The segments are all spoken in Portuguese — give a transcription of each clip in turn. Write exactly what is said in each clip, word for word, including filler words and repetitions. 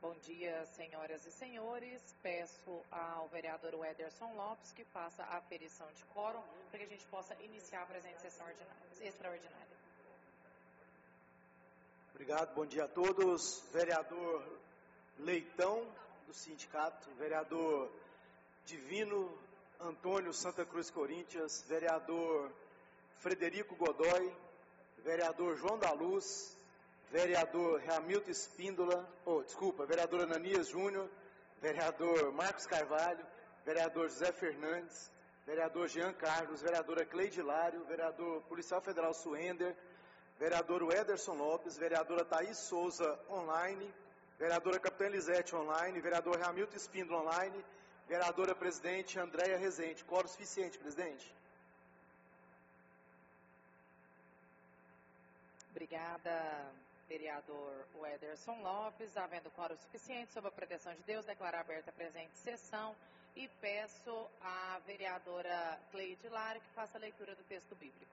Bom dia, senhoras e senhores. Peço ao vereador Wederson Lopes que faça a aferição de quórum para que a gente possa iniciar a presente sessão ordinária, extraordinária. Obrigado, bom dia a todos. Vereador Leitão, do sindicato, vereador Divino Antônio Santa Cruz Corinthians, vereador Frederico Godoy, vereador João da Luz, vereador Hamilton Espíndola, oh, desculpa, vereador Ananias Júnior, vereador Marcos Carvalho, vereador José Fernandes, vereador Jean Carlos, vereadora Cleide Hilário, vereador Policial Federal Suender, vereador Wederson Lopes, vereadora Thaís Souza online, vereadora Capitã Elisete online, vereador Hamilton Espíndola online, vereadora presidente Andréia Rezende. Quórum suficiente, presidente. Obrigada, vereador Wederson Lopes. Havendo quórum suficiente, sob a proteção de Deus, declarar aberta a presente sessão e peço à vereadora Cleide Hilário que faça a leitura do texto bíblico.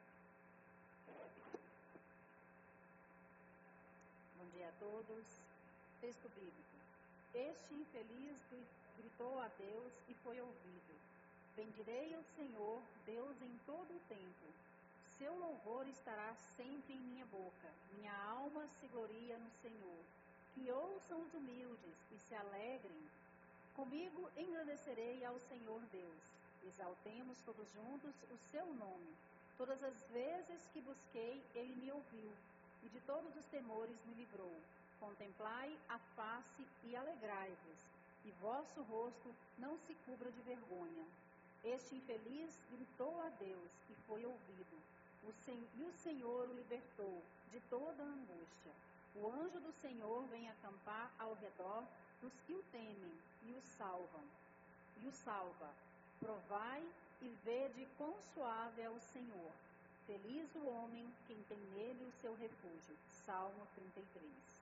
Bom dia a todos. Texto bíblico. Este infeliz gritou a Deus e foi ouvido. Bendirei ao Senhor, Deus em todo o tempo. Seu louvor estará sempre em minha boca. Minha alma se gloria no Senhor. Que ouçam os humildes e se alegrem. Comigo engrandecerei ao Senhor Deus. Exaltemos todos juntos o seu nome. Todas as vezes que busquei, ele me ouviu. E de todos os temores me livrou. Contemplai a face e alegrai-vos, e vosso rosto não se cubra de vergonha. Este infeliz gritou a Deus e foi ouvido, o sen- e o Senhor o libertou de toda a angústia. O anjo do Senhor vem acampar ao redor dos que o temem e o salvam, e o salva. Provai e vede quão suave é o Senhor. Feliz o homem quem tem nele o seu refúgio. Salmo trinta e três.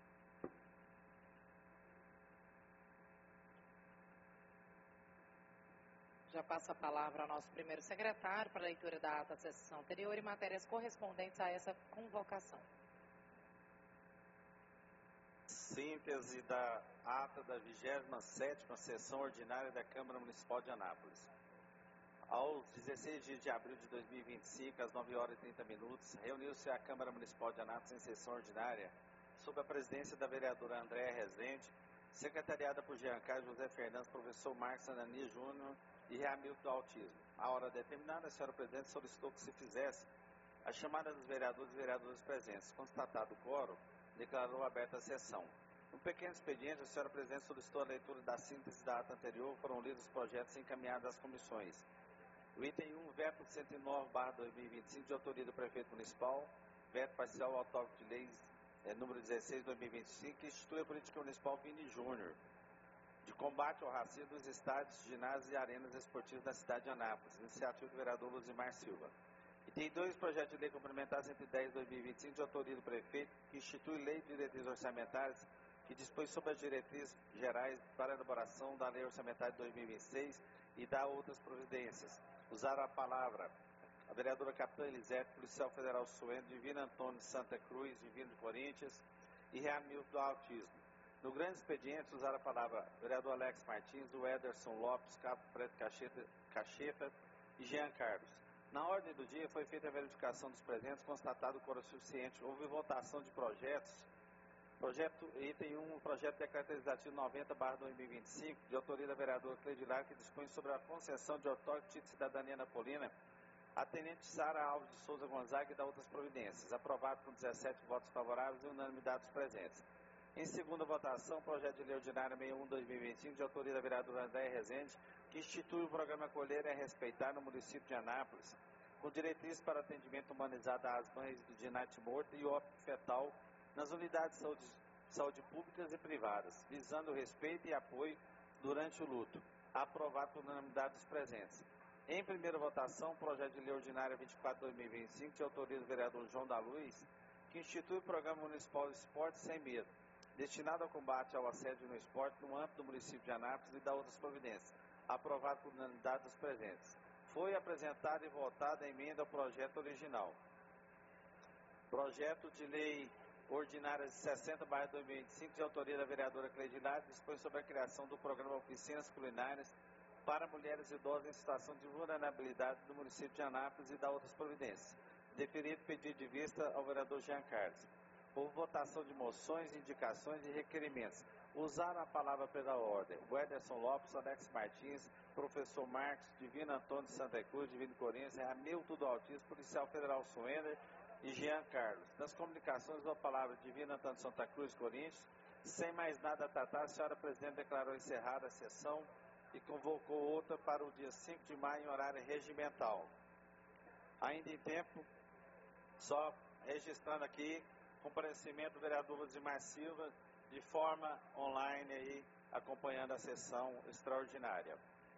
Já passo a palavra ao nosso primeiro secretário para a leitura da ata da sessão anterior e matérias correspondentes a essa convocação. Síntese da ata da vigésima sétima sessão ordinária da Câmara Municipal de Anápolis. Aos dezesseis dias de abril de dois mil e vinte e cinco, às nove horas e trinta minutos, reuniu-se a Câmara Municipal de Anápolis em sessão ordinária, sob a presidência da vereadora Andréia Rezende, secretariada por Jean Carlos, José Fernandes, professor Marcos Ananias Júnior e Hamilton do Autismo. À hora determinada, a senhora presidente solicitou que se fizesse a chamada dos vereadores e vereadoras presentes. Constatado o quórum, declarou aberta a sessão. No pequeno expediente, a senhora presidente solicitou a leitura da síntese da ata anterior, foram lidos os projetos encaminhados às comissões. O item um, veto cento e nove barra dois mil e vinte e cinco, de autoria do prefeito municipal, veto parcial ao autógrafo de leis é, número dezesseis, dois mil e vinte e cinco, que institui a política municipal Vini Júnior, de combate ao racismo dos estádios, ginásios e arenas esportivas da cidade de Anápolis, iniciativa do vereador Luzimar Silva. E tem dois projetos de lei complementares cento e dez barra dois mil e vinte e cinco, de autoria do prefeito, que institui lei de diretrizes orçamentárias, que dispõe sobre as diretrizes gerais para a elaboração da lei orçamentária de dois mil e vinte e seis e dá outras providências. Usaram a palavra a vereadora Capitã Elisete, Policial Federal Suendo, Divino Antônio de Santa Cruz, Divino de Corinthians e Hamilton do Autismo. No grande expediente, usaram a palavra vereador Alex Martins, o Wederson Lopes, Cabo Preto Cacheta, Cacheta e Jean Carlos. Na ordem do dia foi feita a verificação dos presentes, constatado o quórum suficiente. Houve votação de projetos. Projeto item um, projeto decreto legislativo noventa barra dois mil e vinte e cinco, de autoria da vereadora Cleide Hilário, que dispõe sobre a concessão de autógrafo de cidadania napolina a tenente Sara Alves de Souza Gonzaga e da outras providências. Aprovado com dezessete votos favoráveis e unanimidade dos presentes. Em segunda votação, projeto de lei ordinária sessenta e um barra dois mil e vinte e cinco, de autoria da vereadora Andréia Rezende, que institui o programa Acolher e Respeitar no município de Anápolis, com diretrizes para atendimento humanizado às mães de Nath morta e óbito fetal nas unidades de saúde, saúde públicas e privadas, visando o respeito e apoio durante o luto. Aprovado por unanimidade dos presentes. Em primeira votação, projeto de lei ordinária vinte e quatro barra dois mil e vinte e cinco, de autoria do vereador João da Luz, que institui o programa municipal de esporte sem medo, destinado ao combate ao assédio no esporte no âmbito do município de Anápolis e da outras providências. Aprovado por unanimidade dos presentes. Foi apresentada e votada a emenda ao projeto original. Projeto de lei ordinárias de sessenta barra dois mil e vinte e cinco, de autoria da vereadora Cleidilade, dispõe sobre a criação do programa Oficinas Culinárias para mulheres idosas em situação de vulnerabilidade do município de Anápolis e da outras providências. Deferido pedido de vista ao vereador Jean Carlos. Houve votação de moções, indicações e requerimentos. Usaram a palavra pela ordem o Ederson Lopes, Alex Martins, professor Marcos, Divino Antônio de Santa Cruz, Divino Corinthians, Hamilton do Altis, policial federal Suender e Jean Carlos. Das comunicações, a palavra Divino Antônio de Santa Cruz, Corinthians. Sem mais nada a tratar, a senhora presidente declarou encerrada a sessão e convocou outra para o dia cinco de maio em horário regimental. Ainda em tempo, só registrando aqui, comparecimento do vereador Rosimar Silva, de forma online aí, acompanhando a sessão extraordinária.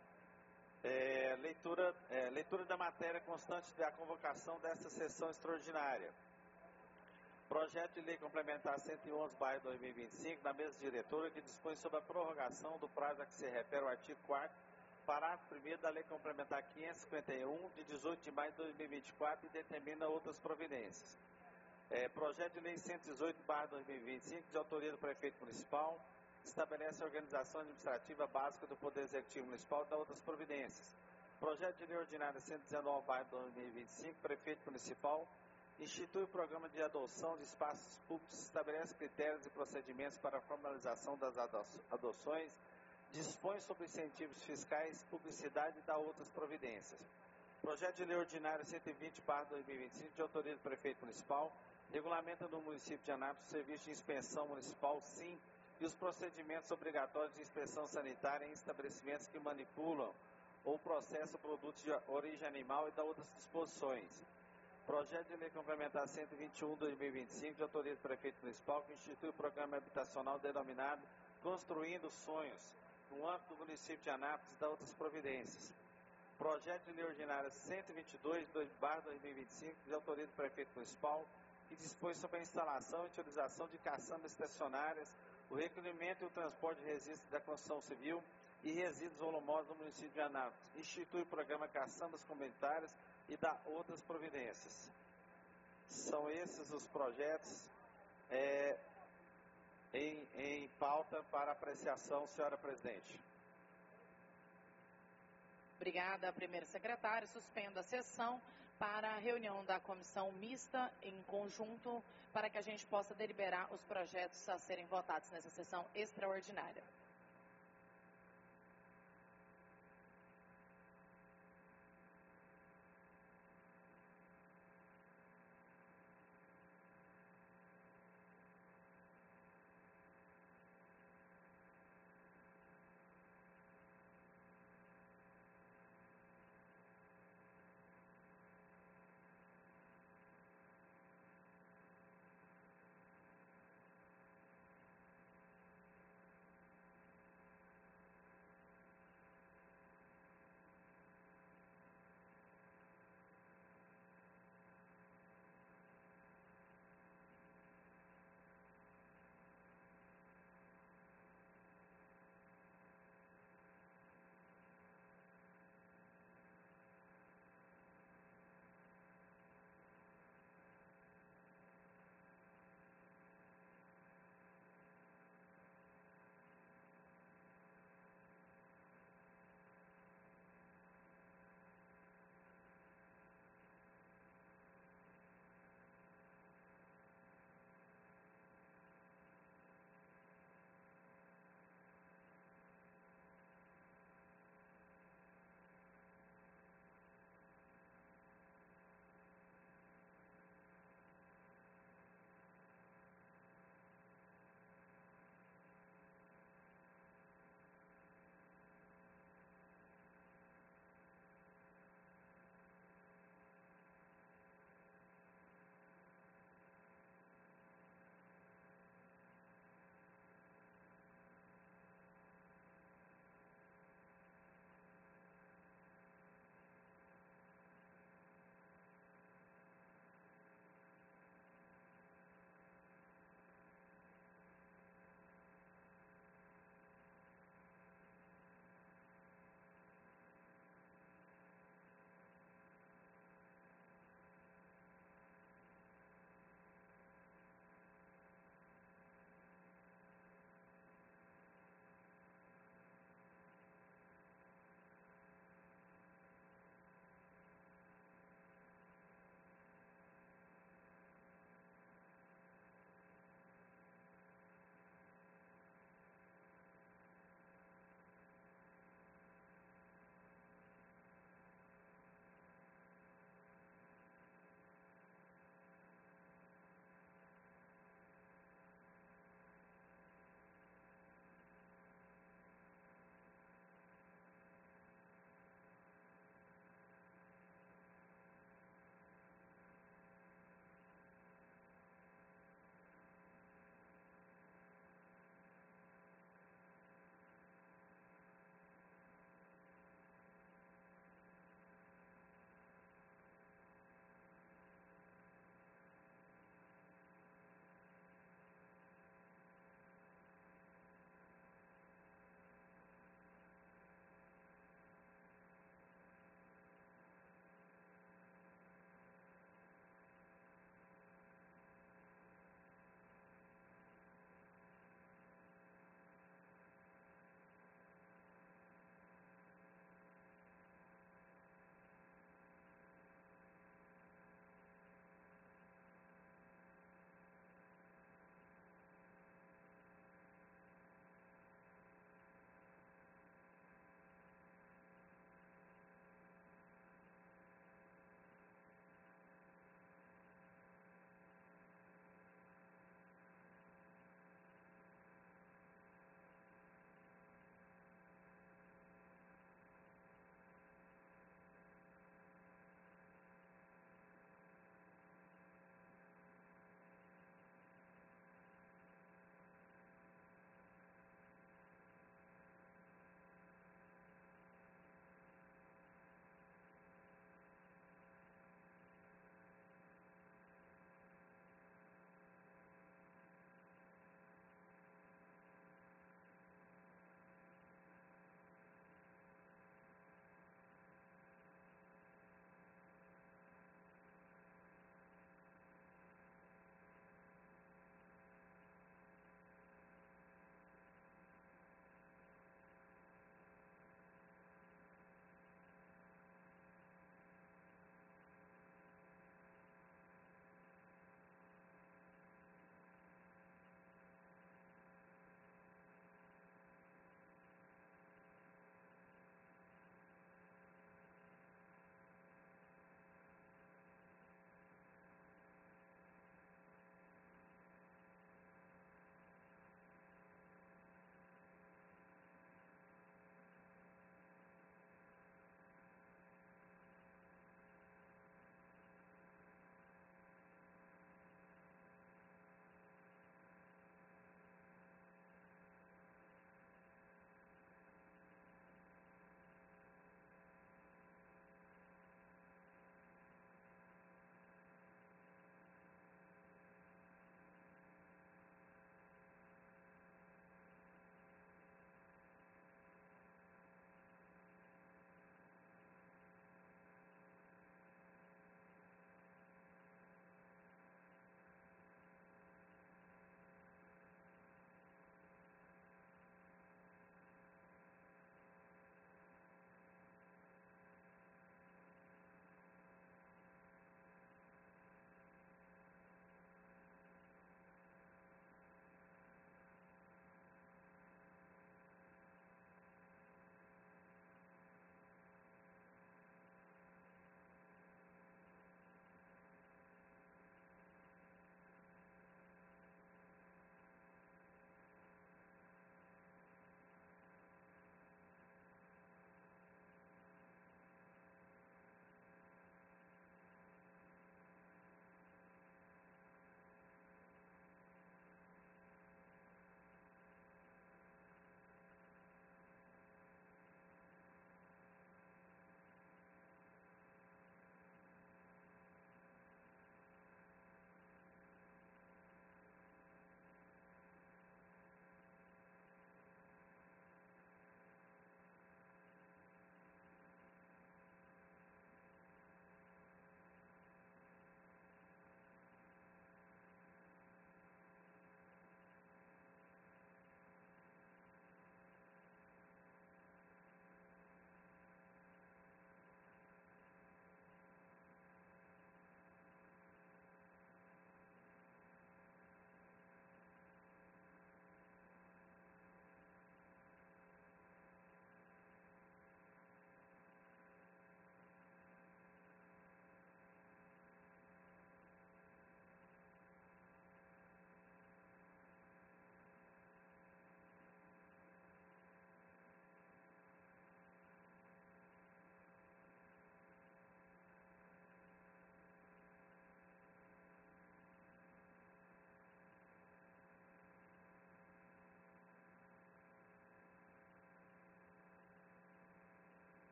É, leitura, é, leitura da matéria constante da convocação desta sessão extraordinária. Projeto de lei complementar cento e onze barra dois mil e vinte e cinco, da mesa diretora, que dispõe sobre a prorrogação do prazo a que se refere o artigo quarto, parágrafo primeiro da lei complementar quinhentos e cinquenta e um, de dezoito de maio de dois mil e vinte e quatro, e determina outras providências. É, projeto de lei cento e dezoito barra dois mil e vinte e cinco, de autoria do prefeito municipal, estabelece a organização administrativa básica do Poder Executivo Municipal e dá outras providências. Projeto de lei ordinária cento e dezenove barra dois mil e vinte e cinco, prefeito municipal, institui o programa de adoção de espaços públicos, estabelece critérios e procedimentos para a formalização das adoções, dispõe sobre incentivos fiscais, publicidade e dá outras providências. Projeto de lei ordinária cento e vinte barra dois mil e vinte e cinco, de autoria do prefeito municipal, regulamenta no município de Anápolis o serviço de inspeção municipal, sim, e os procedimentos obrigatórios de inspeção sanitária em estabelecimentos que manipulam ou processam produtos de origem animal e dá outras disposições. Projeto de lei complementar cento e vinte e um barra dois mil e vinte e cinco, de autoria do prefeito municipal, que institui o programa habitacional denominado Construindo Sonhos, no âmbito do município de Anápolis e dá outras providências. Projeto de lei ordinária cento e vinte e dois barra dois mil e vinte e cinco, de autoria do prefeito municipal, que dispõe sobre a instalação e utilização de caçambas estacionárias, o recolhimento e o transporte de resíduos da construção civil e resíduos volumosos no município de Anápolis. Institui o programa Caçambas Comunitárias e dá outras providências. São esses os projetos é, em, em pauta para apreciação, senhora presidente. Obrigada, primeiro secretário. Suspendo a sessão para a reunião da comissão mista em conjunto, para que a gente possa deliberar os projetos a serem votados nessa sessão extraordinária.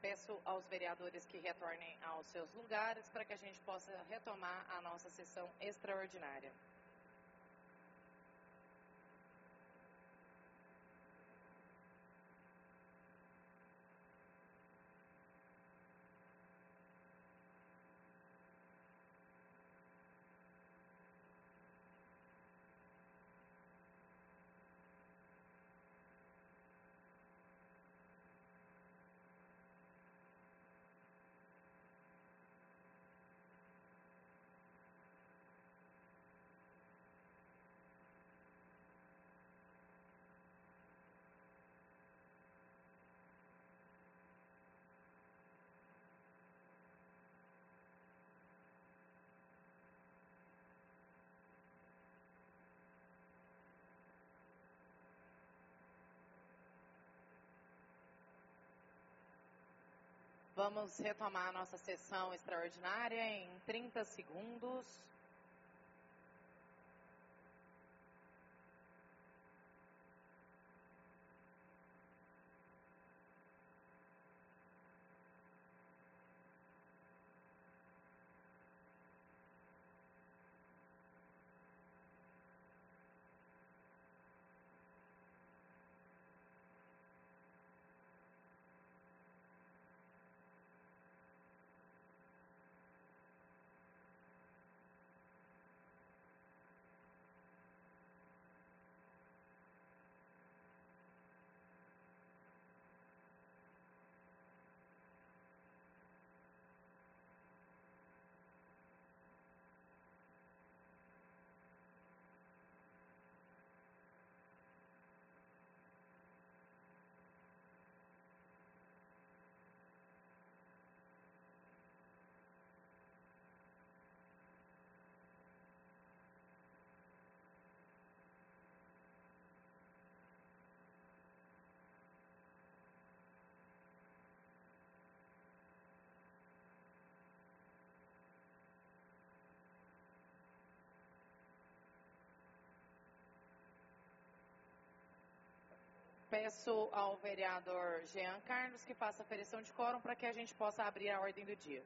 Peço aos vereadores que retornem aos seus lugares para que a gente possa retomar a nossa sessão extraordinária. Vamos retomar a nossa sessão extraordinária em trinta segundos. Peço ao vereador Jean Carlos que faça a aferição de quórum para que a gente possa abrir a ordem do dia.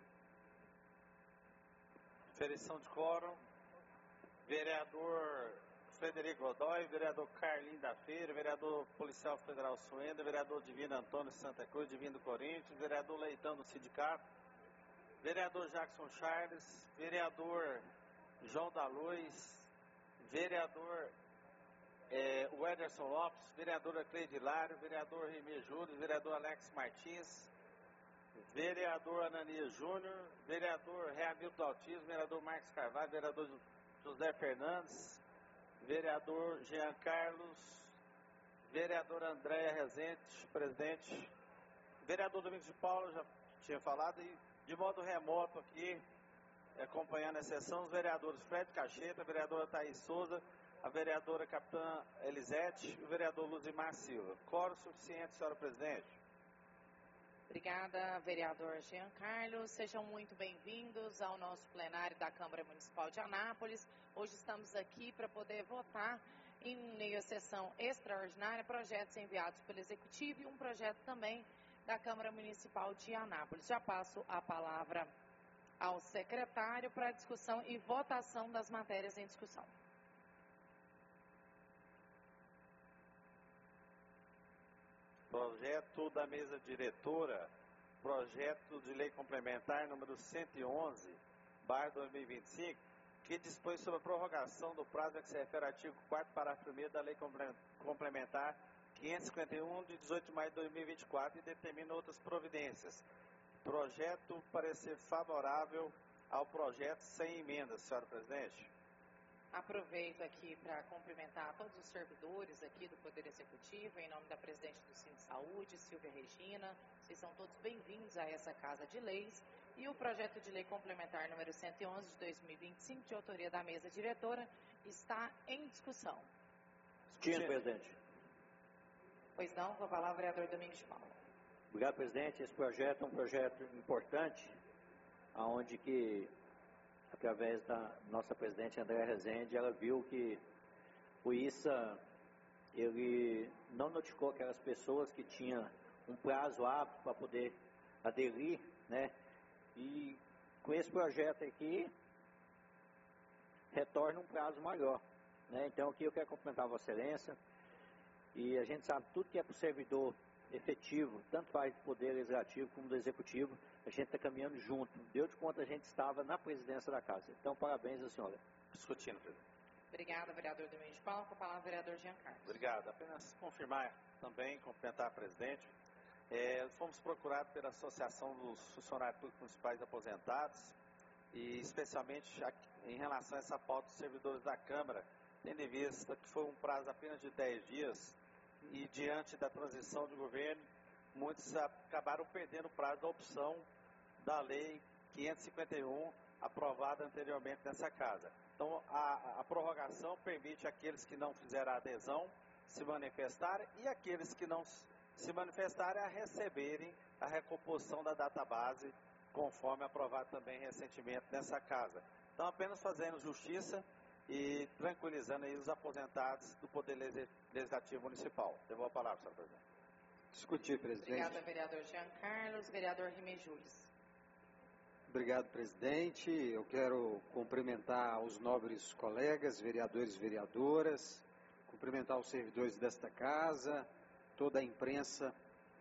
Aferição de quórum. Vereador Frederico Godoy, vereador Carlinho da Feira, vereador Policial Federal Suenda, vereador Divino Antônio Santa Cruz, Divino do Corinthians, vereador Leitão do Sindicato, vereador Jackson Charles, vereador João da Luz, vereador É, o Ederson Lopes, vereadora Cleide Hilário, vereador Remir Júlio, vereador Alex Martins, vereador Ananias Júnior, vereador Reamilton Autismo, vereador Marcos Carvalho, vereador José Fernandes, vereador Jean Carlos, vereador Andréa Rezende, presidente, vereador Domingos de Paula, já tinha falado, e de modo remoto aqui, acompanhando a sessão, os vereadores Fred Cacheta, vereadora Thaís Souza, a vereadora Capitã Elisete e o vereador Luzimar Silva. Quórum suficiente, senhora presidente. Obrigada, vereador Jean Carlos. Sejam muito bem-vindos ao nosso plenário da Câmara Municipal de Anápolis. Hoje estamos aqui para poder votar em meio à sessão extraordinária projetos enviados pelo Executivo e um projeto também da Câmara Municipal de Anápolis. Já passo a palavra ao secretário para a discussão e votação das matérias em discussão. Projeto da mesa diretora, projeto de lei complementar número cento e onze, barra dois mil e vinte e cinco, que dispõe sobre a prorrogação do prazo a que se refere ao artigo quarto, parágrafo primeiro da lei complementar quinhentos e cinquenta e um, de dezoito de maio de dois mil e vinte e quatro, e determina outras providências. Projeto parecer favorável ao projeto sem emendas, senhora presidente. Aproveito aqui para cumprimentar todos os servidores aqui do Poder Executivo, em nome da presidente do Cine Saúde, Silvia Regina. Vocês são todos bem-vindos a essa Casa de Leis. E o projeto de lei complementar número cento e onze de dois mil e vinte e cinco, de autoria da mesa diretora, está em discussão. Senhor presidente. Pois não, com a palavra o vereador Domingos de Paula. Obrigado, presidente. Esse projeto é um projeto importante, onde que, através da nossa presidente Andréa Rezende, ela viu que o I S A, ele não notificou aquelas pessoas que tinham um prazo apto para poder aderir, né? E com esse projeto aqui, retorna um prazo maior, né? Então aqui eu quero cumprimentar a Vossa Excelência, e a gente sabe tudo que é para o servidor efetivo, tanto faz do Poder Legislativo como do Executivo, a gente está caminhando junto. Deu de conta, a gente estava na presidência da Casa. Então, parabéns à senhora. Discutindo, presidente. Obrigada, vereador Domingos de Paula. Com a palavra, vereador Jean Carlos. Obrigado. Apenas confirmar também, cumprimentar a presidente. É, fomos procurados pela Associação dos Funcionários Públicos Municipais Aposentados, e especialmente aqui, em relação a essa pauta dos servidores da Câmara, tendo em vista que foi um prazo apenas de dez dias, e diante da transição de governo, muitos acabaram perdendo o prazo da opção da Lei quinhentos e cinquenta e um, aprovada anteriormente nessa Casa. Então, a, a prorrogação permite aqueles que não fizeram a adesão se manifestarem, e aqueles que não se manifestarem a receberem a recomposição da database, conforme aprovado também recentemente nessa Casa. Então, apenas fazendo justiça e tranquilizando aí os aposentados do Poder Legislativo Municipal. Devolvo a palavra, senhor presidente. Discutir, presidente. Obrigada, vereador Jean Carlos. Vereador Rimei Jules. Obrigado, presidente. Eu quero cumprimentar os nobres colegas, vereadores e vereadoras, cumprimentar os servidores desta casa, toda a imprensa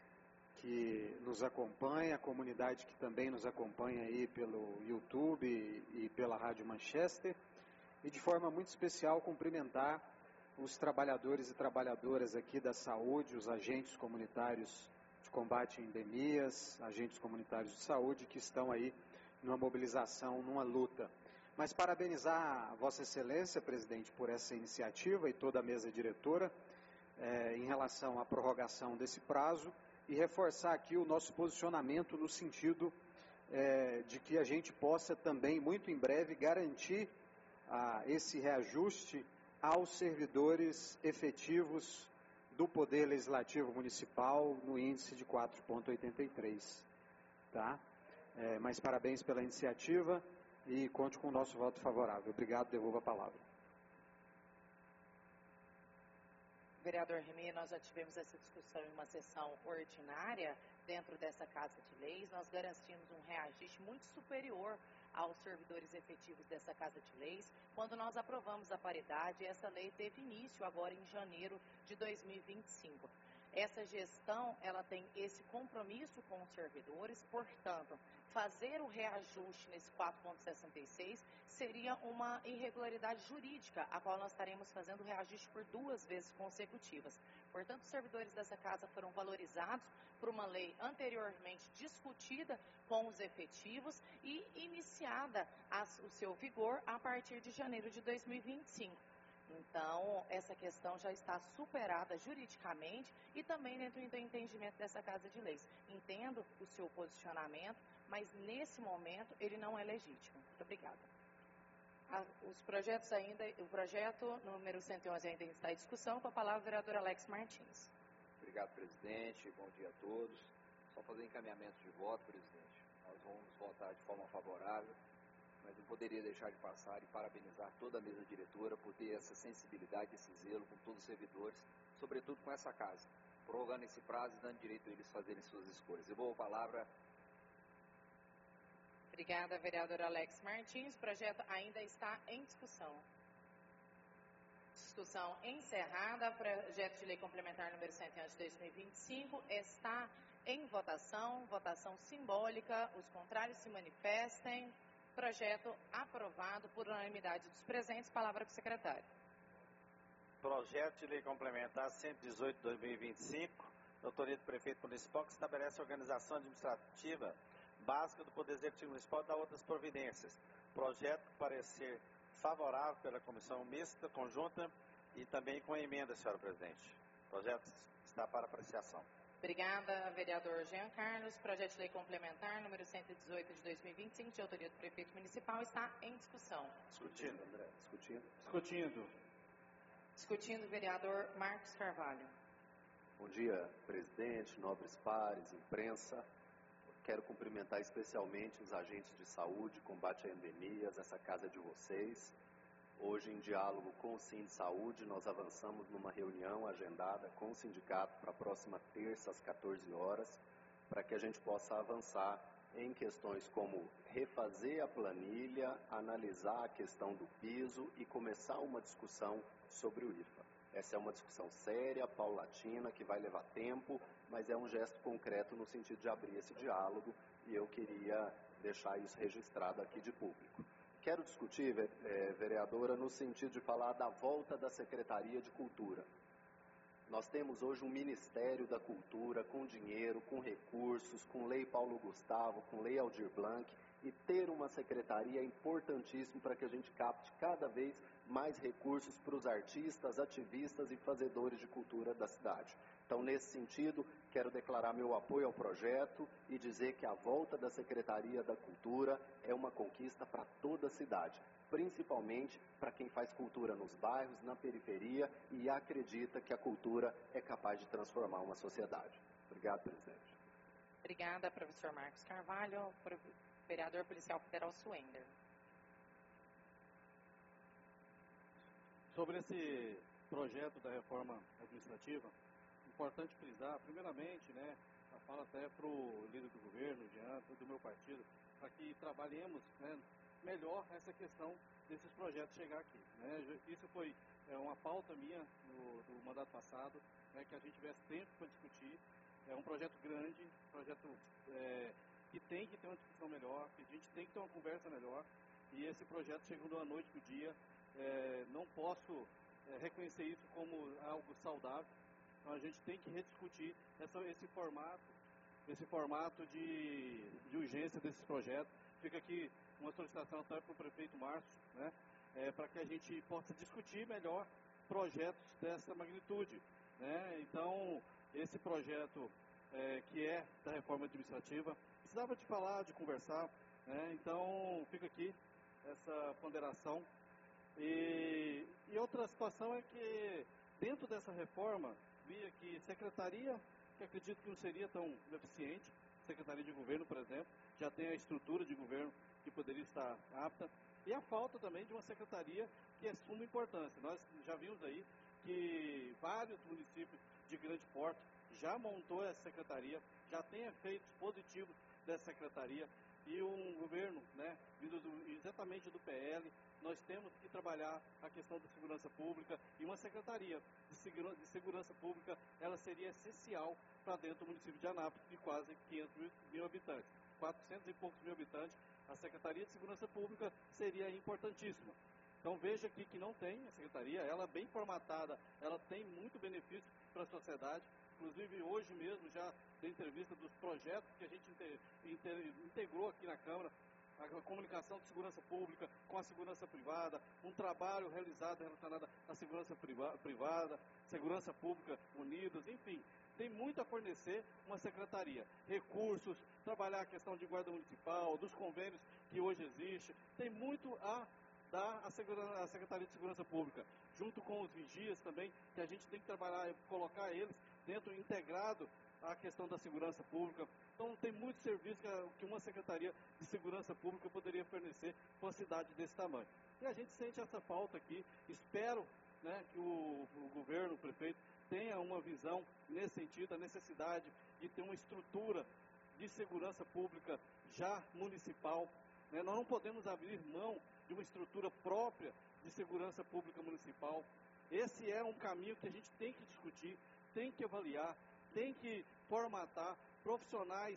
que nos acompanha, a comunidade que também nos acompanha aí pelo YouTube e pela Rádio Manchester, e de forma muito especial cumprimentar os trabalhadores e trabalhadoras aqui da saúde, os agentes comunitários de combate a endemias, agentes comunitários de saúde que estão aí numa mobilização, numa luta. Mas parabenizar a Vossa Excelência, presidente, por essa iniciativa e toda a mesa diretora eh, em relação à prorrogação desse prazo, e reforçar aqui o nosso posicionamento no sentido eh, de que a gente possa também, muito em breve, garantir ah, esse reajuste aos servidores efetivos do Poder Legislativo Municipal no índice de quatro vírgula oitenta e três. Tá? É, mas parabéns pela iniciativa e conte com o nosso voto favorável. Obrigado, devolvo a palavra. Vereador Rimei, nós já tivemos essa discussão em uma sessão ordinária dentro dessa Casa de Leis. Nós garantimos um reajuste muito superior aos servidores efetivos dessa Casa de Leis, quando nós aprovamos a paridade. Essa lei teve início agora em janeiro de dois mil e vinte e cinco. Essa gestão, ela tem esse compromisso com os servidores, portanto, fazer o reajuste nesse quatro vírgula sessenta e seis seria uma irregularidade jurídica, a qual nós estaremos fazendo o reajuste por duas vezes consecutivas. Portanto, os servidores dessa casa foram valorizados por uma lei anteriormente discutida com os efetivos e iniciada a, o seu vigor a partir de janeiro de dois mil e vinte e cinco. Então, essa questão já está superada juridicamente e também dentro do entendimento dessa Casa de Leis. Entendo o seu posicionamento, mas nesse momento ele não é legítimo. Muito obrigada. Ah, os projetos ainda, o projeto número cento e onze ainda está em discussão. Com a palavra, o vereador Alex Martins. Obrigado, presidente. Bom dia a todos. Só fazer encaminhamento de voto, presidente. Nós vamos votar de forma favorável, mas não poderia deixar de passar e parabenizar toda a mesa diretora por ter essa sensibilidade, esse zelo com todos os servidores, sobretudo com essa casa, prorrogando esse prazo e dando direito a eles fazerem suas escolhas. Eu vou a palavra. Obrigada, vereador Alex Martins. O projeto ainda está em discussão. Discussão encerrada. O projeto de lei complementar número cento e onze de dois mil e vinte e cinco está em votação, votação simbólica. Os contrários se manifestem. Projeto aprovado por unanimidade dos presentes. Palavra para o secretário. Projeto de lei complementar cento e dezoito de dois mil e vinte e cinco, de autoria do prefeito municipal, que estabelece a organização administrativa básica do Poder Executivo Municipal e dá outras providências. Projeto com parecer favorável pela comissão mista, conjunta e também com emenda, senhora presidente. O projeto está para apreciação. Obrigada, vereador Jean Carlos. Projeto de lei complementar número cento e dezoito de dois mil e vinte e cinco, de autoria do prefeito municipal, está em discussão. Discutindo, André. Discutindo. Discutindo. Discutindo, vereador Marcos Carvalho. Bom dia, presidente, nobres pares, imprensa. Quero cumprimentar especialmente os agentes de saúde, combate a endemias, essa casa de vocês. Hoje, em diálogo com o Sindisaúde, nós avançamos numa reunião agendada com o sindicato para a próxima terça, às quatorze horas, para que a gente possa avançar em questões como refazer a planilha, analisar a questão do piso e começar uma discussão sobre o I F A. Essa é uma discussão séria, paulatina, que vai levar tempo, mas é um gesto concreto no sentido de abrir esse diálogo, e eu queria deixar isso registrado aqui de público. Quero discutir, é, vereadora, no sentido de falar da volta da Secretaria de Cultura. Nós temos hoje um Ministério da Cultura com dinheiro, com recursos, com Lei Paulo Gustavo, com Lei Aldir Blanc, e ter uma secretaria é importantíssimo para que a gente capte cada vez mais recursos para os artistas, ativistas e fazedores de cultura da cidade. Então, nesse sentido, quero declarar meu apoio ao projeto e dizer que a volta da Secretaria da Cultura é uma conquista para toda a cidade, principalmente para quem faz cultura nos bairros, na periferia e acredita que a cultura é capaz de transformar uma sociedade. Obrigado, presidente. Obrigada, professor Marcos Carvalho. Vereador Policial Federal Suender. Sobre esse projeto da reforma administrativa, importante frisar, primeiramente, né, a fala até para o líder do governo, Jean, do meu partido, para que trabalhemos, né, melhor essa questão desses projetos chegar aqui. Né? Isso foi é, uma pauta minha no, do mandato passado, né, que a gente tivesse tempo para discutir. É um projeto grande, um projeto é, que tem que ter uma discussão melhor, que a gente tem que ter uma conversa melhor, e esse projeto chegando à noite para o dia, é, não posso é, reconhecer isso como algo saudável. Então a gente tem que rediscutir essa, esse formato, esse formato de, de urgência desses projetos. Fica aqui uma solicitação até para o prefeito Márcio, né, é, para que a gente possa discutir melhor projetos dessa magnitude. Né? Então, esse projeto é, que é da reforma administrativa, precisava de falar, de conversar, né? Então fica aqui essa ponderação. E, e outra situação é que dentro dessa reforma, via que secretaria, que acredito que não seria tão eficiente, secretaria de governo, por exemplo, já tem a estrutura de governo que poderia estar apta, e a falta também de uma secretaria que é de suma importância. Nós já vimos aí que vários municípios de grande porte já montou essa secretaria, já tem efeitos positivos dessa secretaria, e um governo, né, vindo do, exatamente do P L, nós temos que trabalhar a questão da segurança pública, e uma secretaria de, segura, de segurança pública, ela seria essencial para dentro do município de Anápolis, de quase quinhentos mil, mil habitantes, quatrocentos e poucos mil habitantes. A Secretaria de Segurança Pública seria importantíssima. Então veja aqui que não tem a secretaria, ela bem formatada, ela tem muito benefício para a sociedade. Inclusive hoje mesmo já tem entrevista dos projetos que a gente integrou aqui na Câmara, a comunicação de segurança pública com a segurança privada, um trabalho realizado relacionado à segurança privada, segurança pública unidos, enfim, tem muito a fornecer uma secretaria. Recursos, trabalhar a questão de guarda municipal, dos convênios que hoje existem, tem muito a dar a Secretaria de Segurança Pública, junto com os vigias também, que a gente tem que trabalhar, colocar eles dentro, integrado à questão da segurança pública. Então tem muito serviço que uma Secretaria de Segurança Pública poderia fornecer para uma cidade desse tamanho. E a gente sente essa falta aqui, espero, né, que o, o governo, o prefeito, tenha uma visão nesse sentido, a necessidade de ter uma estrutura de segurança pública já municipal. Né? Nós não podemos abrir mão de uma estrutura própria de segurança pública municipal. Esse é um caminho que a gente tem que discutir, tem que avaliar, tem que formatar profissionais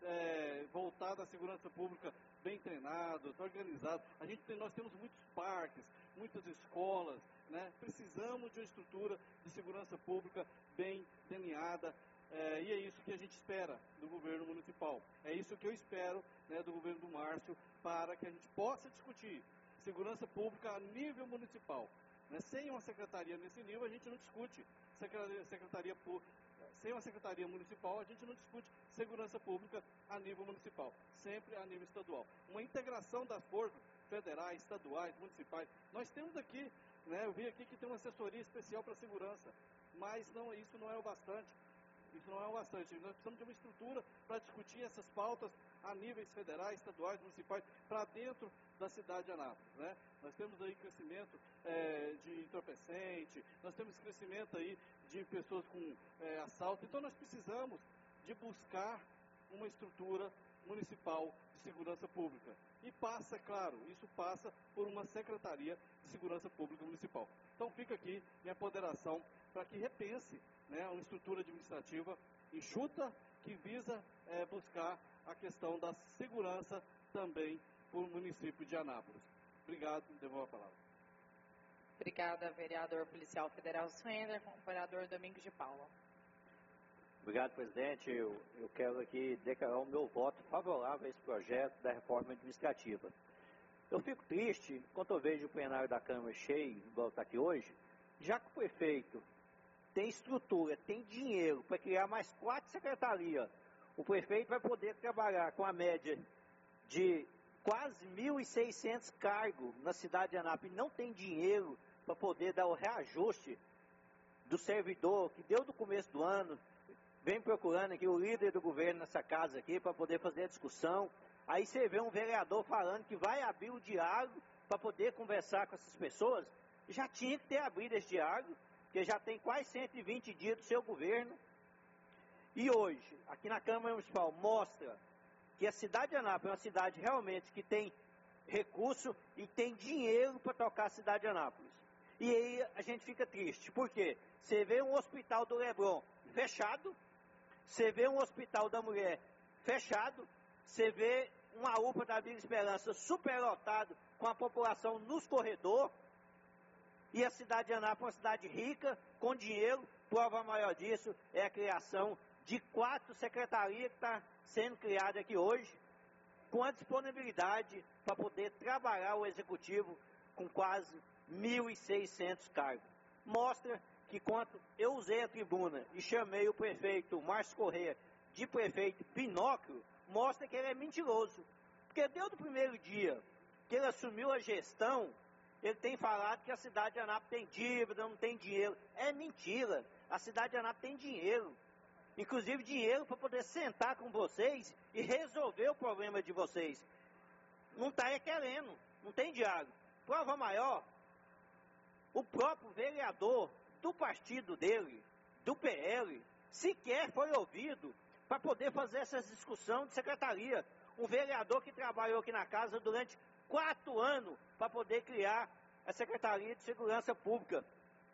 é, voltados à segurança pública bem treinados, organizados. A gente tem, nós temos muitos parques, muitas escolas, né? Precisamos de uma estrutura de segurança pública bem delineada, é, e é isso que a gente espera do governo municipal. É isso que eu espero, né, do governo do Márcio, para que a gente possa discutir segurança pública a nível municipal. Né? Sem uma secretaria nesse nível, a gente não discute secretaria, secretaria sem uma secretaria municipal, a gente não discute segurança pública a nível municipal, sempre a nível estadual. Uma integração das forças federais, estaduais, municipais. Nós temos aqui, né, eu vi aqui que tem uma assessoria especial para segurança, mas não, isso não é o bastante. Isso não é o bastante. Nós precisamos de uma estrutura para discutir essas pautas a níveis federais, estaduais, municipais, para dentro da cidade de Anápolis. Né? Nós temos aí crescimento é, de entorpecente, nós temos crescimento aí de pessoas com é, assalto. Então nós precisamos de buscar uma estrutura municipal de segurança pública. E passa, claro, isso passa por uma Secretaria de Segurança Pública Municipal. Então fica aqui minha ponderação para que repense, né, uma estrutura administrativa enxuta que visa é, buscar a questão da segurança também para o município de Anápolis. Obrigado, devolvo a palavra. Obrigada, vereador policial federal Swender, com o vereador Domingos de Paula. Obrigado, presidente. Eu, eu quero aqui declarar o meu voto favorável a esse projeto da reforma administrativa. Eu fico triste quando eu vejo o plenário da Câmara cheio, igual está aqui hoje, já que o prefeito tem estrutura, tem dinheiro para criar mais quatro secretarias. O prefeito vai poder trabalhar com a média de quase mil e seiscentos cargos na cidade de Anápolis. Não tem dinheiro para poder dar o reajuste do servidor que deu no começo do ano. Vem procurando aqui o líder do governo nessa casa aqui para poder fazer a discussão. Aí você vê um vereador falando que vai abrir o diálogo para poder conversar com essas pessoas. Já tinha que ter abrido esse diálogo, porque já tem quase cento e vinte dias do seu governo. E hoje, aqui na Câmara Municipal, mostra que a cidade de Anápolis é uma cidade realmente que tem recurso e tem dinheiro para tocar a cidade de Anápolis. E aí a gente fica triste. Por quê? Você vê um hospital do Leblon fechado, você vê um hospital da mulher fechado, você vê uma U P A da Vila Esperança superlotado com a população nos corredores, e a cidade de Anápolis é uma cidade rica, com dinheiro. Prova maior disso é a criação de quatro secretarias que está sendo criada aqui hoje, com a disponibilidade para poder trabalhar o executivo com quase mil e seiscentos cargos. Mostra que quando eu usei a tribuna e chamei o prefeito Márcio Corrêa de prefeito Pinóquio, mostra que ele é mentiroso. Porque desde o primeiro dia que ele assumiu a gestão, ele tem falado que a cidade de Anápolis tem dívida, não tem dinheiro. É mentira. A cidade de Anápolis tem dinheiro. Inclusive dinheiro para poder sentar com vocês e resolver o problema de vocês. Não está querendo, não tem diálogo. Prova maior, o próprio vereador do partido dele, do P L, sequer foi ouvido para poder fazer essa discussão de secretaria. Um vereador que trabalhou aqui na casa durante quatro anos para poder criar a Secretaria de Segurança Pública.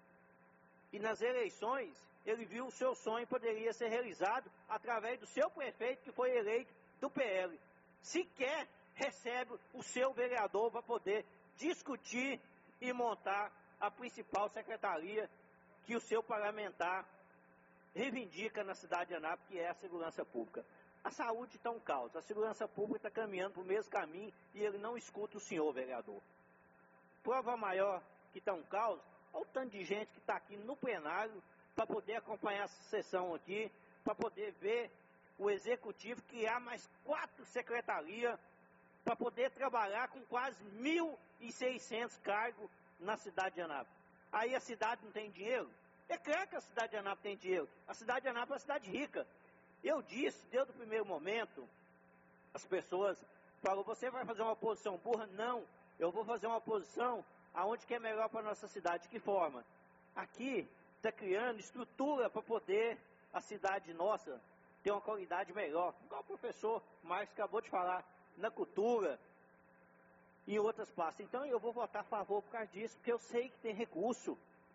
E nas eleições, ele viu o seu sonho poderia ser realizado através do seu prefeito que foi eleito do P L. Sequer recebe o seu vereador para poder discutir e montar a principal secretaria que o seu parlamentar reivindica na cidade de Anápolis, que é a segurança pública. A saúde está um caos, a segurança pública está caminhando para o mesmo caminho e ele não escuta o senhor, vereador. Prova maior que está um caos, olha o tanto de gente que está aqui no plenário para poder acompanhar essa sessão aqui, para poder ver o executivo criar mais quatro secretarias para poder trabalhar com quase mil e seiscentos cargos na cidade de Anápolis. Aí a cidade não tem dinheiro? É claro que a cidade de Anápolis tem dinheiro. A cidade de Anápolis é uma cidade rica. Eu disse, desde o primeiro momento, as pessoas falaram, você vai fazer uma oposição burra? Não, eu vou fazer uma oposição aonde que é melhor para a nossa cidade. De que forma? Aqui está criando estrutura para poder a cidade nossa ter uma qualidade melhor. Igual o professor Marcos acabou de falar, na cultura e em outras partes. Então eu vou votar a favor por causa disso, porque eu sei que tem recurso.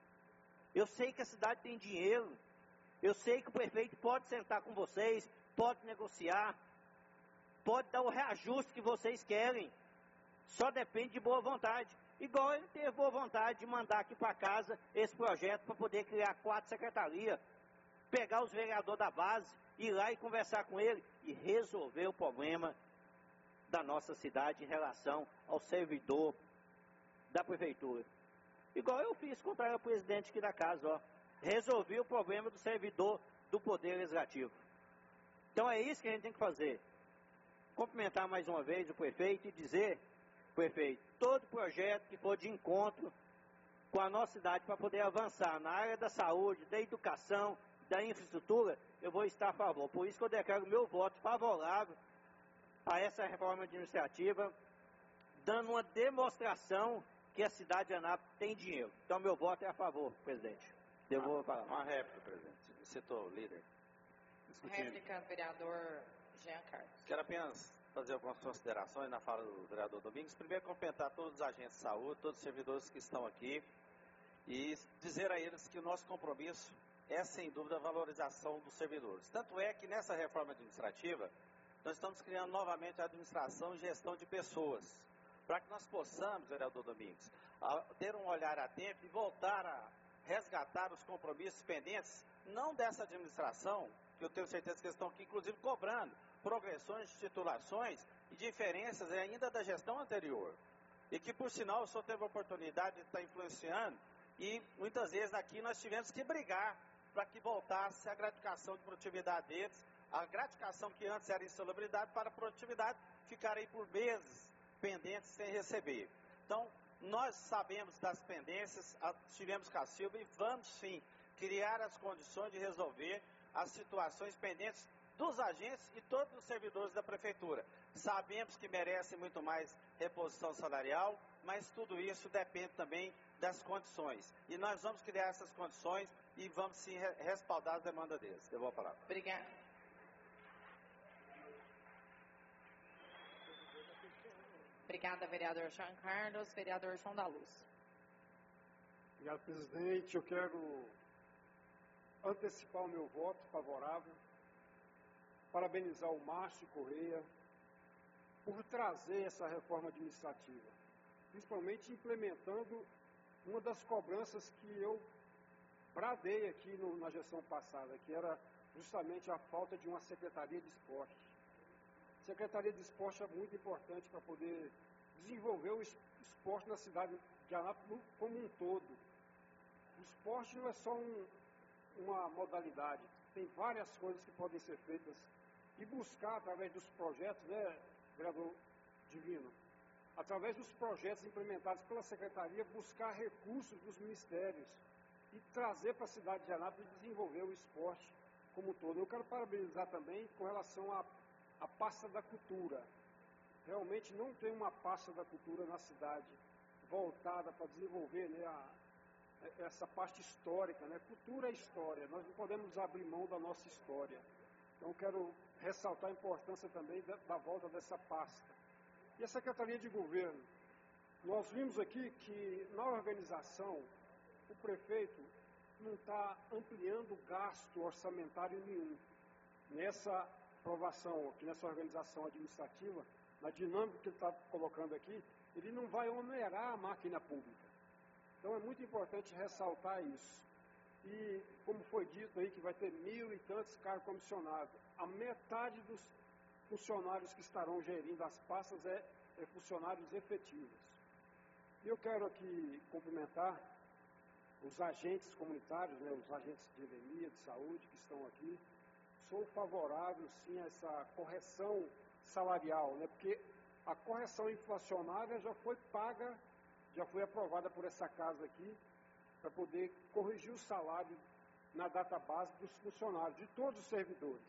Eu sei que a cidade tem dinheiro. Eu sei que o prefeito pode sentar com vocês, pode negociar, pode dar o reajuste que vocês querem. Só depende de boa vontade. Igual ele teve boa vontade de mandar aqui para casa esse projeto para poder criar quatro secretarias, pegar os vereadores da base, ir lá e conversar com ele e resolver o problema da nossa cidade em relação ao servidor da prefeitura. Igual eu fiz contra o presidente aqui da casa, ó. Resolvi o problema do servidor do Poder Legislativo. Então é isso que a gente tem que fazer. Cumprimentar mais uma vez o prefeito e dizer, prefeito, todo projeto que for de encontro com a nossa cidade para poder avançar na área da saúde, da educação, da infraestrutura, eu vou estar a favor. Por isso que eu declaro meu voto favorável a essa reforma administrativa, dando uma demonstração que a cidade de Anápolis tem dinheiro. Então meu voto é a favor, presidente. Devolvo a palavra. Uma réplica, presidente. Citou o líder. Réplica, vereador Jean Carlos. Quero apenas fazer algumas considerações na fala do vereador Domingos. Primeiro, cumprimentar todos os agentes de saúde, todos os servidores que estão aqui e dizer a eles que o nosso compromisso é, sem dúvida, a valorização dos servidores. Tanto é que nessa reforma administrativa, nós estamos criando novamente a administração e gestão de pessoas, para que nós possamos, vereador Domingos, ter um olhar atento e voltar a resgatar os compromissos pendentes, não dessa administração, que eu tenho certeza que eles estão aqui, inclusive, cobrando progressões de titulações e diferenças ainda da gestão anterior. E que, por sinal, o senhor teve a oportunidade de estar influenciando e, muitas vezes, aqui nós tivemos que brigar para que voltasse a gratificação de produtividade deles, a gratificação que antes era insalubridade para a produtividade ficar aí por meses pendentes sem receber. Então, nós sabemos das pendências, tivemos com a Silva e vamos sim criar as condições de resolver as situações pendentes dos agentes e todos os servidores da prefeitura. Sabemos que merecem muito mais reposição salarial, mas tudo isso depende também das condições. E nós vamos criar essas condições e vamos sim respaldar a demanda deles. Eu vou falar. Obrigada. Obrigada, vereador Jean Carlos. Vereador João da Luz. Obrigado, presidente. Eu quero antecipar o meu voto favorável, parabenizar o Márcio Correia por trazer essa reforma administrativa, principalmente implementando uma das cobranças que eu bradei aqui no, na gestão passada, que era justamente a falta de uma secretaria de esporte. Secretaria de Esporte é muito importante para poder desenvolver o esporte na cidade de Anápolis como um todo. O esporte não é só um, uma modalidade, tem várias coisas que podem ser feitas e buscar, através dos projetos, né, vereador Divino, através dos projetos implementados pela Secretaria, buscar recursos dos ministérios e trazer para a cidade de Anápolis desenvolver o esporte como um todo. Eu quero parabenizar também com relação a a pasta da cultura. Realmente não tem uma pasta da cultura na cidade voltada para desenvolver, né, a, essa parte histórica, né? Cultura é história, nós não podemos abrir mão da nossa história. Então quero ressaltar a importância também da, da volta dessa pasta. E a Secretaria de Governo, nós vimos aqui que na organização o prefeito não está ampliando gasto orçamentário nenhum. Nessa aprovação aqui nessa organização administrativa, na dinâmica que ele está colocando aqui, ele não vai onerar a máquina pública. Então é muito importante ressaltar isso. E como foi dito aí que vai ter mil e tantos cargos comissionados, a metade dos funcionários que estarão gerindo as pastas é, é funcionários efetivos. E eu quero aqui cumprimentar os agentes comunitários, né, os agentes de endemia, de saúde que estão aqui. Sou favorável, sim, a essa correção salarial, né? Porque a correção inflacionária já foi paga, já foi aprovada por essa casa aqui, para poder corrigir o salário na data base dos funcionários, de todos os servidores.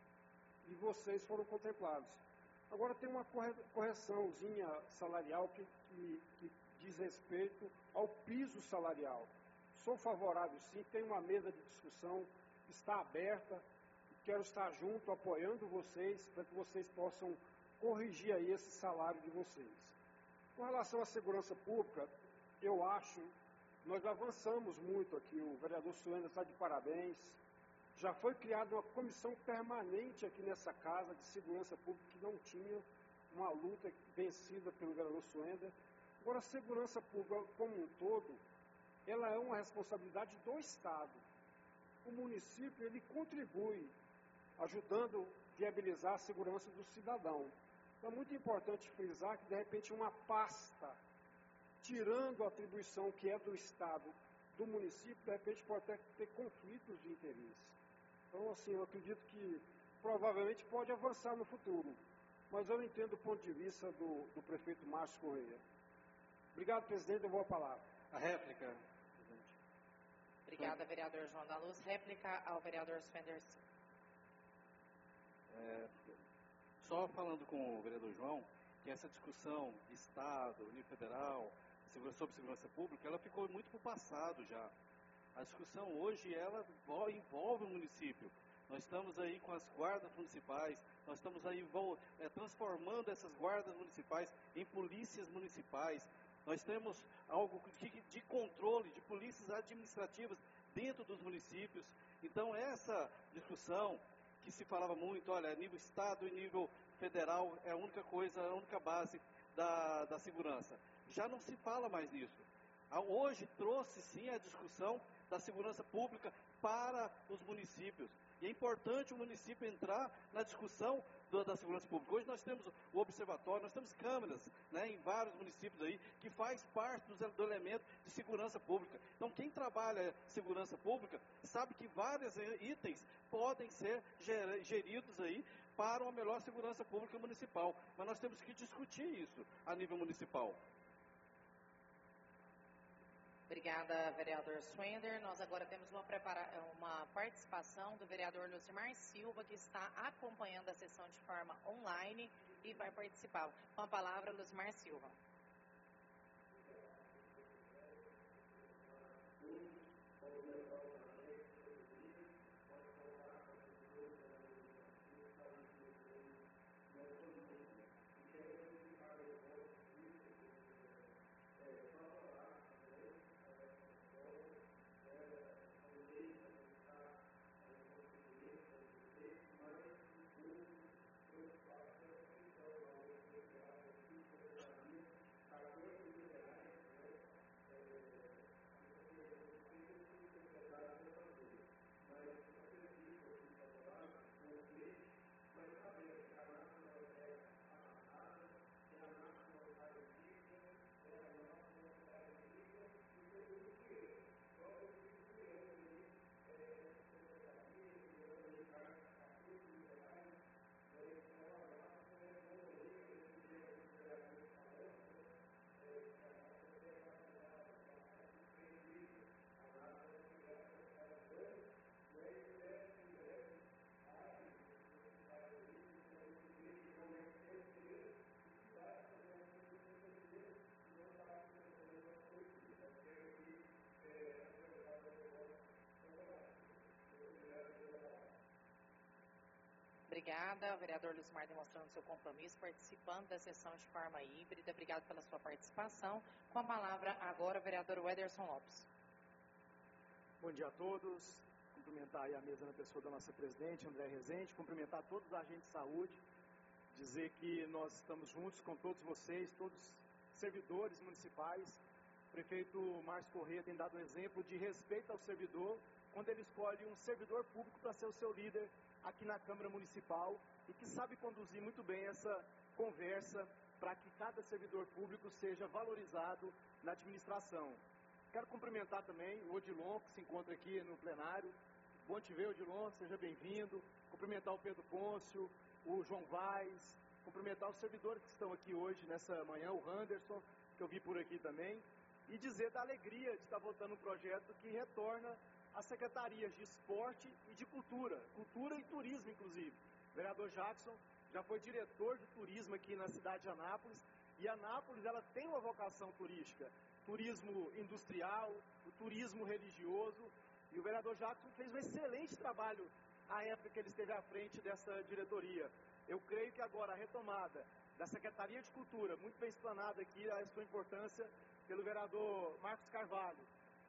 E vocês foram contemplados. Agora tem uma correçãozinha salarial que, que, que diz respeito ao piso salarial. Sou favorável, sim, tem uma mesa de discussão, está aberta. Quero estar junto, apoiando vocês, para que vocês possam corrigir aí esse salário de vocês. Com relação à segurança pública, eu acho, nós avançamos muito aqui, o vereador Suenda está de parabéns. Já foi criada uma comissão permanente aqui nessa casa de segurança pública, que não tinha uma luta vencida pelo vereador Suenda. Agora, a segurança pública como um todo, ela é uma responsabilidade do Estado. O município, ele contribui ajudando a viabilizar a segurança do cidadão. Então é muito importante frisar que, de repente, uma pasta, tirando a atribuição que é do Estado, do município, de repente pode até ter conflitos de interesse. Então, assim, eu acredito que provavelmente pode avançar no futuro, mas eu entendo o ponto de vista do, do prefeito Márcio Correia. Obrigado, presidente, eu vou a palavra. A réplica, presidente. Obrigada, vereador João da Luz. Réplica ao vereador Swender. É, só falando com o vereador João, que essa discussão de Estado, nível federal, sobre segurança pública, ela ficou muito para o passado já. A discussão hoje, ela envolve o município. nós estamos aí com as guardas municipais, nós estamos aí é, transformando essas guardas municipais em polícias municipais. Nós temos algo de, de controle, de polícias administrativas dentro dos municípios. Então, essa discussão que se falava muito, olha, nível Estado e nível federal é a única coisa, a única base da, da segurança. Já não se fala mais nisso. Hoje trouxe sim a discussão da segurança pública para os municípios. E é importante o município entrar na discussão do, da segurança pública. Hoje nós temos o observatório, nós temos câmeras, né, em vários municípios aí, que faz parte do, do elemento de segurança pública. Então, quem trabalha segurança pública sabe que vários itens podem ser ger, geridos aí para uma melhor segurança pública municipal. Mas nós temos que discutir isso a nível municipal. Obrigada, vereador Swender. Nós agora temos uma, prepara... uma participação do vereador Lucimar Silva, que está acompanhando a sessão de forma online e vai participar. Com a palavra, Lucimar Silva. Obrigada, o vereador Lucimar demonstrando seu compromisso, participando da sessão de forma híbrida. Obrigado pela sua participação. Com a palavra agora o vereador Wederson Lopes. Bom dia a todos. Cumprimentar aí a mesa na pessoa da nossa presidente, André Rezende, cumprimentar todos os agentes de saúde, dizer que nós estamos juntos com todos vocês, todos os servidores municipais. O prefeito Márcio Corrêa tem dado um exemplo de respeito ao servidor, quando ele escolhe um servidor público para ser o seu líder aqui na Câmara Municipal e que sabe conduzir muito bem essa conversa para que cada servidor público seja valorizado na administração. Quero cumprimentar também o Odilon, que se encontra aqui no plenário. Bom te ver, Odilon, seja bem-vindo. Cumprimentar o Pedro Pôncio, o João Vaz, cumprimentar os servidores que estão aqui hoje, nessa manhã, o Anderson, que eu vi por aqui também, e dizer da alegria de estar votando um projeto que retorna as secretarias de esporte e de cultura, cultura e turismo, inclusive. O vereador Jackson já foi diretor de turismo aqui na cidade de Anápolis, e Anápolis ela tem uma vocação turística, turismo industrial, o turismo religioso, e o vereador Jackson fez um excelente trabalho à época que ele esteve à frente dessa diretoria. Eu creio que agora a retomada da Secretaria de Cultura, muito bem explanada aqui a sua importância pelo vereador Marcos Carvalho,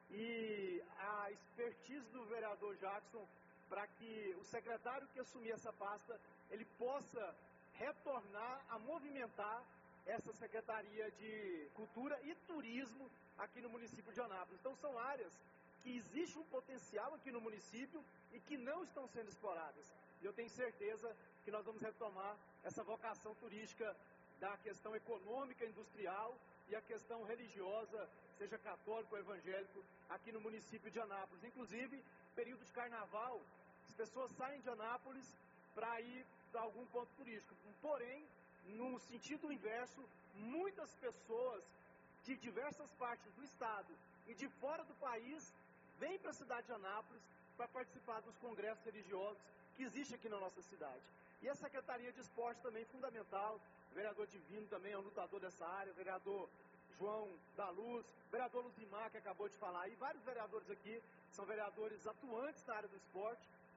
e a expertise do vereador Jackson para que o secretário que assumir essa pasta, ele possa retornar a movimentar essa Secretaria de Cultura e Turismo aqui no município de Anápolis. Então são áreas que existe um potencial aqui no município e que não estão sendo exploradas. E eu tenho certeza que nós vamos retomar essa vocação turística da questão econômica, industrial e a questão religiosa, seja católico ou evangélico, aqui no município de Anápolis. Inclusive, período de carnaval, as pessoas saem de Anápolis para ir para algum ponto turístico. Porém, no sentido inverso, muitas pessoas de diversas partes do estado e de fora do país vêm para a cidade de Anápolis para participar dos congressos religiosos que existem aqui na nossa cidade. E a Secretaria de Esporte também fundamental, o vereador Divino também é um lutador dessa área, o vereador João da Luz, o vereador Luzimar, que acabou de falar, e vários vereadores aqui são vereadores atuantes na área do esporte,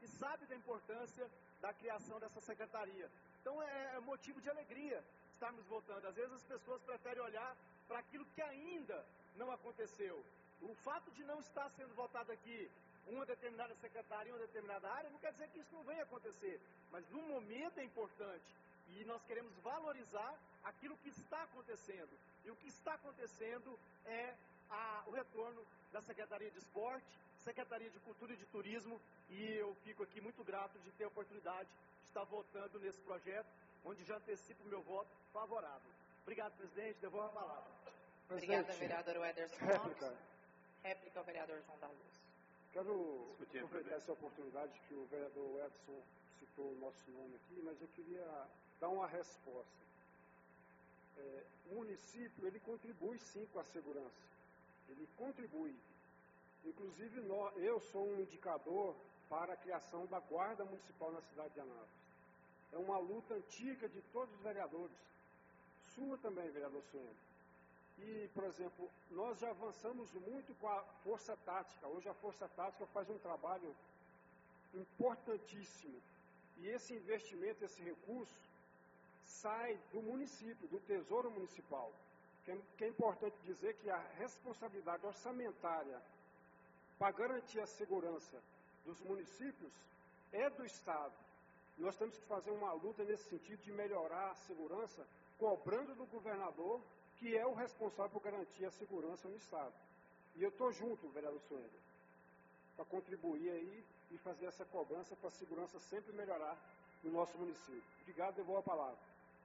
e sabe da importância da criação dessa secretaria. Então é motivo de alegria estarmos votando. Às vezes as pessoas preferem olhar para aquilo que ainda não aconteceu. O fato de não estar sendo votado aqui uma determinada secretaria, uma determinada área, não quer dizer que isso não venha acontecer. Mas no momento é importante. E nós queremos valorizar aquilo que está acontecendo. E o que está acontecendo é a, o retorno da Secretaria de Esporte, Secretaria de Cultura e de Turismo. E eu fico aqui muito grato de ter a oportunidade de estar votando nesse projeto, onde já antecipo o meu voto favorável. Obrigado, presidente. Devolvo a palavra. Obrigada, vereador Ederson Lopes. Réplica ao vereador João da Luz. Quero aproveitar essa oportunidade que o vereador Edson citou o nosso nome aqui, mas eu queria dar uma resposta. É, o município, ele contribui sim com a segurança. Ele contribui. Inclusive, nós, eu sou um indicador para a criação da Guarda Municipal na cidade de Anápolis. É uma luta antiga de todos os vereadores. Sua também, vereador Suene. E, por exemplo, nós já avançamos muito com a Força Tática. Hoje a Força Tática faz um trabalho importantíssimo. E esse investimento, esse recurso, sai do município, do Tesouro Municipal. Que é, que é importante dizer que a responsabilidade orçamentária para garantir a segurança dos municípios é do Estado. Nós temos que fazer uma luta nesse sentido de melhorar a segurança, cobrando do governador, que é o responsável por garantir a segurança no Estado. E eu estou junto, vereador Suene, para contribuir aí e fazer essa cobrança para a segurança sempre melhorar no nosso município. Obrigado, devolvo a palavra.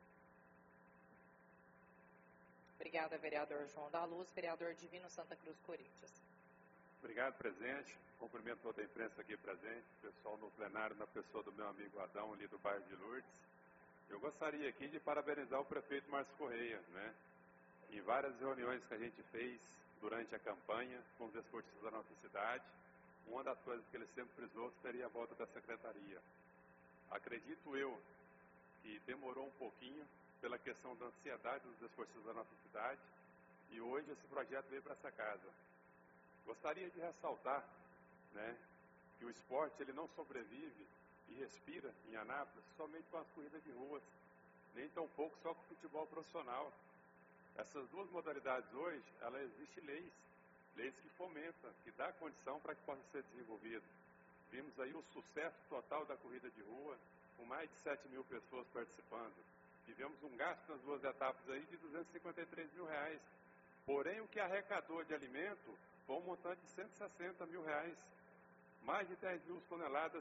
Obrigada, vereador João da Luz. Vereador Divino Santa Cruz, Corinthians. Obrigado, presidente. Cumprimento toda a imprensa aqui presente, pessoal no plenário, na pessoa do meu amigo Adão, ali do bairro de Lourdes. Eu gostaria aqui de parabenizar o prefeito Márcio Correia, né? Em várias reuniões que a gente fez durante a campanha com os esportistas da nossa cidade, uma das coisas que ele sempre frisou seria a volta da secretaria. Acredito eu que demorou um pouquinho pela questão da ansiedade dos esportistas da nossa cidade e hoje esse projeto veio para essa casa. Gostaria de ressaltar, né, que o esporte ele não sobrevive e respira em Anápolis somente com as corridas de ruas, nem tão pouco só com o futebol profissional. Essas duas modalidades hoje, ela existe leis, leis que fomentam, que dá condição para que possa ser desenvolvido. Vimos aí o sucesso total da corrida de rua, com mais de sete mil pessoas participando. Tivemos um gasto nas duas etapas aí de duzentos e cinquenta e três mil reais. Porém, o que arrecadou de alimento foi um montante de cento e sessenta mil reais. Mais de dez mil toneladas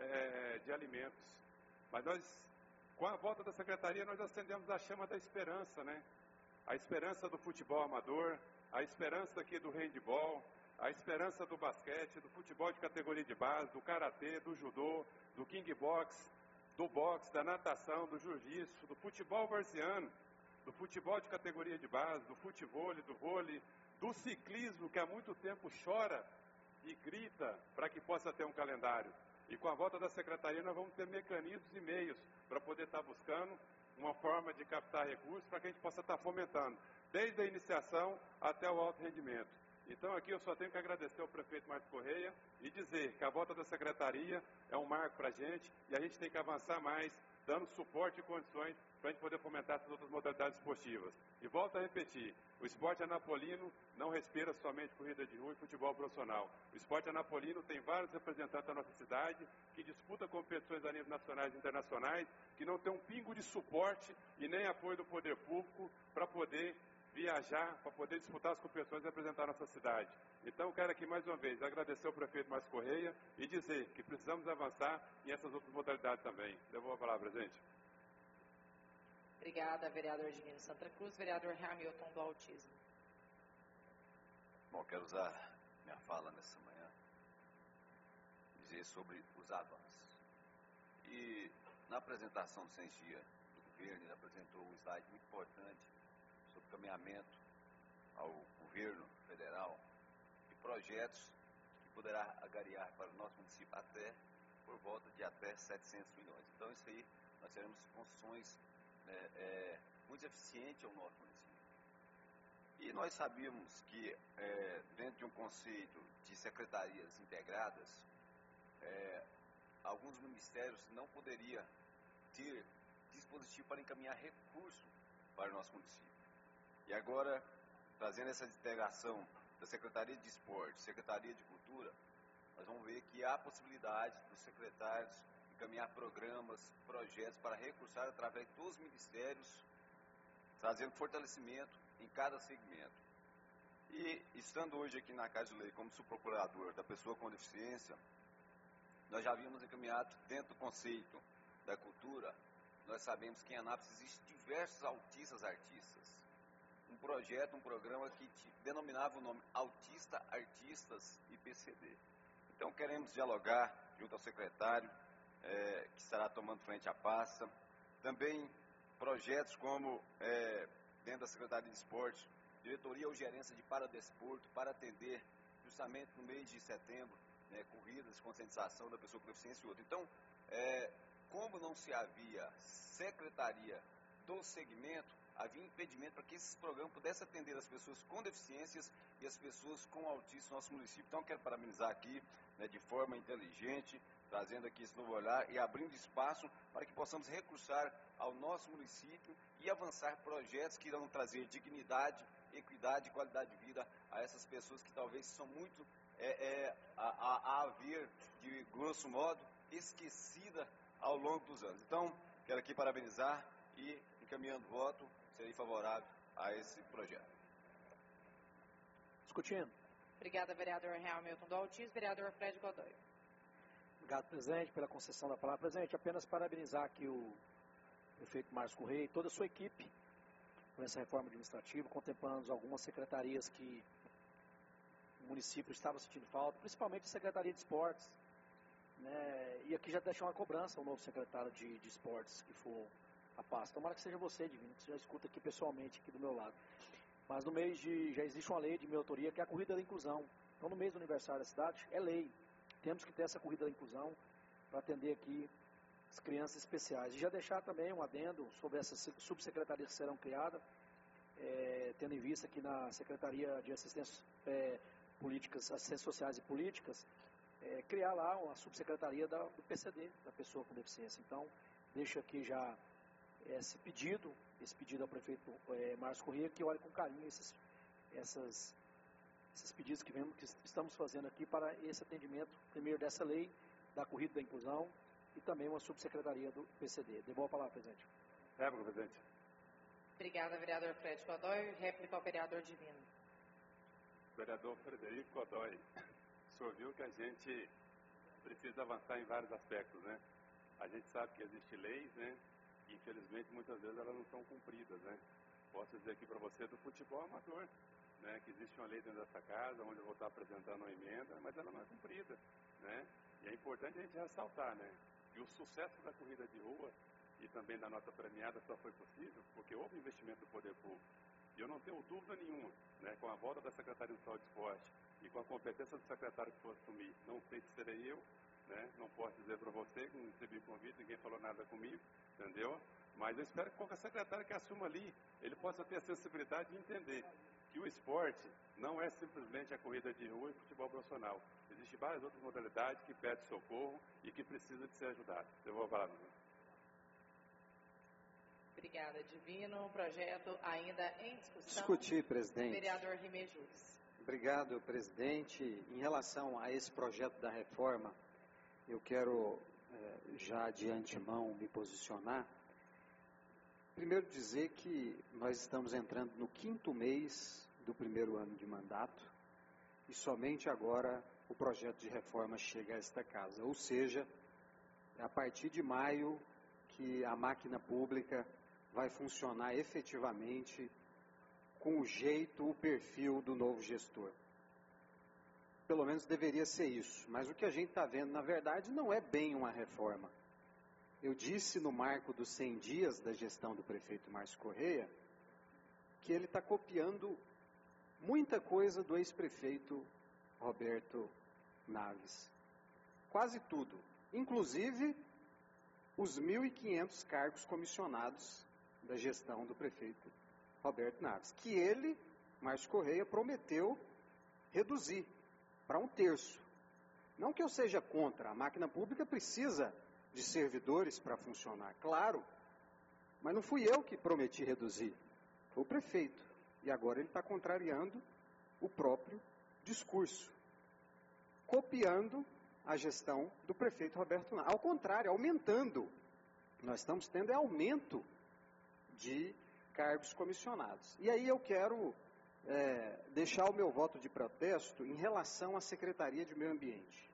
é, de alimentos. Mas nós, com a volta da secretaria, nós acendemos a chama da esperança, né? A esperança do futebol amador, a esperança aqui do handebol, a esperança do basquete, do futebol de categoria de base, do karatê, do judô, do kickbox, do boxe, da natação, do jiu-jitsu, do futebol varziano, do futebol de categoria de base, do futevôlei, do vôlei, do ciclismo, que há muito tempo chora e grita para que possa ter um calendário. E com a volta da secretaria nós vamos ter mecanismos e meios para poder estar buscando uma forma de captar recursos para que a gente possa estar fomentando, desde a iniciação até o alto rendimento. Então aqui eu só tenho que agradecer ao prefeito Márcio Correia e dizer que a volta da secretaria é um marco para a gente e a gente tem que avançar mais, dando suporte e condições para a gente poder fomentar essas outras modalidades esportivas. E volto a repetir, o esporte anapolino não respira somente corrida de rua e futebol profissional. O esporte anapolino tem vários representantes da nossa cidade que disputam competições a nível nacionais e internacionais, que não tem um pingo de suporte e nem apoio do poder público para poder viajar, para poder disputar as competições e representar a nossa cidade. Então, quero aqui mais uma vez agradecer ao prefeito Márcio Correia e dizer que precisamos avançar em essas outras modalidades também. Devolvo a palavra, presidente. Obrigada, vereador Divino Santa Cruz. Vereador Hamilton, do Autismo. Bom, quero usar minha fala nessa manhã, dizer sobre os avanços. E na apresentação do Ciência do governo, ele apresentou um slide muito importante sobre o caminhamento ao governo federal e projetos que poderá agariar para o nosso município até, por volta de até setecentos milhões. Então, isso aí, nós teremos funções né, é, muito eficientes ao nosso município. E nós sabíamos que, é, dentro de um conceito de secretarias integradas, é, alguns ministérios não poderiam ter dispositivo para encaminhar recurso para o nosso município. E agora, trazendo essa integração da Secretaria de Esporte, Secretaria de Cultura, nós vamos ver que há possibilidade dos secretários encaminhar programas, projetos para recursar através dos ministérios, trazendo fortalecimento em cada segmento. E, estando hoje aqui na Casa de Lei como subprocurador da pessoa com deficiência, nós já havíamos encaminhado dentro do conceito da cultura, nós sabemos que em Anápolis existem diversos autistas artistas. Um projeto, um programa que denominava o nome Autista Artistas I P C D. Então queremos dialogar junto ao secretário, é, que estará tomando frente à pasta. Também projetos como, é, dentro da Secretaria de Esporte, diretoria ou gerência de paradesporto, para atender justamente no mês de setembro, né, corridas de conscientização da pessoa com deficiência e outro. Então, é, como não se havia secretaria do segmento, havia impedimento para que esses programas pudessem atender as pessoas com deficiências e as pessoas com autismo no nosso município. Então, quero parabenizar aqui, né, de forma inteligente, trazendo aqui esse novo olhar e abrindo espaço para que possamos recursar ao nosso município e avançar projetos que irão trazer dignidade, equidade e qualidade de vida a essas pessoas que talvez são muito, é, é, a, a, a haver, de grosso modo, esquecida ao longo dos anos. Então, quero aqui parabenizar e, encaminhando voto, serei favorável a esse projeto. Discutindo. Obrigada, vereador Hamilton do Altis. Vereador Fred Godoy. Obrigado, presidente, pela concessão da palavra. Presidente, apenas parabenizar aqui o prefeito Márcio Correia e toda a sua equipe por essa reforma administrativa, contemplando algumas secretarias que o município estava sentindo falta, principalmente a Secretaria de Esportes, né? E aqui já deixou uma cobrança ao novo secretário de, de Esportes, que for a pasta. Tomara que seja você, Divino, que você já escuta aqui pessoalmente, aqui do meu lado. Mas no mês de, já existe uma lei de minha autoria, que é a Corrida da Inclusão. Então, no mês do aniversário da cidade, é lei. Temos que ter essa Corrida da Inclusão para atender aqui as crianças especiais. E já deixar também um adendo sobre essas subsecretarias que serão criadas, é, tendo em vista que na Secretaria de Assistência é, Políticas, Assistências Sociais e Políticas, é, criar lá uma subsecretaria da, do P C D, da pessoa com deficiência. Então, deixo aqui já esse pedido, esse pedido ao prefeito é, Márcio Correia, que olhe com carinho esses, essas, esses pedidos que, vemos, que estamos fazendo aqui para esse atendimento, primeiro dessa lei, da Corrida da Inclusão, e também uma subsecretaria do P C D. Devolvo a palavra, presidente. Réplica, presidente. Obrigada, vereador Fred Godoy. Réplica ao vereador Divino. Vereador Frederico Godoy, o senhor viu que a gente precisa avançar em vários aspectos, né? A gente sabe que existem leis, né? E, infelizmente, muitas vezes elas não são cumpridas, né? Posso dizer aqui para você do futebol amador, né? Que existe uma lei dentro dessa casa, onde eu vou estar apresentando uma emenda, mas ela não é cumprida, né? E é importante a gente ressaltar, né? E o sucesso da corrida de rua e também da nota premiada só foi possível porque houve investimento do poder público. E eu não tenho dúvida nenhuma, né? Com a volta da Secretaria de Saúde e Esporte e com a competência do secretário que for assumir, não sei se serei eu, né? Não posso dizer para você que não recebi convite, ninguém falou nada comigo, entendeu? Mas eu espero que qualquer secretário que assuma ali, ele possa ter a sensibilidade de entender que o esporte não é simplesmente a corrida de rua e futebol profissional. Existem várias outras modalidades que pedem socorro e que precisam de ser ajudadas. Eu vou falar. Obrigada, Divino. Projeto ainda em discussão. Discutir, presidente. Vereador Rimejus. Obrigado, presidente. Em relação a esse projeto da reforma, eu quero eh, já de antemão me posicionar. Primeiro dizer que nós estamos entrando no quinto mês do primeiro ano de mandato e somente agora o projeto de reforma chega a esta casa. Ou seja, é a partir de maio que a máquina pública vai funcionar efetivamente com o jeito, o perfil do novo gestor. Pelo menos deveria ser isso, mas o que a gente está vendo, na verdade, não é bem uma reforma. Eu disse no marco dos cem dias da gestão do prefeito Márcio Correia que ele está copiando muita coisa do ex-prefeito Roberto Naves. Quase tudo, inclusive os mil e quinhentos cargos comissionados da gestão do prefeito Roberto Naves, que ele, Márcio Correia, prometeu reduzir para um terço. Não que eu seja contra, a máquina pública precisa de servidores para funcionar, claro. Mas não fui eu que prometi reduzir, foi o prefeito. E agora ele está contrariando o próprio discurso, copiando a gestão do prefeito Roberto Naves. Ao contrário, aumentando. Nós estamos tendo é aumento de cargos comissionados. E aí eu quero é, deixar o meu voto de protesto em relação à Secretaria de Meio Ambiente.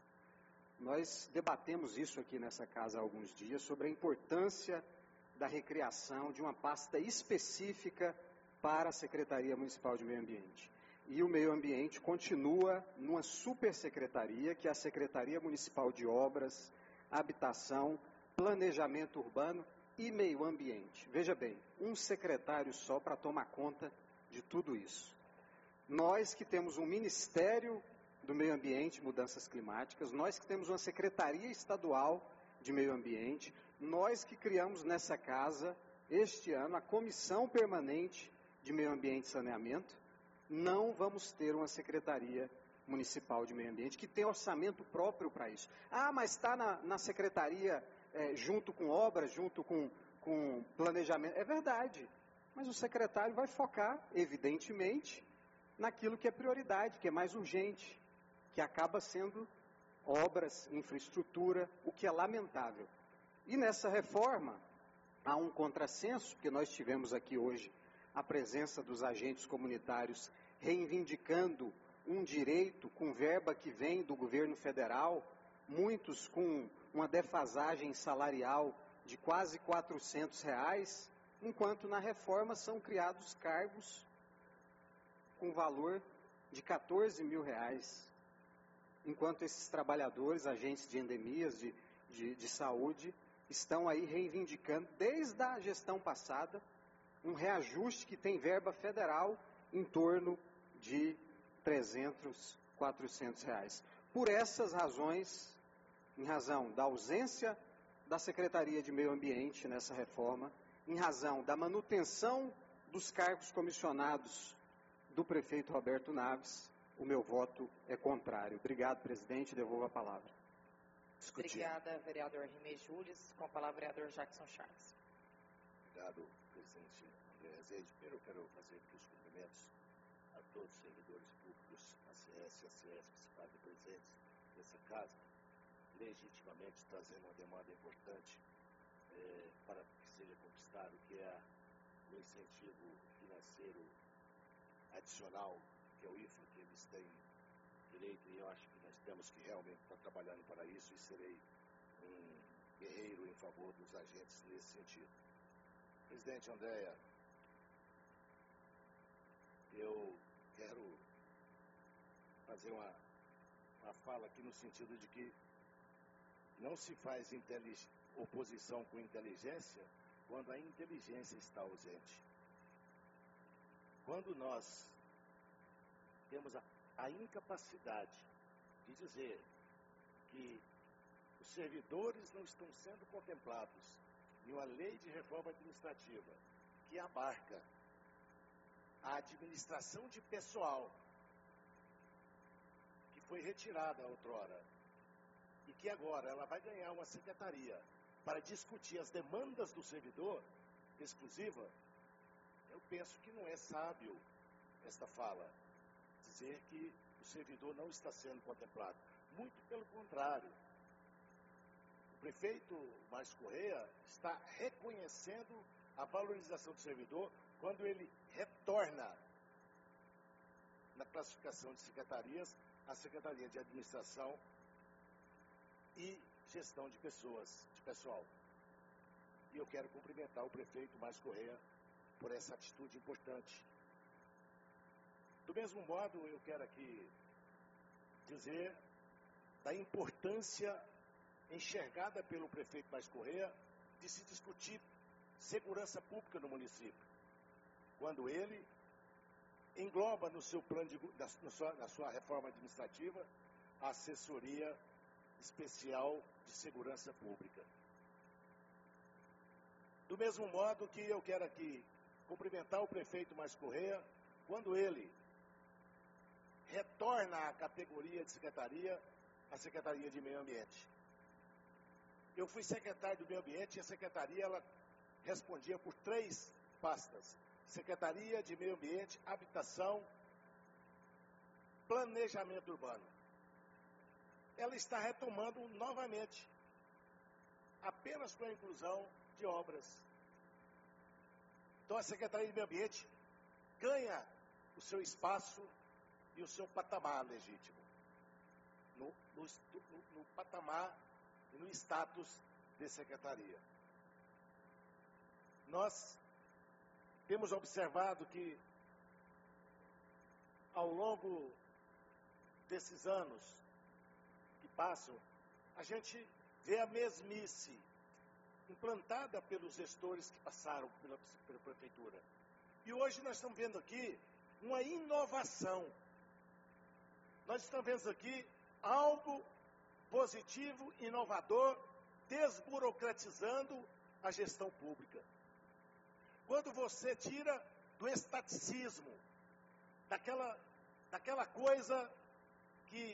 Nós debatemos isso aqui nessa casa há alguns dias, sobre a importância da recriação de uma pasta específica para a Secretaria Municipal de Meio Ambiente. E o meio ambiente continua numa supersecretaria, que é a Secretaria Municipal de Obras, Habitação, Planejamento Urbano e Meio Ambiente. Veja bem, um secretário só para tomar conta de tudo isso. Nós que temos um Ministério do Meio Ambiente e Mudanças Climáticas, nós que temos uma Secretaria Estadual de Meio Ambiente, nós que criamos nessa casa, este ano, a Comissão Permanente de Meio Ambiente e Saneamento, não vamos ter uma Secretaria Municipal de Meio Ambiente que tem orçamento próprio para isso. Ah, mas está na, na Secretaria é, junto com obras, junto com, com planejamento. É verdade, mas o secretário vai focar, evidentemente, naquilo que é prioridade, que é mais urgente, que acaba sendo obras, infraestrutura, o que é lamentável. E nessa reforma, há um contrassenso, porque nós tivemos aqui hoje a presença dos agentes comunitários reivindicando um direito com verba que vem do governo federal, muitos com uma defasagem salarial de quase quatrocentos reais, enquanto na reforma são criados cargos com valor de quatorze mil reais, enquanto esses trabalhadores, agentes de endemias, de, de, de saúde, estão aí reivindicando, desde a gestão passada, um reajuste que tem verba federal em torno de trezentos, quatrocentos reais. Por essas razões, em razão da ausência da Secretaria de Meio Ambiente nessa reforma, em razão da manutenção dos cargos comissionados do prefeito Roberto Naves, o meu voto é contrário. Obrigado, presidente. Devolvo a palavra. Discutir. Obrigada, vereador Rimei Július. Com a palavra, vereador Jackson Charles. Obrigado, presidente André Rezende. Primeiro, eu quero fazer aqui os cumprimentos a todos os servidores públicos, a C S e a C S, que se fazem presentes nessa casa, legitimamente trazendo uma demanda importante é, para que seja conquistado, que é o incentivo financeiro adicional, que é o I F A, que eles têm direito, e eu acho que nós temos que realmente estar trabalhando para isso, e serei um guerreiro em favor dos agentes nesse sentido. Presidente Andréa, eu quero fazer uma, uma fala aqui no sentido de que não se faz oposição com inteligência quando a inteligência está ausente. Quando nós temos a, a incapacidade de dizer que os servidores não estão sendo contemplados em uma lei de reforma administrativa que abarca a administração de pessoal que foi retirada outrora e que agora ela vai ganhar uma secretaria para discutir as demandas do servidor exclusiva, eu penso que não é sábio esta fala, dizer que o servidor não está sendo contemplado. Muito pelo contrário. O prefeito Márcio Correia está reconhecendo a valorização do servidor quando ele retorna na classificação de secretarias a Secretaria de Administração e Gestão de Pessoas, de Pessoal. E eu quero cumprimentar o prefeito Márcio Correia por essa atitude importante. Do mesmo modo, eu quero aqui dizer da importância enxergada pelo prefeito Márcio Correia de se discutir segurança pública no município, quando ele engloba no seu plano de, na, sua, na sua reforma administrativa a assessoria especial de segurança pública. Do mesmo modo que eu quero aqui cumprimentar o prefeito Márcio Correia quando ele retorna à categoria de secretaria a Secretaria de Meio Ambiente. Eu fui secretário do Meio Ambiente e a Secretaria ela respondia por três pastas. Secretaria de Meio Ambiente, Habitação, Planejamento Urbano. Ela está retomando novamente, apenas com a inclusão de obras. Então a Secretaria de Meio Ambiente ganha o seu espaço e o seu patamar legítimo. No, no, no, no patamar e no status de secretaria. Nós temos observado que, ao longo desses anos que passam, a gente vê a mesmice implantada pelos gestores que passaram pela, pela prefeitura. E hoje nós estamos vendo aqui uma inovação. Nós estamos vendo aqui algo positivo, inovador, desburocratizando a gestão pública. Quando você tira do estaticismo, daquela, daquela coisa que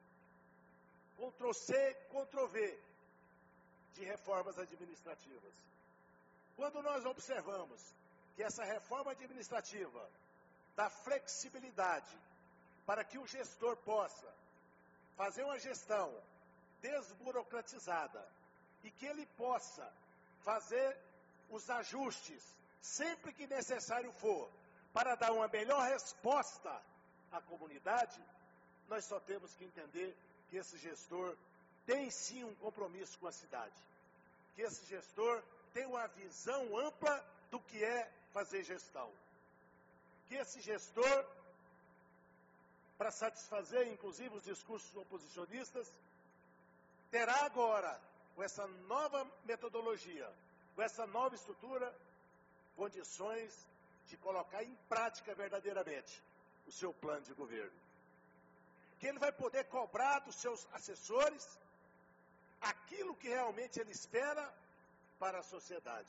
Ctrl-C, Ctrl-V, de reformas administrativas. Quando nós observamos que essa reforma administrativa dá flexibilidade para que o gestor possa fazer uma gestão desburocratizada e que ele possa fazer os ajustes sempre que necessário for para dar uma melhor resposta à comunidade, nós só temos que entender que esse gestor tem sim um compromisso com a cidade, que esse gestor tem uma visão ampla do que é fazer gestão, que esse gestor, para satisfazer inclusive os discursos oposicionistas, terá agora, com essa nova metodologia, com essa nova estrutura, condições de colocar em prática verdadeiramente o seu plano de governo. Que ele vai poder cobrar dos seus assessores aquilo que realmente ele espera para a sociedade.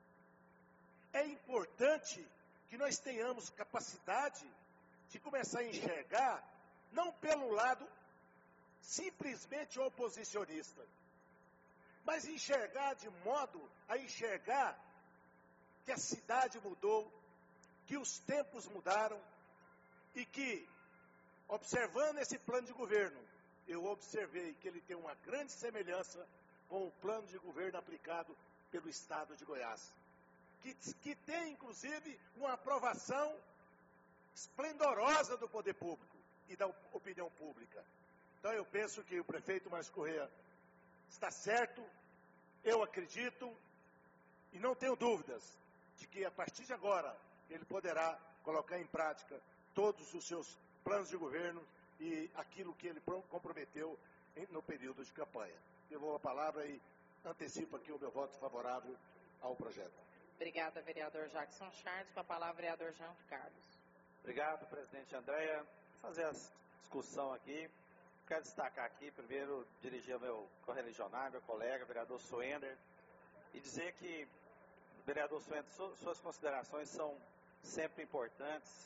É importante que nós tenhamos capacidade de começar a enxergar, não pelo lado simplesmente oposicionista, mas enxergar de modo a enxergar que a cidade mudou, que os tempos mudaram e que, observando esse plano de governo, eu observei que ele tem uma grande semelhança com o plano de governo aplicado pelo Estado de Goiás, que, que tem, inclusive, uma aprovação esplendorosa do poder público e da opinião pública. Então, eu penso que o prefeito Márcio Corrêa está certo, eu acredito, e não tenho dúvidas de que, a partir de agora, ele poderá colocar em prática todos os seus planos de governo e aquilo que ele comprometeu no período de campanha. Devolvo a palavra e antecipo aqui o meu voto favorável ao projeto. Obrigada, vereador Jackson Charles. Com a palavra, vereador Jean Carlos. Obrigado, presidente Andréia. Vou fazer a discussão aqui. Quero destacar aqui, primeiro, dirigir ao meu correligionário, meu colega, vereador Suender, e dizer que, vereador Suender, suas considerações são sempre importantes,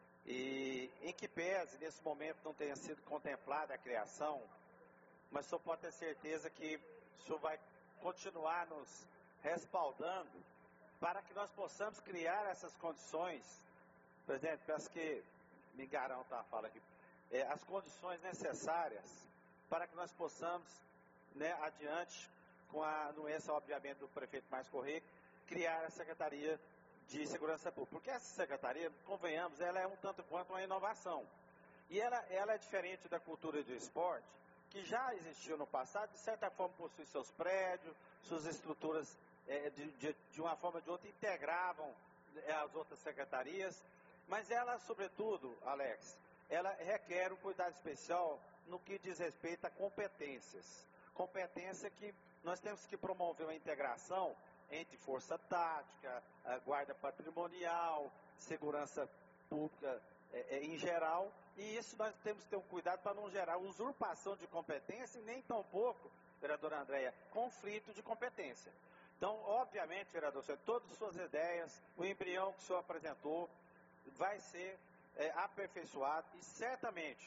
e em que pese, nesse momento, não tenha sido contemplada a criação, mas o senhor pode ter certeza que o senhor vai continuar nos respaldando para que nós possamos criar essas condições. Presidente, peço que me garanta a fala aqui. É, as condições necessárias para que nós possamos, né, adiante, com a anuência, obviamente, do prefeito Márcio Corrêa, criar a Secretaria de Segurança Pública. Porque essa Secretaria, convenhamos, ela é um tanto quanto uma inovação. E ela, ela é diferente da cultura do esporte, que já existiu no passado, de certa forma possui seus prédios, suas estruturas, é, de, de, de uma forma ou de outra, integravam é, as outras secretarias, mas ela, sobretudo, Alex, ela requer um cuidado especial no que diz respeito a competências. Competência que nós temos que promover uma integração entre força tática, a guarda patrimonial, segurança pública é, é, em geral, e isso nós temos que ter um cuidado para não gerar usurpação de competência e nem tampouco, vereadora Andréia, conflito de competência. Então, obviamente, vereador, todas as suas ideias, o embrião que o senhor apresentou, vai ser É, aperfeiçoado e certamente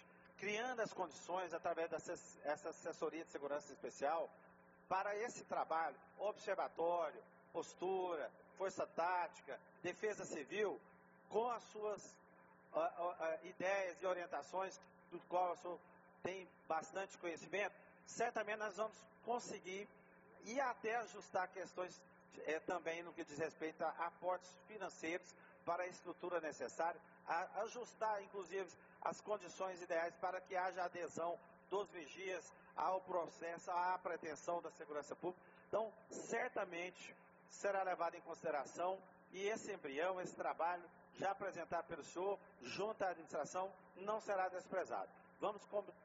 criando as condições através dessa essa assessoria de segurança especial para esse trabalho, observatório, postura, força tática, defesa civil, com as suas uh, uh, uh, ideias e orientações, do qual o senhor tem bastante conhecimento, certamente nós vamos conseguir e até ajustar questões eh, também no que diz respeito a aportes financeiros para a estrutura necessária, a ajustar inclusive as condições ideais para que haja adesão dos vigias ao processo, à pretensão da segurança pública. Então, certamente será levado em consideração e esse embrião, esse trabalho já apresentado pelo senhor, junto à administração, não será desprezado. Vamos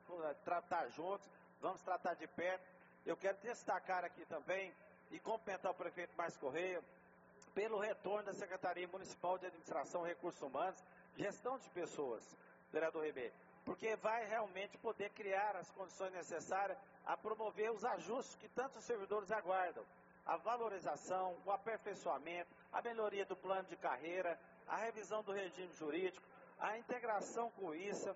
tratar juntos, vamos tratar de perto. Eu quero destacar aqui também e cumprimentar o prefeito Márcio Correia pelo retorno da Secretaria Municipal de Administração e Recursos Humanos, Gestão de Pessoas, vereador Ribeiro, porque vai realmente poder criar as condições necessárias a promover os ajustes que tantos servidores aguardam, a valorização, o aperfeiçoamento, a melhoria do plano de carreira, a revisão do regime jurídico, a integração com o I S A,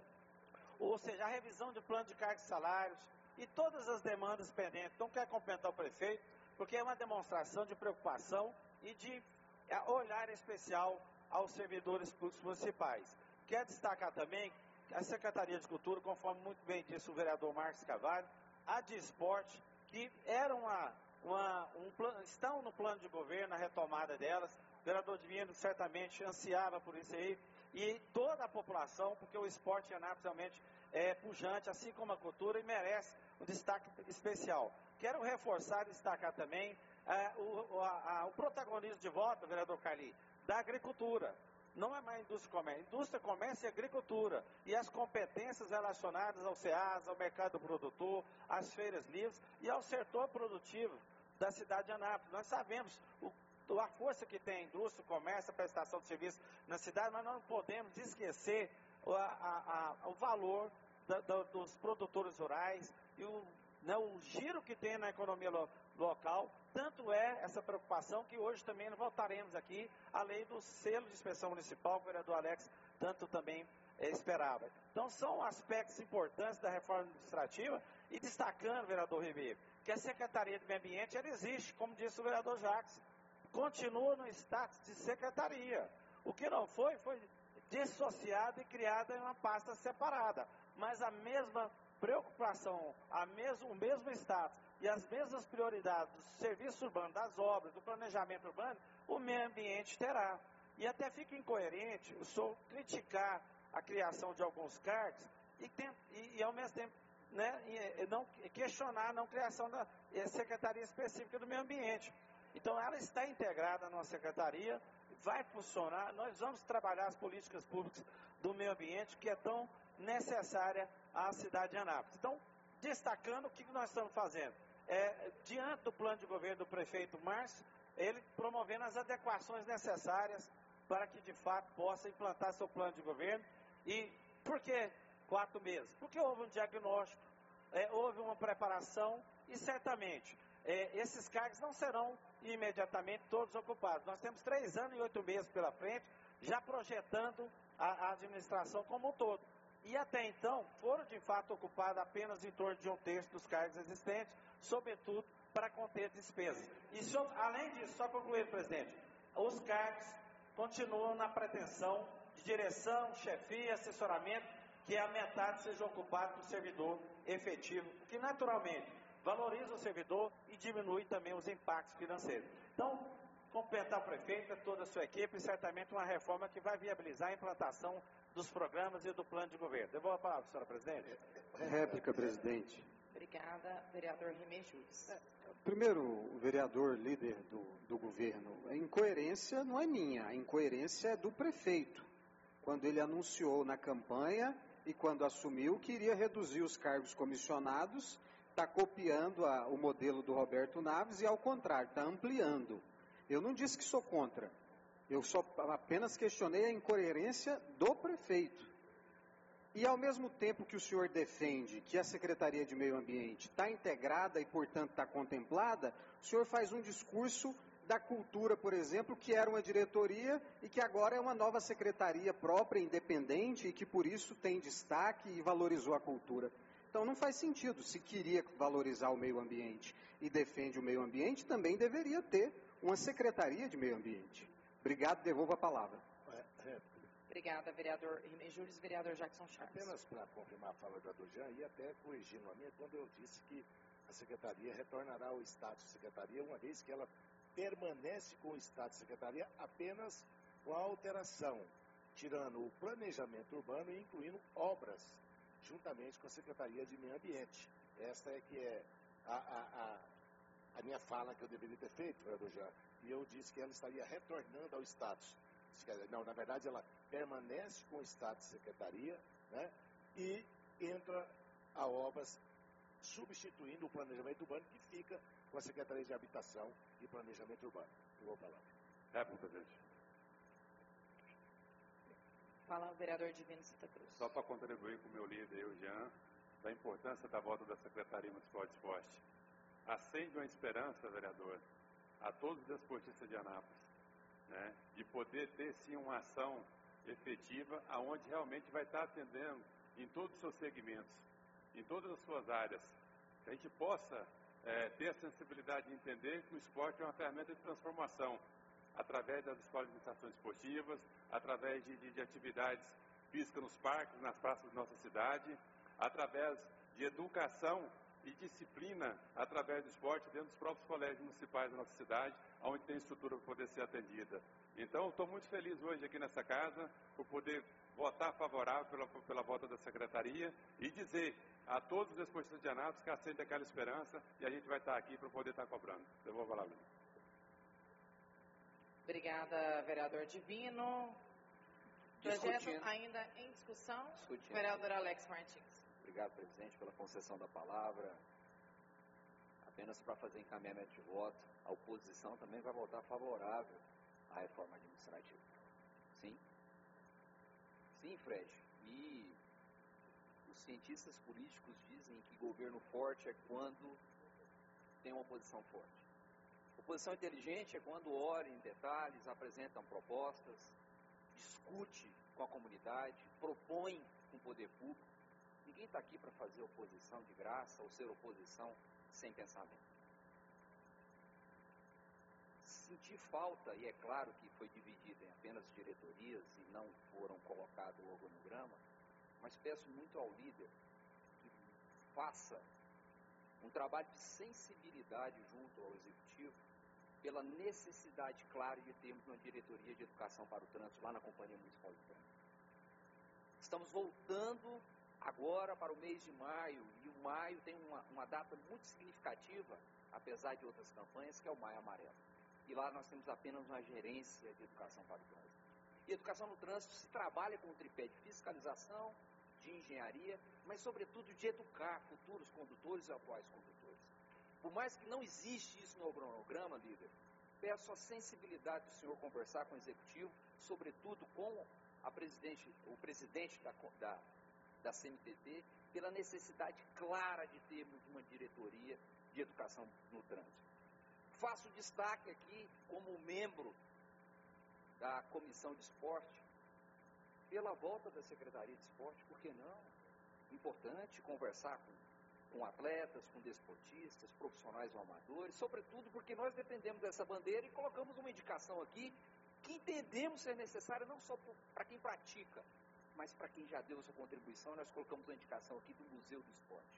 ou seja, a revisão de plano de cargos e salários e todas as demandas pendentes. Então, quero cumprimentar o prefeito, porque é uma demonstração de preocupação e de olhar especial aos servidores públicos municipais. Quero destacar também a Secretaria de Cultura, conforme muito bem disse o vereador Marcos Carvalho, a de Esporte, que era uma, uma, um plano, estão no plano de governo, a retomada delas. O vereador Divino certamente ansiava por isso aí, e toda a população, porque o esporte em Anápolis realmente é pujante, assim como a cultura, e merece um destaque especial. Quero reforçar e destacar também é, o, a, a, o protagonismo de voto, vereador Carli, da agricultura. Não é mais indústria e comércio, indústria, comércio e agricultura. E as competências relacionadas ao SEAS, ao mercado produtor, às feiras livres e ao setor produtivo da cidade de Anápolis. Nós sabemos o, a força que tem a indústria, o comércio, a prestação de serviços na cidade, mas nós não podemos esquecer o, a, a, o valor da, da, dos produtores rurais e o, né, o giro que tem na economia lo, local. Tanto é essa preocupação que hoje também voltaremos aqui à lei do selo de inspeção municipal, que o vereador Alex tanto também é, esperava. Então, são aspectos importantes da reforma administrativa e destacando, vereador Ribeiro, que a Secretaria de Meio Ambiente, ela existe, como disse o vereador Jacques, continua no status de secretaria. O que não foi, foi dissociada e criada em uma pasta separada, mas a mesma preocupação, a mesmo, o mesmo status e as mesmas prioridades do serviço urbano, das obras, do planejamento urbano, o meio ambiente terá. E até fica incoerente o senhor criticar a criação de alguns cargos e, tem, e, e ao mesmo tempo né, e, e não, questionar a não criação da Secretaria Específica do Meio Ambiente. Então, ela está integrada na nossa secretaria, vai funcionar, nós vamos trabalhar as políticas públicas do meio ambiente, que é tão necessária à cidade de Anápolis. Então, destacando o que nós estamos fazendo. É, diante do plano de governo do prefeito Márcio, ele promovendo as adequações necessárias para que, de fato, possa implantar seu plano de governo. E por que quatro meses? Porque houve um diagnóstico, é, houve uma preparação e, certamente, é, esses cargos não serão imediatamente todos ocupados. Nós temos três anos e oito meses pela frente, já projetando a, a administração como um todo. E até então, foram de fato ocupados apenas em torno de um terço dos cargos existentes, sobretudo para conter despesas. E, se, além disso, só concluir, presidente, os cargos continuam na pretensão de direção, chefia, assessoramento, que a metade seja ocupada por servidor efetivo, que naturalmente valoriza o servidor e diminui também os impactos financeiros. Então, completar o prefeito, toda a sua equipe, e certamente uma reforma que vai viabilizar a implantação dos programas e do plano de governo. Devolvo a palavra, senhora presidente. Réplica, presidente. Obrigada, vereador Rimejus. Primeiro, o vereador líder do, do governo, a incoerência não é minha, a incoerência é do prefeito, quando ele anunciou na campanha e quando assumiu que iria reduzir os cargos comissionados, está copiando a, o modelo do Roberto Naves e, ao contrário, está ampliando. Eu não disse que sou contra, eu só apenas questionei a incoerência do prefeito. E, ao mesmo tempo que o senhor defende que a Secretaria de Meio Ambiente está integrada e, portanto, está contemplada, o senhor faz um discurso da cultura, por exemplo, que era uma diretoria e que agora é uma nova secretaria própria, independente, e que por isso tem destaque e valorizou a cultura. Então não faz sentido, se queria valorizar o meio ambiente e defende o meio ambiente, também deveria ter uma secretaria de meio ambiente. Obrigado, devolvo a palavra. Obrigada, vereador Rimei Júris. Vereador Jackson Chaves. Apenas para confirmar a fala do vereador Jean e até corrigindo a minha, quando eu disse que a secretaria retornará ao status de secretaria, uma vez que ela permanece com o status de secretaria apenas com a alteração, tirando o planejamento urbano e incluindo obras, juntamente com a Secretaria de Meio Ambiente. Esta é que é a, a, a, a minha fala que eu deveria ter feito, vereador Jean, e eu disse que ela estaria retornando ao status. Não, na verdade, ela permanece com o status de secretaria, né, e entra a obras substituindo o planejamento urbano, que fica com a Secretaria de Habitação e Planejamento Urbano. Eu vou falar. É, presidente. Fala o vereador Divino Santa Cruz. Só para contribuir com o meu líder, o Jean, da importância da volta da Secretaria Municipal de Esporte. Acende uma esperança, vereador, a todos os desportistas de Anápolis, né, de poder ter sim uma ação efetiva, aonde realmente vai estar atendendo em todos os seus segmentos, em todas as suas áreas, que a gente possa é, ter a sensibilidade de entender que o esporte é uma ferramenta de transformação, através das escolas de iniciações esportivas, através de, de, de atividades físicas nos parques, nas praças da nossa cidade, através de educação e disciplina através do esporte dentro dos próprios colégios municipais da nossa cidade, onde tem estrutura para poder ser atendida. Então, estou muito feliz hoje aqui nessa casa por poder votar favorável pela, pela volta da secretaria e dizer a todos os desportistas de Anápolis que acendem aquela esperança e a gente vai estar aqui para poder estar cobrando. Eu vou falar. Obrigada, vereador Divino. Projeto Discutindo. ainda em discussão. Discutindo. Vereador Alex Martins. Obrigado, presidente, pela concessão da palavra. Apenas para fazer encaminhamento de voto, a oposição também vai votar favorável à reforma administrativa. Sim? Sim, Fred. E os cientistas políticos dizem que governo forte é quando tem uma oposição forte. Oposição inteligente é quando olha em detalhes, apresentam propostas, discute com a comunidade, propõe com o poder público. Ninguém está aqui para fazer oposição de graça ou ser oposição sem pensamento. Senti falta, e é claro que foi dividido em apenas diretorias e não foram colocados o organograma, mas peço muito ao líder que faça um trabalho de sensibilidade junto ao Executivo pela necessidade clara de termos uma diretoria de educação para o trânsito lá na Companhia Municipal de Trânsito. Estamos voltando agora para o mês de maio, e o maio tem uma, uma data muito significativa, apesar de outras campanhas, que é o Maio Amarelo. E lá nós temos apenas uma gerência de educação para o trânsito. E educação no trânsito se trabalha com um tripé de fiscalização, de engenharia, mas sobretudo de educar futuros condutores e atuais condutores. Por mais que não existe isso no organograma, líder, peço a sensibilidade do senhor conversar com o Executivo, sobretudo com a presidente, o presidente da, da da C M T T, pela necessidade clara de termos uma diretoria de educação no trânsito. Faço destaque aqui, como membro da Comissão de Esporte, pela volta da Secretaria de Esporte, por que não? Importante conversar com, com atletas, com desportistas, profissionais ou amadores, sobretudo porque nós dependemos dessa bandeira e colocamos uma indicação aqui que entendemos ser necessária não só para quem pratica, mas para quem já deu a sua contribuição, nós colocamos a indicação aqui do Museu do Esporte.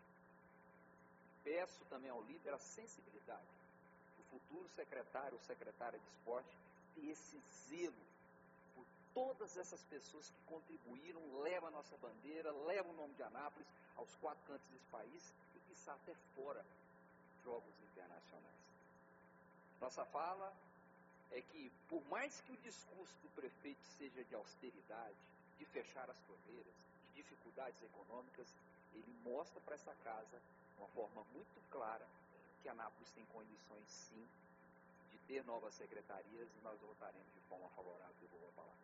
Peço também ao líder a sensibilidade do futuro secretário ou secretária de esporte ter esse zelo por todas essas pessoas que contribuíram, levam a nossa bandeira, levam o nome de Anápolis aos quatro cantos desse país e quiçá até fora de jogos internacionais. Nossa fala é que, por mais que o discurso do prefeito seja de austeridade, de fechar as torneiras, de dificuldades econômicas, ele mostra para essa casa, de uma forma muito clara, que Anápolis tem condições, sim, de ter novas secretarias e nós votaremos de forma favorável. Eu vou falar.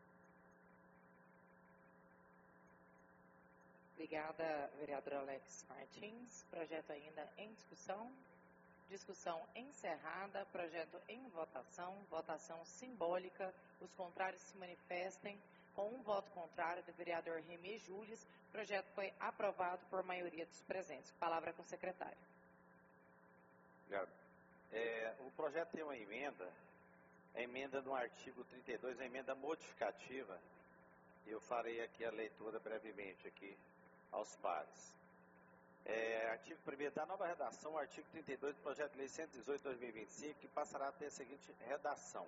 Obrigada, vereador Alex Martins. Projeto ainda em discussão. Discussão encerrada. Projeto em votação. Votação simbólica. Os contrários se manifestem. Com um voto contrário do vereador Remê Júlias, o projeto foi aprovado por maioria dos presentes. Palavra com o secretário. Obrigado. É, o projeto tem uma emenda, a emenda no artigo trinta e dois, a emenda modificativa. Eu farei aqui a leitura brevemente aqui aos pares. É, artigo primeiro da nova redação, artigo trinta e dois do projeto de lei cento e dezoito de dois mil e vinte e cinco, que passará a ter a seguinte redação.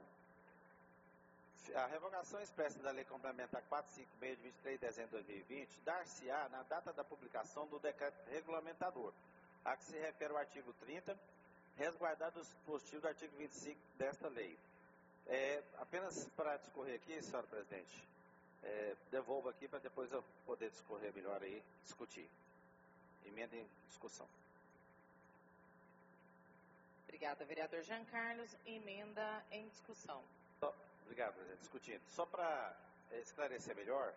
A revogação expressa da Lei Complementar quatrocentos e cinquenta e seis, de vinte e três de dezembro de dois mil e vinte, dar-se-á na data da publicação do decreto regulamentador, a que se refere o artigo trinta, resguardado o dispositivo do artigo vinte e cinco desta lei. É, apenas para discorrer aqui, senhora presidente, é, devolvo aqui para depois eu poder discorrer melhor aí, discutir. Emenda em discussão. Obrigada, vereador Jean Carlos. Emenda em discussão. Obrigado, presidente. Discutindo. Só para esclarecer melhor,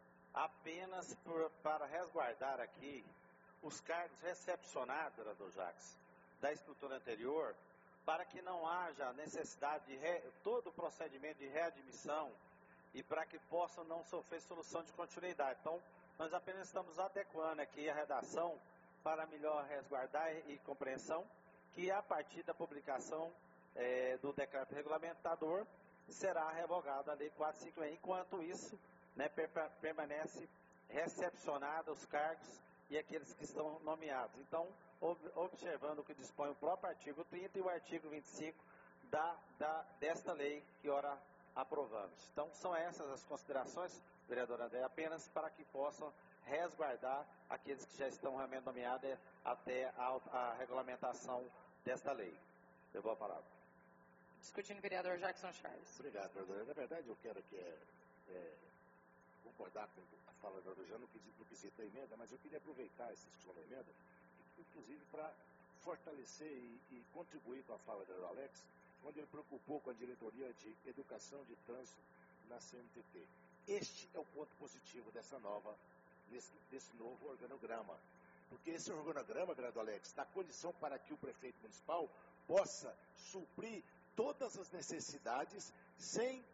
apenas por, para resguardar aqui os cargos recepcionados, vereador Jacques, da estrutura anterior, para que não haja necessidade de re, todo o procedimento de readmissão e para que possam não sofrer solução de continuidade. Então, nós apenas estamos adequando aqui a redação para melhor resguardar e, e compreensão que a partir da publicação é, do decreto regulamentador será revogada a Lei quatrocentos e cinquenta e seis. Enquanto isso, né, per, permanece recepcionada os cargos e aqueles que estão nomeados. Então, ob, observando o que dispõe o próprio artigo trinta e o artigo vinte e cinco da, da, desta lei que ora aprovamos. Então, são essas as considerações, vereador André, apenas para que possam resguardar aqueles que já estão realmente nomeados até a, a regulamentação desta lei. Eu vou a palavra. Discutindo o vereador Jackson Charles. Obrigado, vereador. Na verdade, eu quero que, é, é, concordar com a fala do vereador Jean no quesito da emenda, mas eu queria aproveitar essa discussão da emenda, inclusive para fortalecer e, e contribuir com a fala do vereador Alex, quando ele preocupou com a diretoria de educação de trânsito na C N T T. Este é o ponto positivo dessa nova, desse, desse novo organograma. Porque esse organograma, vereador Alex, dá condição para que o prefeito municipal possa suprir todas as necessidades sem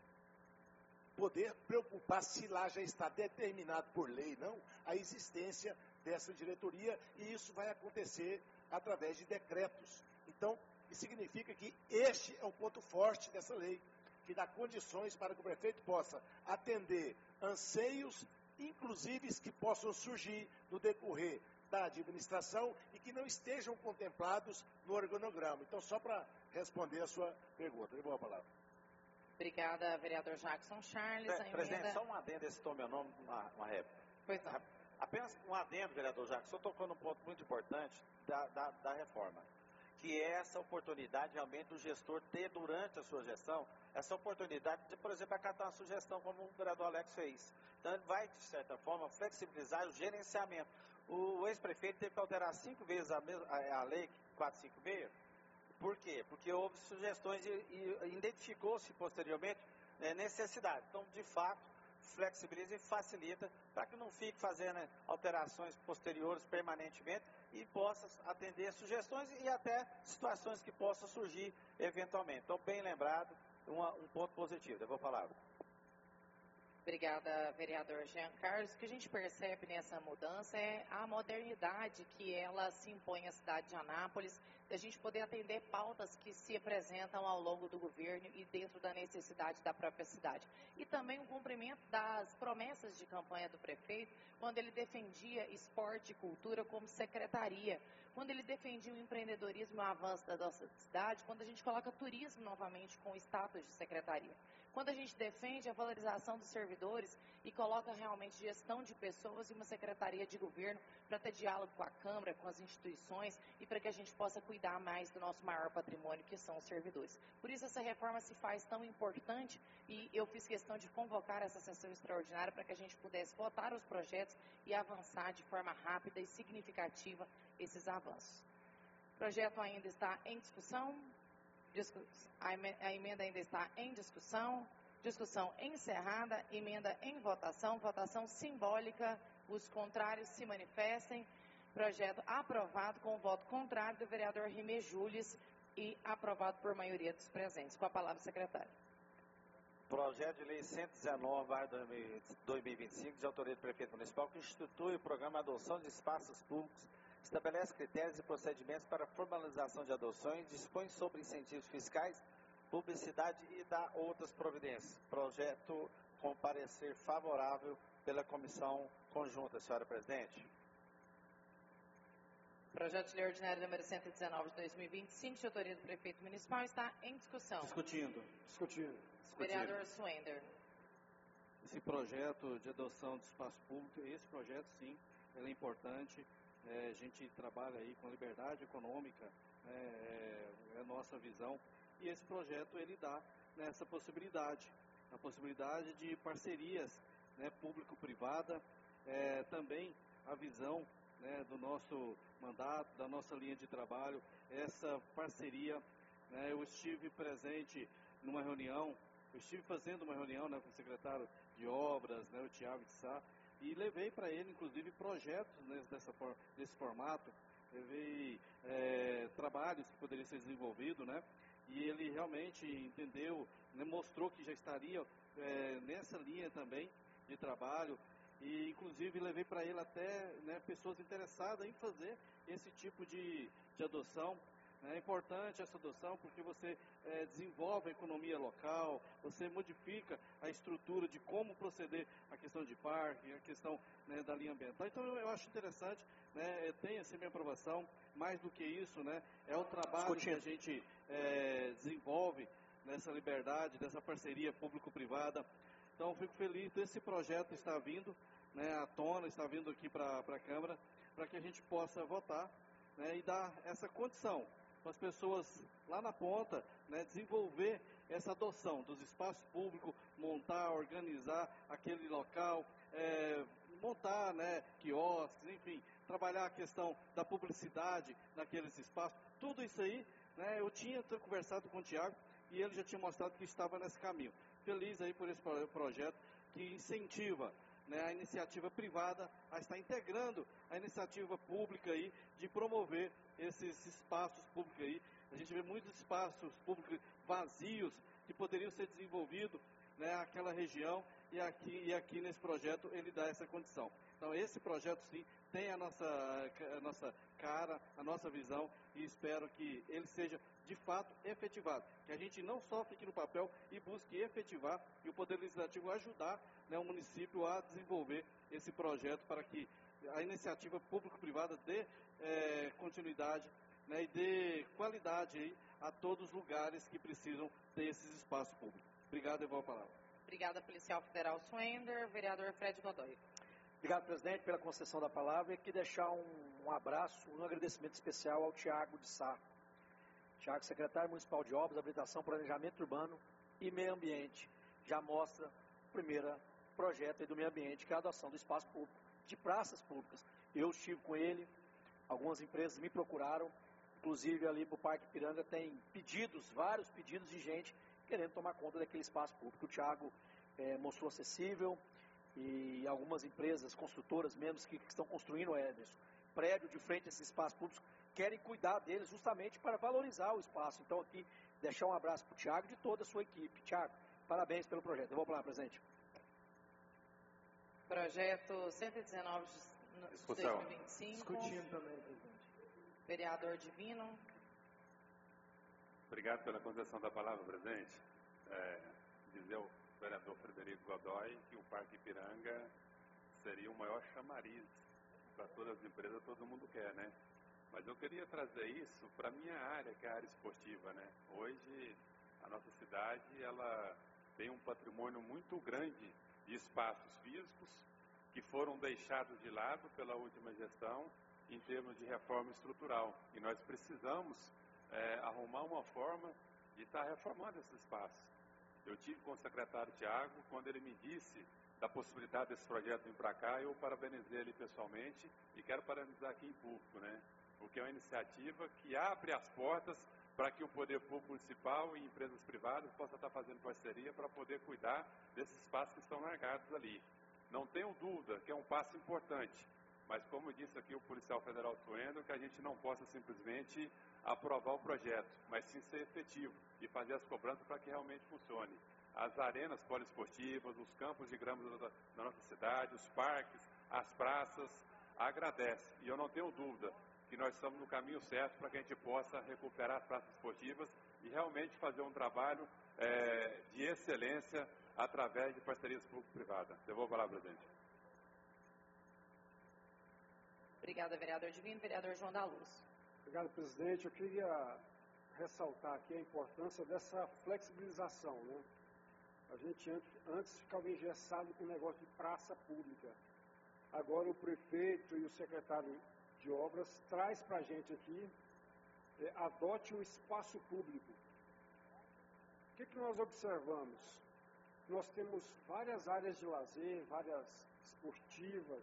poder preocupar se lá já está determinado por lei, não, a existência dessa diretoria, e isso vai acontecer através de decretos. Então, isso significa que este é o ponto forte dessa lei, que dá condições para que o prefeito possa atender anseios, inclusive que possam surgir no decorrer da administração e que não estejam contemplados no organograma. Então, só para responder a sua pergunta, eu vou a palavra. Obrigada, vereador Jackson Charles. Pre presidente, emenda... só um adendo, esse tom meu nome, uma, uma réplica. Pois não. Apenas um adendo, vereador Jackson, eu tocou num ponto muito importante da, da, da reforma, que é essa oportunidade realmente do gestor ter durante a sua gestão, essa oportunidade de, por exemplo, acatar uma sugestão como o vereador Alex fez. Então, ele vai, de certa forma, flexibilizar o gerenciamento. O ex-prefeito teve que alterar cinco vezes a, mesma, a, a lei quatrocentos e cinquenta e seis. Por quê? Porque houve sugestões e, e identificou-se posteriormente né, necessidade. Então, de fato, flexibiliza e facilita para que não fique fazendo né, alterações posteriores permanentemente e possa atender sugestões e até situações que possam surgir eventualmente. Então, bem lembrado, uma, um ponto positivo. Eu vou falar. Obrigada, vereador Jean Carlos. O que a gente percebe nessa mudança é a modernidade que ela se impõe à cidade de Anápolis, da gente poder atender pautas que se apresentam ao longo do governo e dentro da necessidade da própria cidade. E também o cumprimento das promessas de campanha do prefeito, quando ele defendia esporte e cultura como secretaria, quando ele defendia o empreendedorismo e o avanço da nossa cidade, quando a gente coloca turismo novamente com o status de secretaria. Quando a gente defende a valorização dos servidores e coloca realmente gestão de pessoas e uma secretaria de governo para ter diálogo com a Câmara, com as instituições e para que a gente possa cuidar mais do nosso maior patrimônio, que são os servidores. Por isso essa reforma se faz tão importante e eu fiz questão de convocar essa sessão extraordinária para que a gente pudesse votar os projetos e avançar de forma rápida e significativa esses avanços. O projeto ainda está em discussão. A emenda ainda está em discussão, discussão encerrada, emenda em votação, votação simbólica, os contrários se manifestem. Projeto aprovado com o voto contrário do vereador Rimé Jules e aprovado por maioria dos presentes. Com a palavra, secretário. Projeto de Lei cento e dezenove, barra dois mil e vinte e cinco, de autoria do Prefeito Municipal, que institui o programa de adoção de espaços públicos, estabelece critérios e procedimentos para formalização de adoções, dispõe sobre incentivos fiscais, publicidade e dá outras providências. Projeto com parecer favorável pela Comissão Conjunta, senhora Presidente. Projeto de Lei Ordinário número cento e dezenove de dois mil e vinte e cinco, de autoria do Prefeito Municipal, está em discussão. Discutindo. Discutindo. Vereador Suender. Esse projeto de adoção de espaço público, esse projeto sim, ele é importante. É, a gente trabalha aí com a liberdade econômica, né, é, é a nossa visão. E esse projeto ele dá né, essa possibilidade, a possibilidade de parcerias né, público-privada, é, também a visão né, do nosso mandato, da nossa linha de trabalho, essa parceria. Né, eu estive presente numa reunião, eu estive fazendo uma reunião né, com o secretário de Obras, né, o Tiago de Sá, e levei para ele, inclusive, projetos né, dessa, desse formato, levei é, trabalhos que poderiam ser desenvolvidos, né, e ele realmente entendeu, né, mostrou que já estaria é, nessa linha também de trabalho, e inclusive levei para ele até né, pessoas interessadas em fazer esse tipo de, de adoção. É importante essa adoção porque você é, desenvolve a economia local, você modifica a estrutura de como proceder a questão de parque, a questão né, da linha ambiental. Então eu, eu acho interessante, né, tem essa minha aprovação, mais do que isso, né, é o trabalho que a gente é, desenvolve nessa liberdade, dessa parceria público-privada. Então fico feliz desse projeto estar vindo né, à tona, está vindo aqui para a Câmara, para que a gente possa votar né, e dar essa condição para as pessoas lá na ponta, né, desenvolver essa adoção dos espaços públicos, montar, organizar aquele local, é, montar né, quiosques, enfim, trabalhar a questão da publicidade naqueles espaços, tudo isso aí, né, eu tinha conversado com o Tiago e ele já tinha mostrado que estava nesse caminho. Feliz aí por esse projeto que incentiva né, a iniciativa privada a estar integrando a iniciativa pública aí de promover esses espaços públicos aí. A gente vê muitos espaços públicos vazios que poderiam ser desenvolvidos né, naquela região e aqui, e aqui nesse projeto ele dá essa condição. Então esse projeto sim tem a nossa, a nossa cara, a nossa visão e espero que ele seja de fato efetivado. Que a gente não só fique no papel e busque efetivar e o Poder Legislativo ajudar né, o município a desenvolver esse projeto para que a iniciativa público-privada dê é, continuidade né, e dê qualidade aí a todos os lugares que precisam ter esses espaços públicos. Obrigado, eu vou a palavra. Obrigada, policial federal Suender. Vereador Fred Godoy. Obrigado, presidente, pela concessão da palavra. E aqui deixar um, um abraço, um agradecimento especial ao Tiago de Sá. Tiago, secretário municipal de Obras, Habilitação, Planejamento Urbano e Meio Ambiente. Já mostra o primeiro projeto aí do meio ambiente, que é a adoção do espaço público, de praças públicas. Eu estive com ele, algumas empresas me procuraram, inclusive ali para o Parque Piranga tem pedidos, vários pedidos de gente querendo tomar conta daquele espaço público. O Tiago é, mostrou acessível e algumas empresas, construtoras mesmo, que, que estão construindo, Ederson, prédio de frente a esses espaços públicos, querem cuidar deles justamente para valorizar o espaço. Então aqui, deixar um abraço para o Tiago e de toda a sua equipe. Tiago, parabéns pelo projeto. Eu vou falar, presidente. Projeto cento e dezenove de dois mil e vinte e cinco. Discutindo também, presidente. Vereador Divino. Obrigado pela concessão da palavra, presidente. É, dizer ao vereador Frederico Godoy que o Parque Ipiranga seria o maior chamariz para todas as empresas, todo mundo quer, né? Mas eu queria trazer isso para a minha área, que é a área esportiva, né? Hoje, a nossa cidade, ela tem um patrimônio muito grande de espaços físicos que foram deixados de lado pela última gestão em termos de reforma estrutural. E nós precisamos é, arrumar uma forma de estar reformando esses espaços. Eu tive com o secretário Tiago, quando ele me disse da possibilidade desse projeto vir para cá, eu parabenizei ele pessoalmente e quero parabenizar aqui em público, né? Porque é uma iniciativa que abre as portas para que o poder público municipal e empresas privadas possam estar fazendo parceria para poder cuidar desses espaços que estão largados ali. Não tenho dúvida que é um passo importante, Mas como disse aqui o policial federal Sueno, que a gente não possa simplesmente aprovar o projeto, mas sim ser efetivo e fazer as cobranças para que realmente funcione. As arenas poliesportivas, os campos de grama da, da nossa cidade, os parques, as praças, agradece. E eu não tenho dúvida que nós estamos no caminho certo para que a gente possa recuperar as praças esportivas e realmente fazer um trabalho é, de excelência através de parcerias público-privadas. Devolvo a palavra, presidente. Obrigada, vereador Divino. Vereador João da Luz. Obrigado, presidente. Eu queria ressaltar aqui a importância dessa flexibilização, né? A gente antes, antes ficava engessado com o negócio de praça pública. Agora o prefeito e o secretário de obras traz para a gente aqui, é, adote um espaço público. O que, que nós observamos? Nós temos várias áreas de lazer, várias esportivas,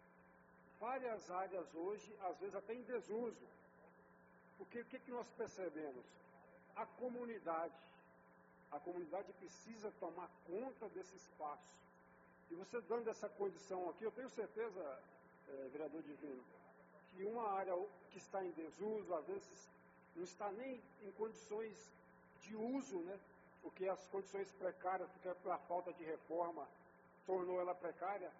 várias áreas hoje, às vezes até em desuso. Porque o que, que nós percebemos? A comunidade, a comunidade precisa tomar conta desse espaço. E você dando essa condição aqui, eu tenho certeza, é, vereador Divino, que uma área que está em desuso, às vezes não está nem em condições de uso, né? Porque as condições precárias, porque pela falta de reforma, tornou ela precária.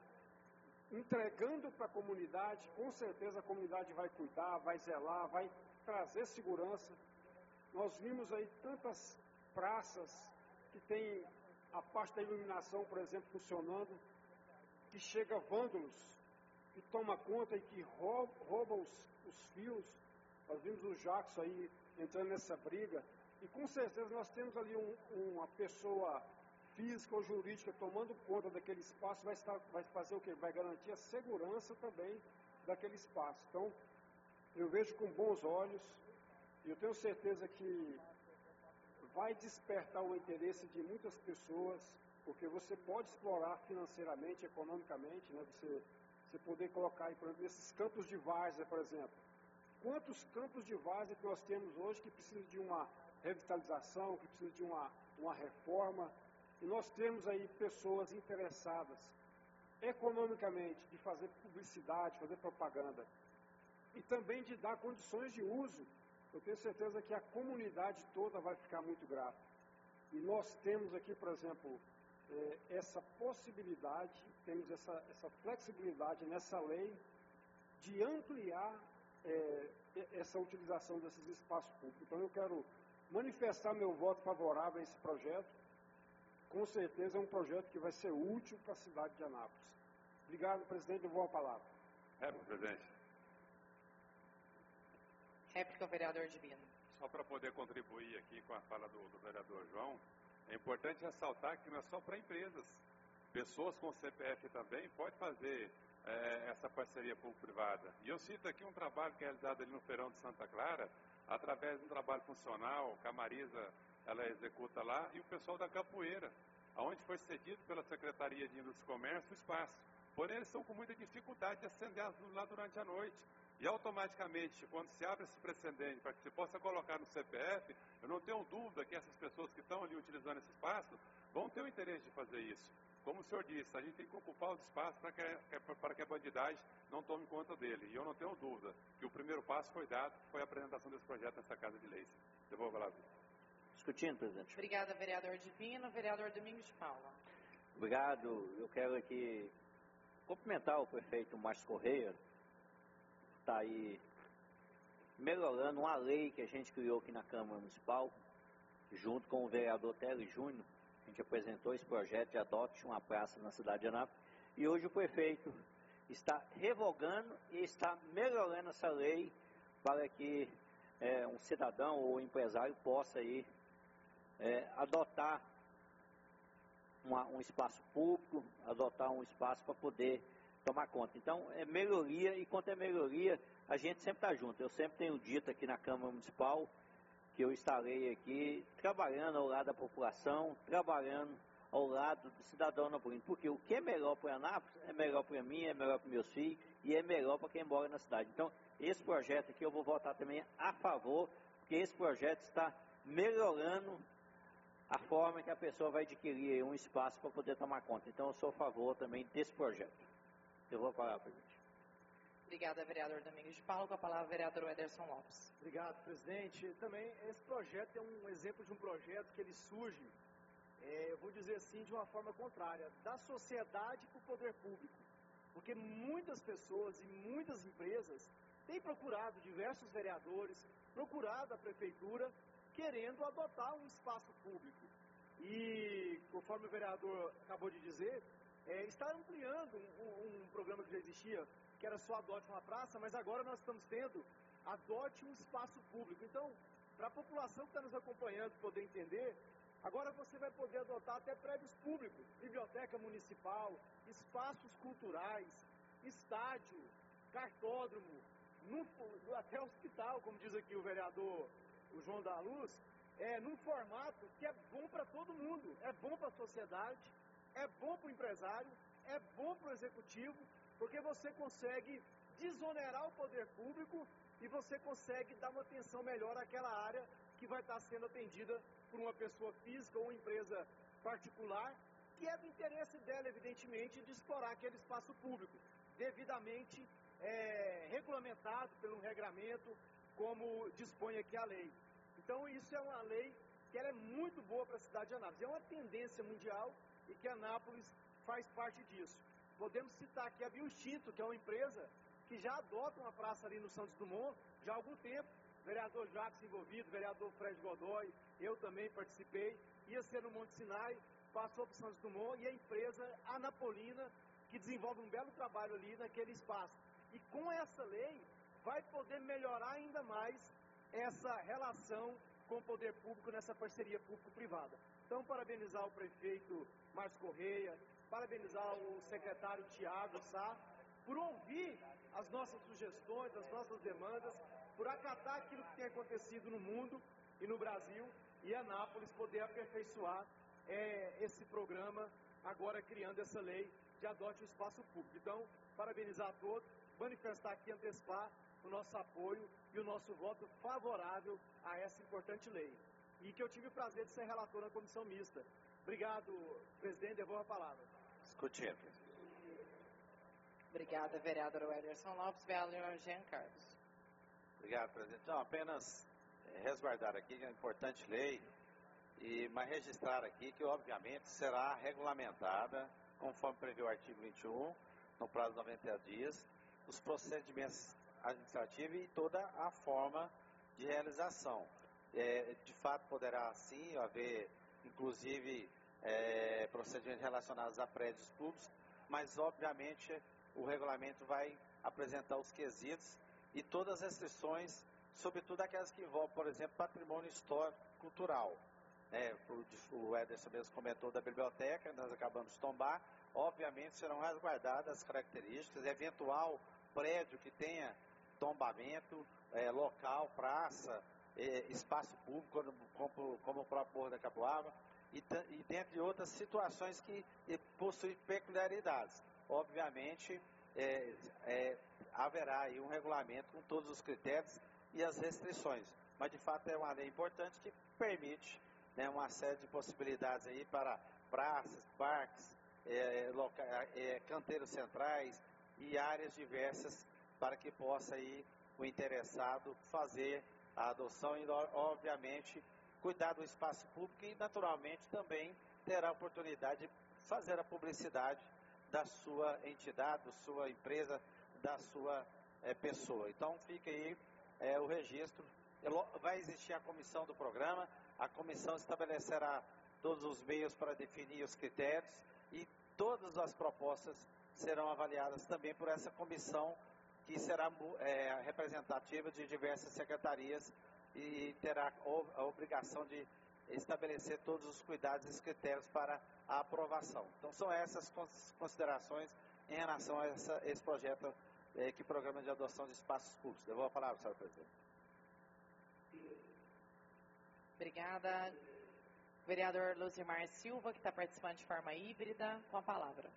Entregando para a comunidade, com certeza a comunidade vai cuidar, vai zelar, vai trazer segurança. Nós vimos aí tantas praças que tem a parte da iluminação, por exemplo, funcionando, que chega vândalos, que toma conta e que rouba, rouba os, os fios. Nós vimos o Jackson aí entrando nessa briga. E com certeza nós temos ali um, uma pessoa física ou jurídica tomando conta daquele espaço, vai, estar, vai fazer o quê? Vai garantir a segurança também daquele espaço. Então, eu vejo com bons olhos, e eu tenho certeza que vai despertar o interesse de muitas pessoas, porque você pode explorar financeiramente, economicamente, né? Você, você poder colocar aí, por exemplo, esses campos de várzea, por exemplo. Quantos campos de várzea que nós temos hoje que precisam de uma revitalização, que precisam de uma, uma reforma, e nós temos aí pessoas interessadas economicamente de fazer publicidade, fazer propaganda, e também de dar condições de uso. Eu tenho certeza que a comunidade toda vai ficar muito grata. E nós temos aqui, por exemplo, eh, essa possibilidade, temos essa, essa flexibilidade nessa lei de ampliar eh, essa utilização desses espaços públicos. Então eu quero manifestar meu voto favorável a esse projeto. Com certeza é um projeto que vai ser útil para a cidade de Anápolis. Obrigado, presidente. Eu vou à palavra. É, presidente. Réplica, vereador Divino. Só para poder contribuir aqui com a fala do, do vereador João, é importante ressaltar que não é só para empresas. Pessoas com C P F também podem fazer é, essa parceria público-privada. E eu cito aqui um trabalho que é realizado ali no Feirão de Santa Clara, através de um trabalho funcional, que a Marisa ela executa lá, e o pessoal da Capoeira, onde foi cedido pela Secretaria de Indústria e Comércio o espaço. Porém, eles estão com muita dificuldade de acender as luzes lá durante a noite. E automaticamente, quando se abre esse precedente para que se possa colocar no C P F, eu não tenho dúvida que essas pessoas que estão ali utilizando esse espaço vão ter o interesse de fazer isso. Como o senhor disse, a gente tem que ocupar os espaços para que, para que a bandidagem não tome conta dele. E eu não tenho dúvida que o primeiro passo foi dado, que foi a apresentação desse projeto nessa Casa de Leis. Devolvo a palavra. Discutindo, presidente. Obrigada, vereador Divino. Vereador Domingos de Paula. Obrigado. Eu quero aqui cumprimentar o prefeito Márcio Correia, que está aí melhorando uma lei que a gente criou aqui na Câmara Municipal, junto com o vereador Tery Júnior. A gente apresentou esse projeto de adote uma praça na cidade de Anápolis, e hoje o prefeito está revogando e está melhorando essa lei para que é, um cidadão ou empresário possa aí, é, adotar uma, um espaço público, adotar um espaço para poder tomar conta. Então, é melhoria, e quanto é melhoria, a gente sempre está junto. Eu sempre tenho dito aqui na Câmara Municipal que eu estarei aqui trabalhando ao lado da população, trabalhando ao lado do cidadão anapolino, porque o que é melhor para Anápolis é melhor para mim, é melhor para meus filhos e é melhor para quem mora na cidade. Então, esse projeto aqui eu vou votar também a favor, porque esse projeto está melhorando a forma que a pessoa vai adquirir um espaço para poder tomar conta. Então, eu sou a favor também desse projeto. Eu vou falar, presidente. Obrigada, vereador Domingos de Paula. Com a palavra, vereador Ederson Lopes. Obrigado, presidente. Também, esse projeto é um exemplo de um projeto que ele surge, é, eu vou dizer assim, de uma forma contrária, da sociedade para o poder público. Porque muitas pessoas e muitas empresas têm procurado diversos vereadores, procurado a prefeitura, querendo adotar um espaço público. E, conforme o vereador acabou de dizer, é, está ampliando um, um programa que já existia, que era só adote uma praça, mas agora nós estamos tendo adote um espaço público. Então, para a população que está nos acompanhando poder entender, agora você vai poder adotar até prédios públicos, biblioteca municipal, espaços culturais, estádio, cartódromo, num, até hospital, como diz aqui o vereador o João da Luz, é, num formato que é bom para todo mundo, é bom para a sociedade, é bom para o empresário, é bom para o executivo, porque você consegue desonerar o poder público e você consegue dar uma atenção melhor àquela área que vai estar sendo atendida por uma pessoa física ou uma empresa particular, que é do interesse dela, evidentemente, de explorar aquele espaço público, devidamente é, regulamentado pelo regramento, como dispõe aqui a lei. Então, isso é uma lei que ela é muito boa para a cidade de Anápolis. É uma tendência mundial e que Anápolis faz parte disso. Podemos citar aqui a Biostinto, que é uma empresa que já adota uma praça ali no Santos Dumont já há algum tempo. Vereador Jacques envolvido, vereador Fred Godoy, eu também participei. Ia ser no Monte Sinai, passou para o Santos Dumont, e a empresa anapolina, que desenvolve um belo trabalho ali naquele espaço. E com essa lei, vai poder melhorar ainda mais essa relação com o poder público nessa parceria público-privada. Então, parabenizar o prefeito Márcio Correia, parabenizar o secretário Tiago Sá, por ouvir as nossas sugestões, as nossas demandas, por acatar aquilo que tem acontecido no mundo e no Brasil, e Anápolis poder aperfeiçoar é, esse programa, agora criando essa lei de adote o espaço público. Então, parabenizar a todos, manifestar aqui, antecipar o nosso apoio e o nosso voto favorável a essa importante lei. E que eu tive o prazer de ser relator na comissão mista. Obrigado, presidente, devolvo a palavra. Discutindo. Obrigada, vereador Ederson Lopes. Vereador Jean Carlos. Obrigado, presidente. Então, apenas é, resguardar aqui que é uma importante lei, e, mas registrar aqui que, obviamente, será regulamentada, conforme prevê o artigo vinte e um, no prazo de noventa dias, os procedimentos administrativos e toda a forma de realização. É, de fato, poderá, sim, haver, inclusive, é, procedimentos relacionados a prédios públicos, mas, obviamente, o regulamento vai apresentar os quesitos e todas as restrições, sobretudo aquelas que envolvem, por exemplo, patrimônio histórico cultural. É, o Ederson mesmo comentou da biblioteca, nós acabamos de tombar, obviamente serão resguardadas as características, eventual prédio que tenha tombamento, é, local, praça, é, espaço público, como, como, como o próprio Morro da Capoava, e, e dentre outras situações que possuem peculiaridades. Obviamente, é, é, haverá aí um regulamento com todos os critérios e as restrições, mas de fato é uma lei importante que permite, né, uma série de possibilidades aí para praças, parques, é, loca, é, canteiros centrais e áreas diversas para que possa aí o interessado fazer a adoção e, obviamente, cuidar do espaço público e, naturalmente, também terá a oportunidade de fazer a publicidade da sua entidade, da sua empresa, da sua é, pessoa. Então, fica aí é, o registro. Vai existir a comissão do programa, a comissão estabelecerá todos os meios para definir os critérios e todas as propostas serão avaliadas também por essa comissão que será é, representativa de diversas secretarias e terá a obrigação de estabelecer todos os cuidados e os critérios para a aprovação. Então, são essas considerações em relação a essa, esse projeto, é, que programa de adoção de espaços públicos. Devolvo a palavra, senhor presidente. Obrigada. Vereador Luzimar Silva, que está participando de forma híbrida, com a palavra.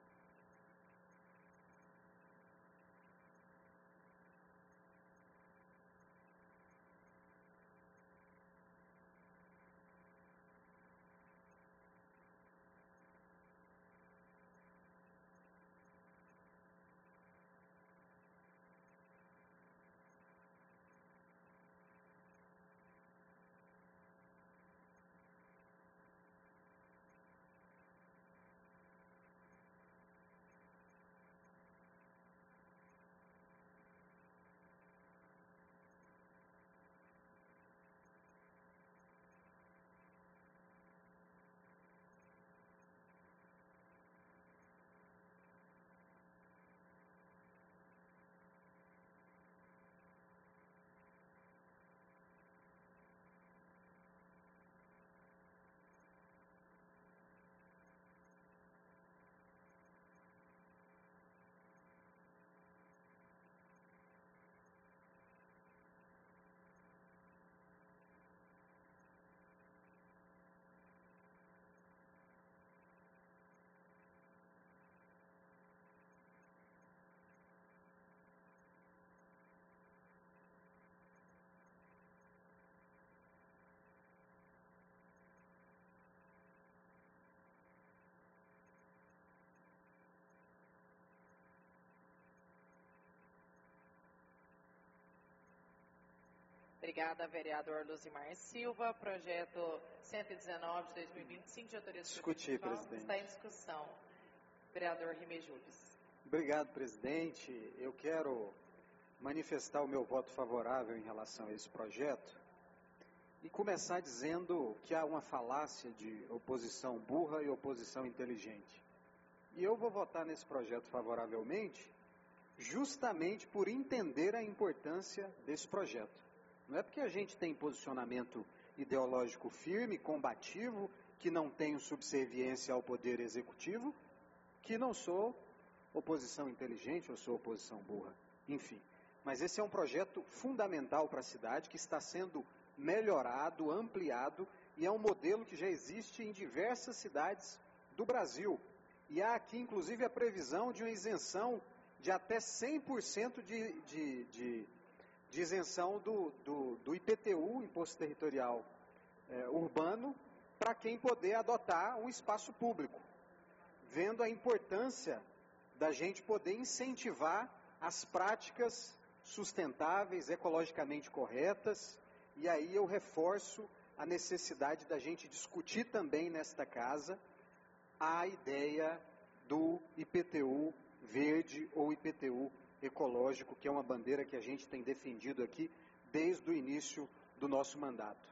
Obrigada, vereador Luzimar Silva. Projeto cento e dezenove de dois mil e vinte e cinco, de autoria Discutir, presidente. está em discussão. Vereador Rimejules. Obrigado, presidente. Eu quero manifestar o meu voto favorável em relação a esse projeto e começar dizendo que há uma falácia de oposição burra e oposição inteligente. E eu vou votar nesse projeto favoravelmente justamente por entender a importância desse projeto. Não é porque a gente tem posicionamento ideológico firme, combativo, que não tenho subserviência ao poder executivo, que não sou oposição inteligente ou sou oposição burra. Enfim, mas esse é um projeto fundamental para a cidade, que está sendo melhorado, ampliado, e é um modelo que já existe em diversas cidades do Brasil. E há aqui, inclusive, a previsão de uma isenção de até cem por cento de, de, de, de isenção do, do, do I P T U, Imposto Territorial é, Urbano, para quem poder adotar um espaço público, vendo a importância da gente poder incentivar as práticas sustentáveis, ecologicamente corretas, e aí eu reforço a necessidade da gente discutir também nesta casa a ideia do I P T U verde ou I P T U ecológico, que é uma bandeira que a gente tem defendido aqui desde o início do nosso mandato.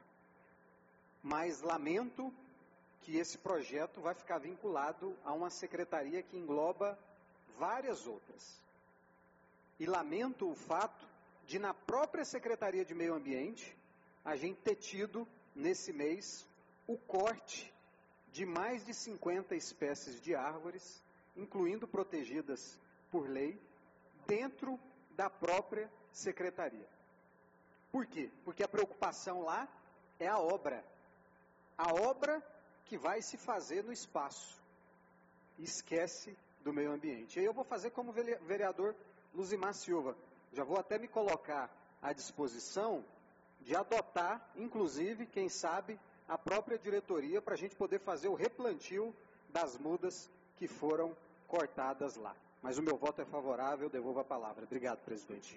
Mas lamento que esse projeto vai ficar vinculado a uma secretaria que engloba várias outras. E lamento o fato de, na própria Secretaria de Meio Ambiente, a gente ter tido, nesse mês, o corte de mais de cinquenta espécies de árvores, incluindo protegidas por lei, dentro da própria secretaria. Por quê? Porque a preocupação lá é a obra. A obra que vai se fazer no espaço. Esquece do meio ambiente. E aí eu vou fazer como vereador Luzimar Silva. Já vou até me colocar à disposição de adotar, inclusive, quem sabe, a própria diretoria para a gente poder fazer o replantio das mudas que foram cortadas lá. Mas o meu voto é favorável, devolvo a palavra. Obrigado, presidente.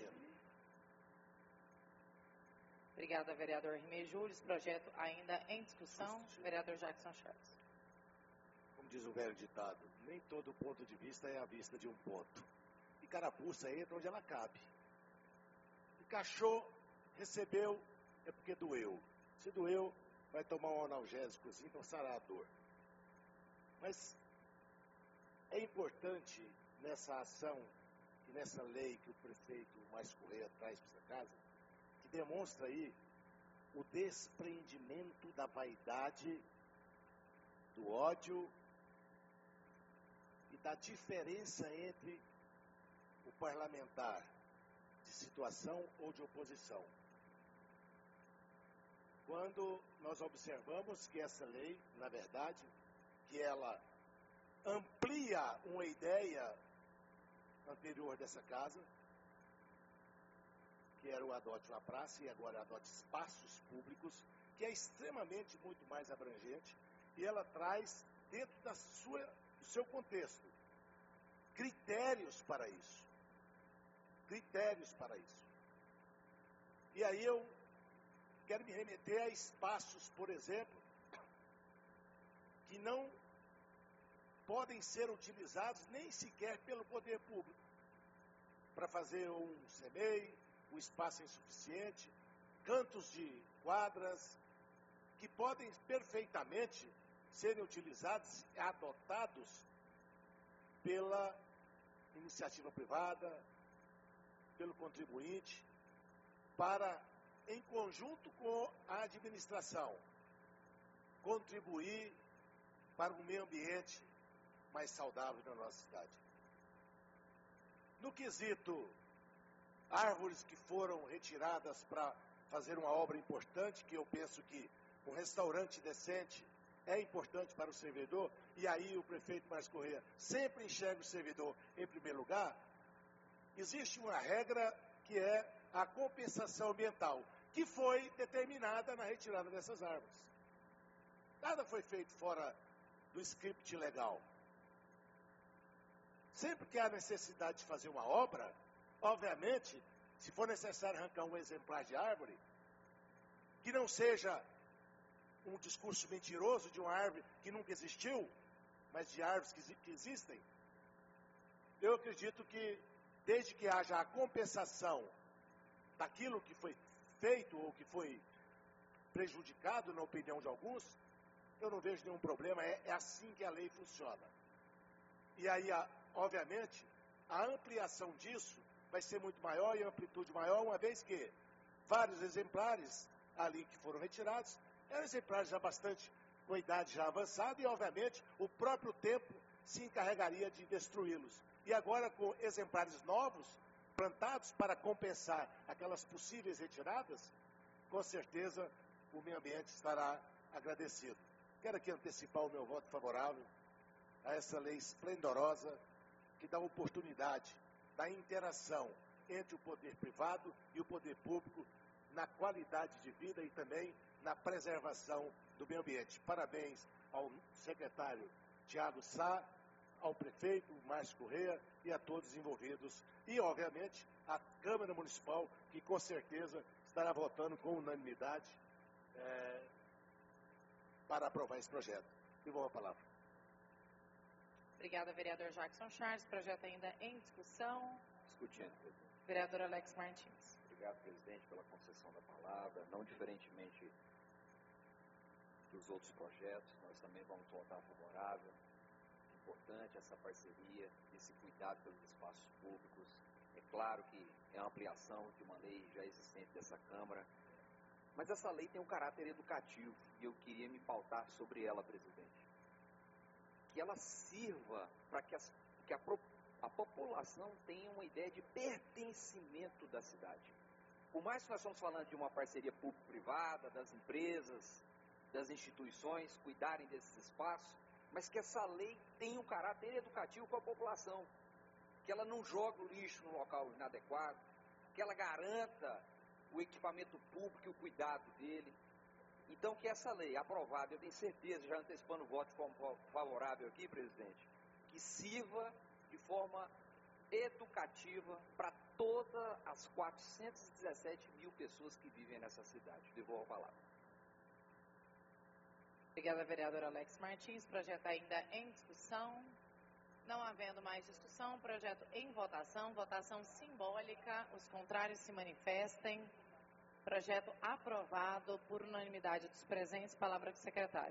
Obrigada, vereador Rimejules. Projeto ainda em discussão. Vereador Jackson Charles. Como diz o velho ditado, nem todo ponto de vista é a vista de um ponto. E carapuça entra onde ela cabe. Encaixou, recebeu, é porque doeu. Se doeu, vai tomar um analgésicozinho para sarar a dor. Mas é importante nessa ação e nessa lei que o prefeito Mais Correia traz para essa casa, que demonstra aí o desprendimento da vaidade, do ódio e da diferença entre o parlamentar de situação ou de oposição. Quando nós observamos que essa lei, na verdade, que ela amplia uma ideia anterior dessa casa, que era o adote uma praça e agora adote espaços públicos, que é extremamente muito mais abrangente, e ela traz dentro da sua, do seu contexto critérios para isso. Critérios para isso. E aí eu quero me remeter a espaços, por exemplo, que não podem ser utilizados nem sequer pelo poder público para fazer um C M E I, o espaço é insuficiente, cantos de quadras, que podem perfeitamente serem utilizados e adotados pela iniciativa privada, pelo contribuinte, para, em conjunto com a administração, contribuir para um meio ambiente mais saudável na nossa cidade. No quesito árvores que foram retiradas para fazer uma obra importante, que eu penso que um restaurante decente é importante para o servidor, e aí o prefeito Mais Correia sempre enxerga o servidor em primeiro lugar, existe uma regra que é a compensação ambiental, que foi determinada na retirada dessas árvores. Nada foi feito fora do script legal. Sempre que há necessidade de fazer uma obra, obviamente, se for necessário arrancar um exemplar de árvore, que não seja um discurso mentiroso de uma árvore que nunca existiu, mas de árvores que, que existem. Eu acredito que, desde que haja a compensação daquilo que foi feito ou que foi prejudicado, na opinião de alguns, eu não vejo nenhum problema, é, é assim que a lei funciona. E aí, a, obviamente, a ampliação disso vai ser muito maior e a amplitude maior, uma vez que vários exemplares ali que foram retirados, eram exemplares já bastante com idade já avançada e, obviamente, o próprio tempo se encarregaria de destruí-los. E agora, com exemplares novos, plantados para compensar aquelas possíveis retiradas, com certeza o meio ambiente estará agradecido. Quero aqui antecipar o meu voto favorável a essa lei esplendorosa que dá oportunidade da interação entre o poder privado e o poder público na qualidade de vida e também na preservação do meio ambiente. Parabéns ao secretário Tiago Sá, ao prefeito Márcio Correia e a todos os envolvidos. E, obviamente, a Câmara Municipal, que com certeza estará votando com unanimidade é, para aprovar esse projeto. Devolvo a palavra. Obrigada, vereador Jackson Charles. Projeto ainda em discussão. Discutindo, presidente. Vereador Alex Martins. Obrigado, presidente, pela concessão da palavra. Não diferentemente dos outros projetos, nós também vamos votar favorável. Importante essa parceria, esse cuidado pelos espaços públicos. É claro que é uma ampliação de uma lei já existente dessa Câmara, mas essa lei tem um caráter educativo e eu queria me pautar sobre ela, presidente. Que ela sirva para que, as, que a, a população tenha uma ideia de pertencimento da cidade. Por mais que nós estamos falando de uma parceria público-privada, das empresas, das instituições cuidarem desses espaços, mas que essa lei tenha um caráter educativo com a população, que ela não jogue o lixo no local inadequado, que ela garanta o equipamento público e o cuidado dele. Então, que essa lei aprovada, eu tenho certeza, já antecipando o voto favorável aqui, presidente, que sirva de forma educativa para todas as quatrocentas e dezessete mil pessoas que vivem nessa cidade. Devolvo a palavra. Obrigada, vereador Alex Martins. Projeto ainda em discussão. Não havendo mais discussão, projeto em votação. Votação simbólica. Os contrários se manifestem. Projeto aprovado por unanimidade dos presentes. Palavra do secretário.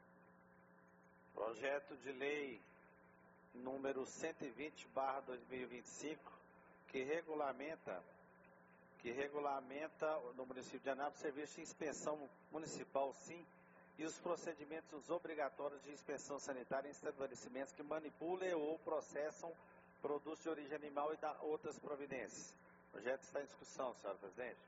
Projeto de lei número cento e vinte barra dois mil e vinte e cinco, que regulamenta, que regulamenta no município de Anápolis serviço de inspeção municipal, sim, e os procedimentos obrigatórios de inspeção sanitária em estabelecimentos que manipulam ou processam produtos de origem animal e da outras providências. O projeto está em discussão, senhora presidente.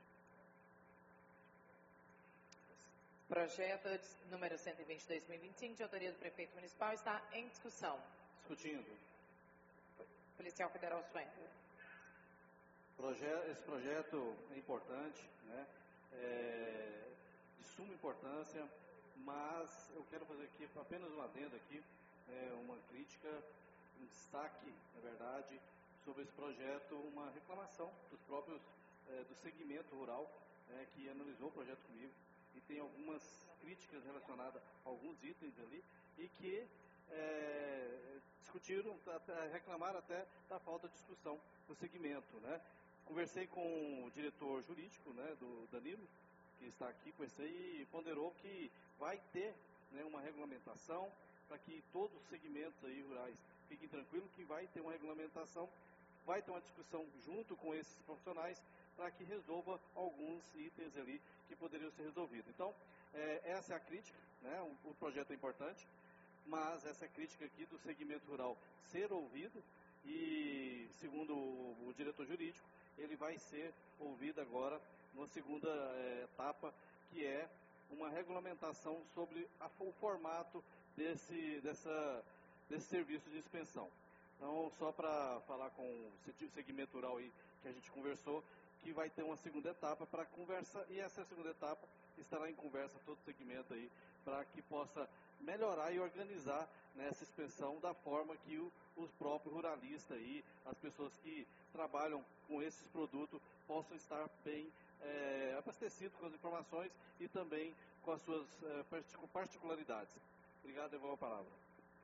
Projeto número cento e vinte, dois mil e vinte e cinco, de autoria do prefeito municipal, está em discussão. Discutindo. Policial Federal Suenda. Proje esse projeto é importante, né? É de suma importância, mas eu quero fazer aqui apenas um adendo aqui, é, uma crítica, um destaque, na verdade, sobre esse projeto, uma reclamação dos próprios, é, do segmento rural, é, que analisou o projeto comigo, e tem algumas críticas relacionadas a alguns itens ali, e que é, discutiram, reclamaram até da falta de discussão do segmento, né? Conversei com o diretor jurídico, né, do Danilo, que está aqui, conversei e ponderou que vai ter, né, uma regulamentação para que todos os segmentos aí rurais fiquem tranquilos, que vai ter uma regulamentação, vai ter uma discussão junto com esses profissionais para que resolva alguns itens ali que poderiam ser resolvidos. Então, é, essa é a crítica, né? O, o projeto é importante, mas essa crítica aqui do segmento rural ser ouvido e, segundo o, o diretor jurídico, ele vai ser ouvido agora numa segunda é, etapa, que é uma regulamentação sobre a, o formato desse, dessa, desse serviço de inspeção. Então, só para falar com o segmento rural aí que a gente conversou, que vai ter uma segunda etapa para conversa, e essa segunda etapa estará em conversa todo o segmento aí, para que possa melhorar e organizar, né, essa inspeção da forma que o, os próprios ruralistas aí, as pessoas que trabalham com esses produtos, possam estar bem é, abastecido com as informações e também com as suas é, particularidades. Obrigado, devolvo a palavra.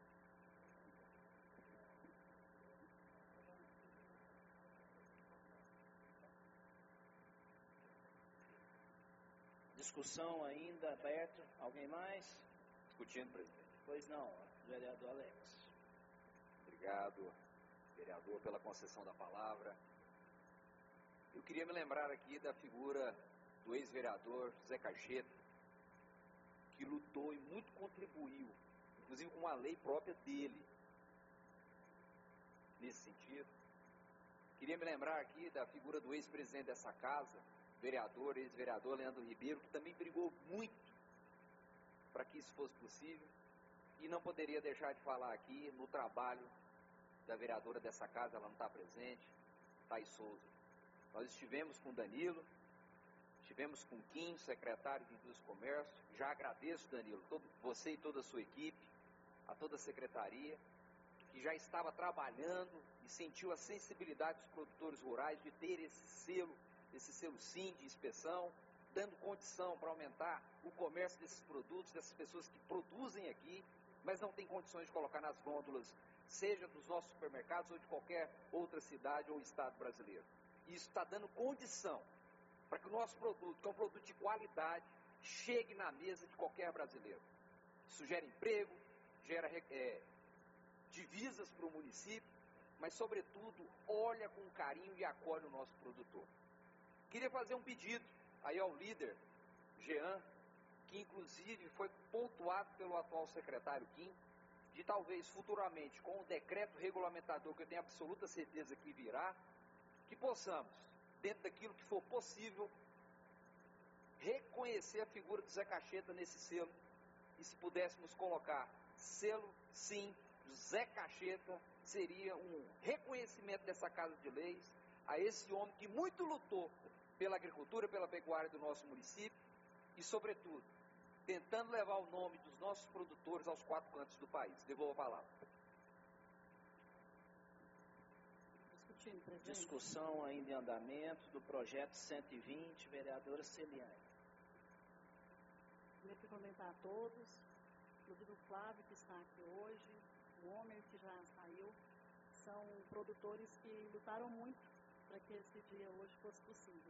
Discussão ainda aberta. Alguém mais? Discutindo, presidente. Pois não, vereador Alex. Obrigado, vereador, pela concessão da palavra. Eu queria me lembrar aqui da figura do ex-vereador Zé Cacheta, que lutou e muito contribuiu, inclusive com uma lei própria dele, nesse sentido. Queria me lembrar aqui da figura do ex-presidente dessa casa, vereador, ex-vereador Leandro Ribeiro, que também brigou muito para que isso fosse possível, e não poderia deixar de falar aqui no trabalho da vereadora dessa casa, ela não está presente, Thais Souza. Nós estivemos com Danilo, estivemos com Kim, secretário de Indústria e Comércio. Já agradeço, Danilo, todo, você e toda a sua equipe, a toda a secretaria, que já estava trabalhando e sentiu a sensibilidade dos produtores rurais de ter esse selo, esse selo sim de inspeção, dando condição para aumentar o comércio desses produtos, dessas pessoas que produzem aqui, mas não têm condições de colocar nas gôndolas, seja dos nossos supermercados ou de qualquer outra cidade ou estado brasileiro. E isso está dando condição para que o nosso produto, que é um produto de qualidade, chegue na mesa de qualquer brasileiro. Isso gera emprego, gera é, divisas para o município, mas, sobretudo, olha com carinho e acolhe o nosso produtor. Queria fazer um pedido aí ao líder, Jean, que inclusive foi pontuado pelo atual secretário Kim, de talvez futuramente, com o decreto regulamentador, que eu tenho absoluta certeza que virá, que possamos, dentro daquilo que for possível, reconhecer a figura do Zé Cacheta nesse selo, e se pudéssemos colocar selo, sim, Zé Cacheta, seria um reconhecimento dessa Casa de Leis a esse homem que muito lutou pela agricultura, pela pecuária do nosso município e, sobretudo, tentando levar o nome dos nossos produtores aos quatro cantos do país. Devolvo a palavra. Discussão ainda em andamento do projeto cento e vinte, vereadora Celiane. Queria cumprimentar a todos, inclusive o Flávio que está aqui hoje, o Homer que já saiu, são produtores que lutaram muito para que esse dia hoje fosse possível.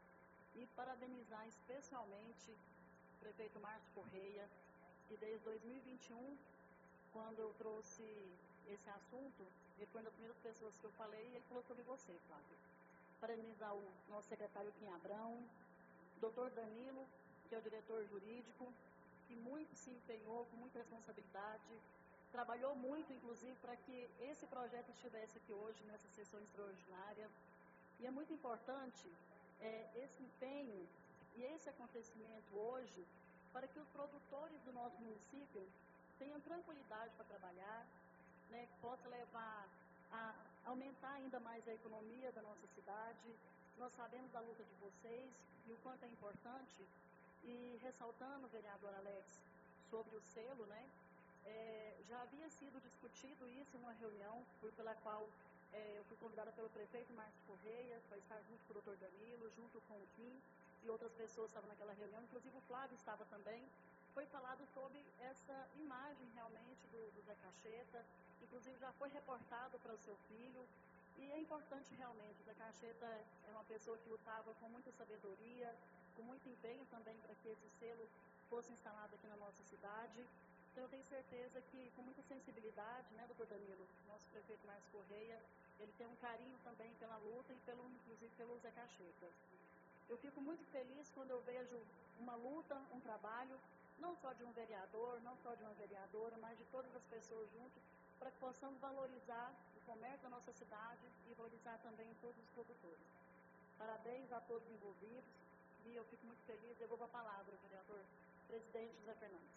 E parabenizar especialmente o prefeito Márcio Correia, que desde dois mil e vinte e um, quando eu trouxe esse assunto, ele foi uma das primeiras pessoas que eu falei e ele falou sobre você, Flávio. Parabenizar o nosso secretário Kim Abrão, doutor Danilo, que é o diretor jurídico, que muito se empenhou, com muita responsabilidade, trabalhou muito, inclusive, para que esse projeto estivesse aqui hoje, nessa sessão extraordinária. E é muito importante é, esse empenho e esse acontecimento hoje, para que os produtores do nosso município tenham tranquilidade para trabalhar, né, que possa levar a aumentar ainda mais a economia da nossa cidade. Nós sabemos da luta de vocês e o quanto é importante. E ressaltando, vereador Alex, sobre o selo, né, é, já havia sido discutido isso em uma reunião por, pela qual é, eu fui convidada pelo prefeito Márcio Correia para estar junto com o doutor Danilo, junto com o Kim, e outras pessoas estavam naquela reunião, inclusive o Flávio estava também. Foi falado sobre essa imagem realmente do, do Zé Cacheta, inclusive já foi reportado para o seu filho, e é importante realmente. O Zé Cacheta é uma pessoa que lutava com muita sabedoria, com muito empenho também para que esse selo fosse instalado aqui na nossa cidade. Então eu tenho certeza que com muita sensibilidade, né, doutor Danilo, nosso prefeito Márcio Correia, ele tem um carinho também pela luta e pelo, inclusive pelo Zé Cacheta. Eu fico muito feliz quando eu vejo uma luta, um trabalho, não só de um vereador, não só de uma vereadora, mas de todas as pessoas juntas, para que possamos valorizar o comércio da nossa cidade e valorizar também todos os produtores. Parabéns a todos envolvidos e eu fico muito feliz. Devolvo a palavra, vereador presidente José Fernandes.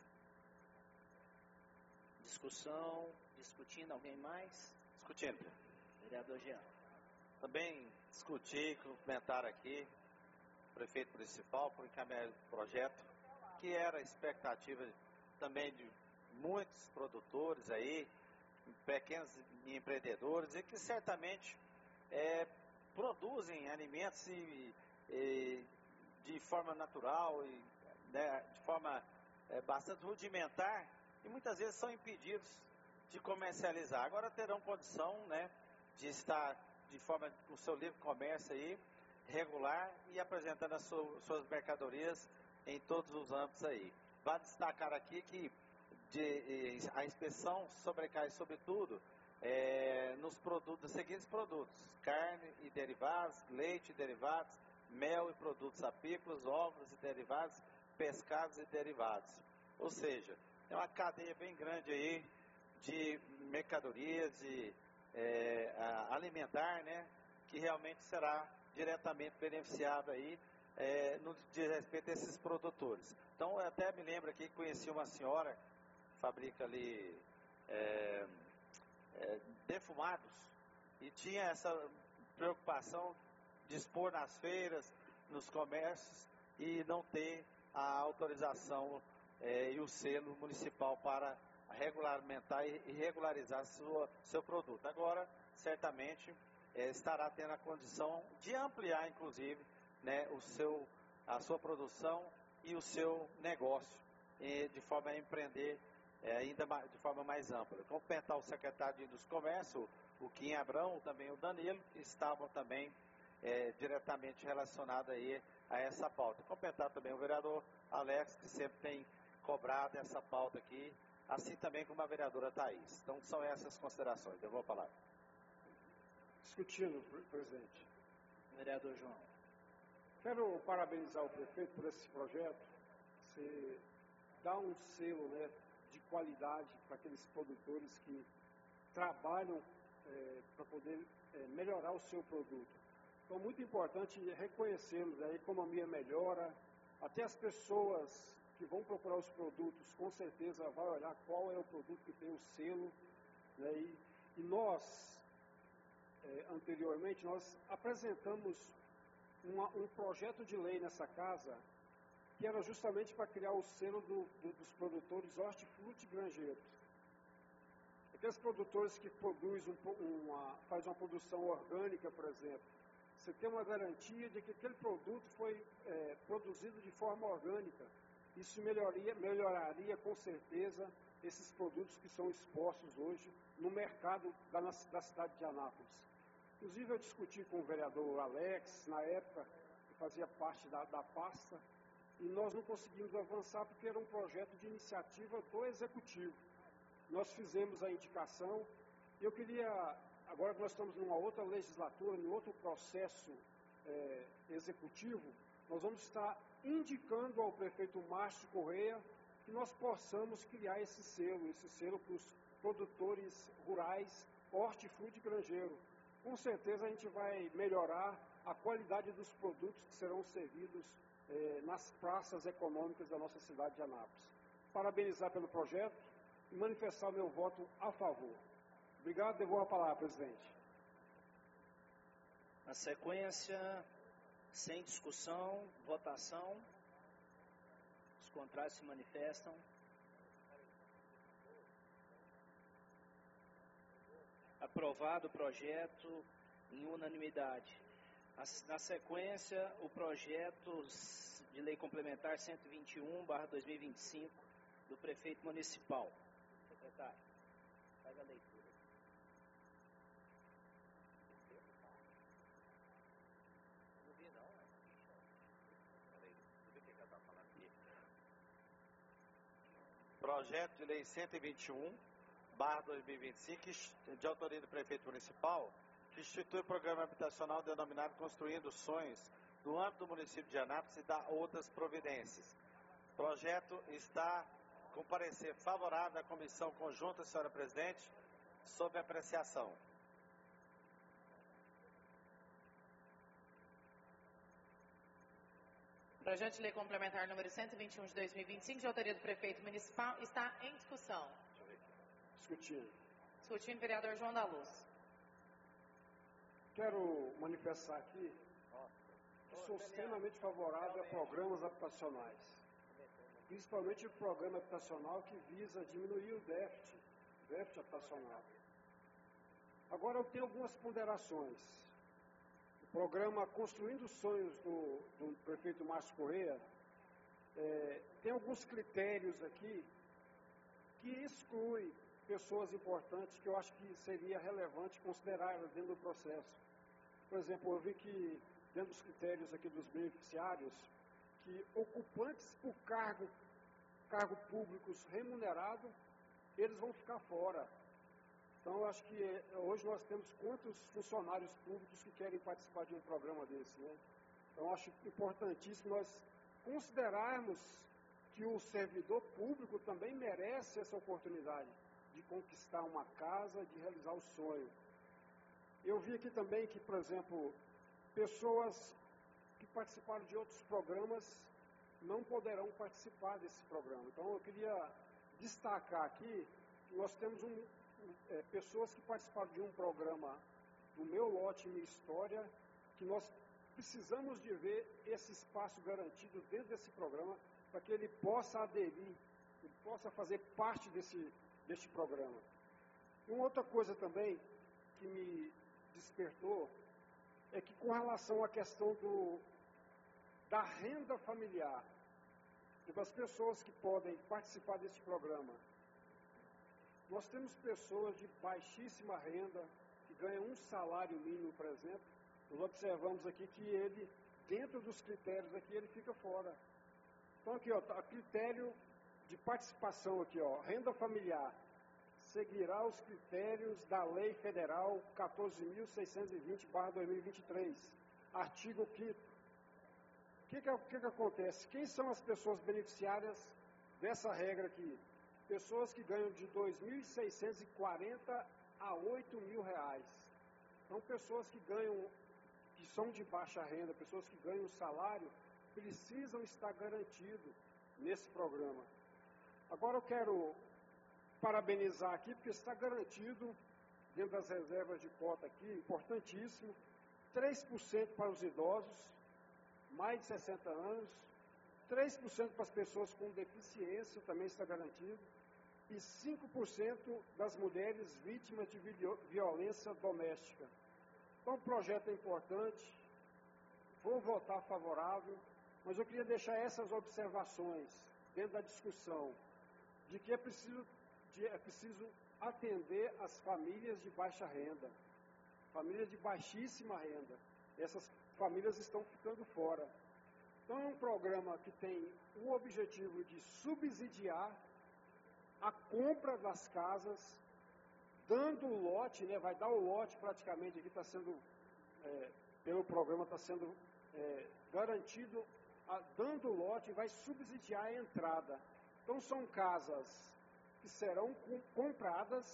Discussão, discutindo, alguém mais? Discutindo. Vereador Jean. Também discutir, comentar aqui, o prefeito municipal, por encaminhar o projeto, que era a expectativa também de muitos produtores aí, pequenos empreendedores, e que certamente é, produzem alimentos e, e de forma natural e né, de forma é, bastante rudimentar, e muitas vezes são impedidos de comercializar. Agora terão condição, né, de estar de forma o seu livre comércio aí, regular e apresentando as suas, suas mercadorias em todos os âmbitos aí. Vale destacar aqui que de, a inspeção sobrecai sobretudo é, nos produtos, nos seguintes produtos: carne e derivados, leite e derivados, mel e produtos apícolas, ovos e derivados, pescados e derivados. Ou seja, é uma cadeia bem grande aí de mercadorias, de é, alimentar, né, que realmente será diretamente beneficiado aí é, no que diz respeito a esses produtores. Então, eu até me lembro aqui que conheci uma senhora que fabrica ali é, é, defumados e tinha essa preocupação de expor nas feiras, nos comércios e não ter a autorização é, e o selo municipal para regulamentar e regularizar sua, seu produto. Agora, certamente, é, estará tendo a condição de ampliar, inclusive, né, o seu, a sua produção e o seu negócio, e, de forma a empreender é, ainda mais, de forma mais ampla. Cumprimentar o secretário dos Comércios, o Kim Abrão, também o Danilo, que estavam também é, diretamente relacionados aí a essa pauta. Cumprimentar também o vereador Alex, que sempre tem cobrado essa pauta aqui, assim também como a vereadora Thaís. Então, são essas considerações. Eu vou falar. Discutindo, presidente. Vereador João. Quero parabenizar o prefeito por esse projeto. Você dá um selo, né, de qualidade para aqueles produtores que trabalham é, para poder é, melhorar o seu produto. Então, muito importante reconhecê-los. A economia melhora, até as pessoas que vão procurar os produtos, com certeza vai olhar qual é o produto que tem o selo, né, e, e nós, é, anteriormente, nós apresentamos uma, um projeto de lei nessa casa, que era justamente para criar o selo do, do, dos produtores hortifruti granjeiros. Aqueles produtores que produzem um, uma, faz uma produção orgânica, por exemplo, você tem uma garantia de que aquele produto foi é, produzido de forma orgânica. Isso melhoraria, melhoraria com certeza esses produtos que são expostos hoje no mercado da, da cidade de Anápolis. Inclusive, eu discuti com o vereador Alex, na época, que fazia parte da, da pasta, e nós não conseguimos avançar porque era um projeto de iniciativa do Executivo. Nós fizemos a indicação, e eu queria, agora que nós estamos numa outra legislatura, em outro processo é, executivo, nós vamos estar indicando ao prefeito Márcio Correia que nós possamos criar esse selo, esse selo para os produtores rurais, hortifruti granjeiro. Com certeza a gente vai melhorar a qualidade dos produtos que serão servidos eh, nas praças econômicas da nossa cidade de Anápolis. Parabenizar pelo projeto e manifestar o meu voto a favor. Obrigado, devolvo a palavra, presidente. Na sequência, sem discussão, votação. Os contrários se manifestam. Aprovado o projeto em unanimidade. Na sequência, o projeto de lei complementar cento e vinte e um barra dois mil e vinte e cinco do prefeito municipal. Secretário, faz a leitura. Projeto de lei cento e vinte e um barra dois mil e vinte e cinco, de autoria do prefeito municipal, que institui o programa habitacional denominado Construindo Sonhos, no âmbito do município de Anápolis, e dá outras providências. O projeto está com parecer favorável da comissão conjunta, senhora presidente, sob apreciação. Projeto de lei complementar número cento e vinte e um de dois mil e vinte e cinco, de autoria do prefeito municipal, está em discussão. Discutindo. Discutindo, vereador João da Luz. Quero manifestar aqui que sou extremamente favorável a programas habitacionais, principalmente o programa habitacional que visa diminuir o déficit, déficit habitacional. Agora, eu tenho algumas ponderações. O programa Construindo Sonhos do, do prefeito Márcio Correia, é, tem alguns critérios aqui que excluem pessoas importantes que eu acho que seria relevante considerar dentro do processo. Por exemplo, eu vi que dentro dos critérios aqui dos beneficiários, que ocupantes por cargo, cargo públicos remunerado, eles vão ficar fora. Então, eu acho que hoje nós temos quantos funcionários públicos que querem participar de um programa desse, né? Então, eu acho importantíssimo nós considerarmos que o servidor público também merece essa oportunidade de conquistar uma casa, de realizar o sonho. Eu vi aqui também que, por exemplo, pessoas que participaram de outros programas não poderão participar desse programa. Então, eu queria destacar aqui que nós temos um, um, é, pessoas que participaram de um programa do Meu Lote Minha História, que nós precisamos de ver esse espaço garantido dentro desse programa para que ele possa aderir, ele possa fazer parte desse, deste programa. E uma outra coisa também que me despertou é que com relação à questão do, da renda familiar, e das pessoas que podem participar desse programa, nós temos pessoas de baixíssima renda, que ganham um salário mínimo, por exemplo. Nós observamos aqui que ele, dentro dos critérios aqui, ele fica fora. Então aqui, ó, tá, critério de participação aqui, ó, renda familiar, seguirá os critérios da Lei Federal quatorze mil seiscentos e vinte barra dois mil e vinte e três, artigo quinto. O que que, que que acontece? Quem são as pessoas beneficiárias dessa regra aqui? Pessoas que ganham de dois mil seiscentos e quarenta a oito mil reais. Então, pessoas que ganham, que são de baixa renda, pessoas que ganham salário, precisam estar garantidos nesse programa. Agora eu quero parabenizar aqui, porque está garantido, dentro das reservas de cota aqui, importantíssimo, três por cento para os idosos, mais de sessenta anos, três por cento para as pessoas com deficiência, também está garantido, e cinco por cento das mulheres vítimas de violência doméstica. Então, o projeto é importante, vou votar favorável, mas eu queria deixar essas observações dentro da discussão, de que é preciso, de, é preciso atender as famílias de baixa renda, famílias de baixíssima renda. Essas famílias estão ficando fora. Então, é um programa que tem o objetivo de subsidiar a compra das casas, dando o lote, né, vai dar o lote praticamente, aqui está sendo, é, pelo programa está sendo é, garantido, a, dando o lote, vai subsidiar a entrada. Então, são casas que serão com, compradas,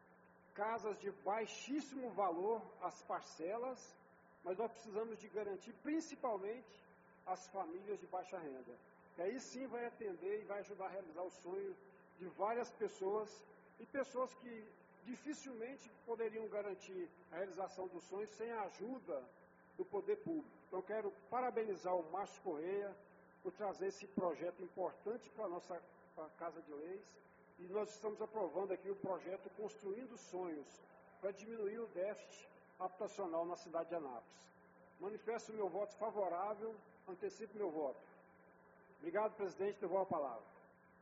casas de baixíssimo valor, as parcelas, mas nós precisamos de garantir principalmente as famílias de baixa renda. Que aí sim vai atender e vai ajudar a realizar o sonho de várias pessoas, e pessoas que dificilmente poderiam garantir a realização do sonho sem a ajuda do poder público. Então, quero parabenizar o Márcio Correia por trazer esse projeto importante para a nossa pra a Casa de Leis, e nós estamos aprovando aqui o projeto Construindo Sonhos, para diminuir o déficit habitacional na cidade de Anápolis. Manifesto o meu voto favorável, antecipo meu voto. Obrigado, presidente, devolvo a palavra.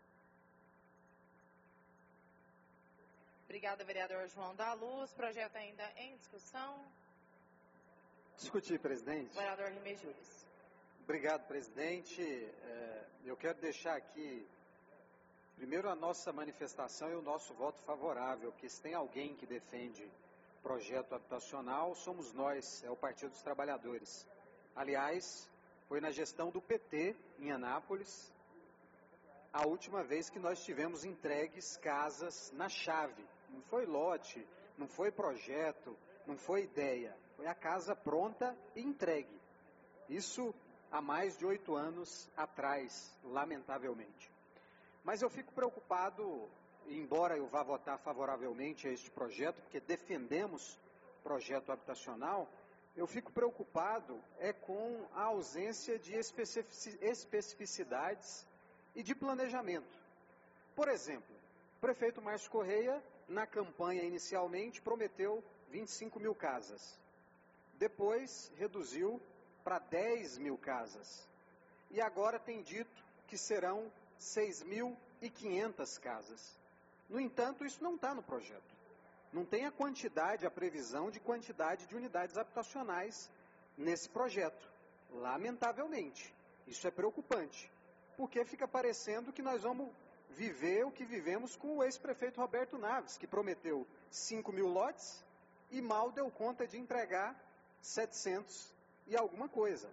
Obrigada, vereador João da Luz. Projeto ainda em discussão. Discutir, presidente. Vereador Remedios. Obrigado, presidente. É, eu quero deixar aqui, primeiro, a nossa manifestação e o nosso voto favorável, porque se tem alguém que defende projeto habitacional, somos nós, é o Partido dos Trabalhadores. Aliás, foi na gestão do P T, em Anápolis, a última vez que nós tivemos entregues casas na chave. Não foi lote, não foi projeto, não foi ideia. Foi a casa pronta e entregue. Isso há mais de oito anos atrás, lamentavelmente. Mas eu fico preocupado, embora eu vá votar favoravelmente a este projeto, porque defendemos projeto habitacional, eu fico preocupado é com a ausência de especificidades e de planejamento. Por exemplo, o prefeito Márcio Correia, na campanha inicialmente, prometeu vinte e cinco mil casas. depois reduziu para dez mil casas. E agora tem dito que serão seis mil e quinhentas casas. No entanto, isso não está no projeto. Não tem a quantidade, a previsão de quantidade de unidades habitacionais nesse projeto. Lamentavelmente. Isso é preocupante. Porque fica parecendo que nós vamos viver o que vivemos com o ex-prefeito Roberto Naves, que prometeu cinco mil lotes e mal deu conta de entregar setecentos e alguma coisa.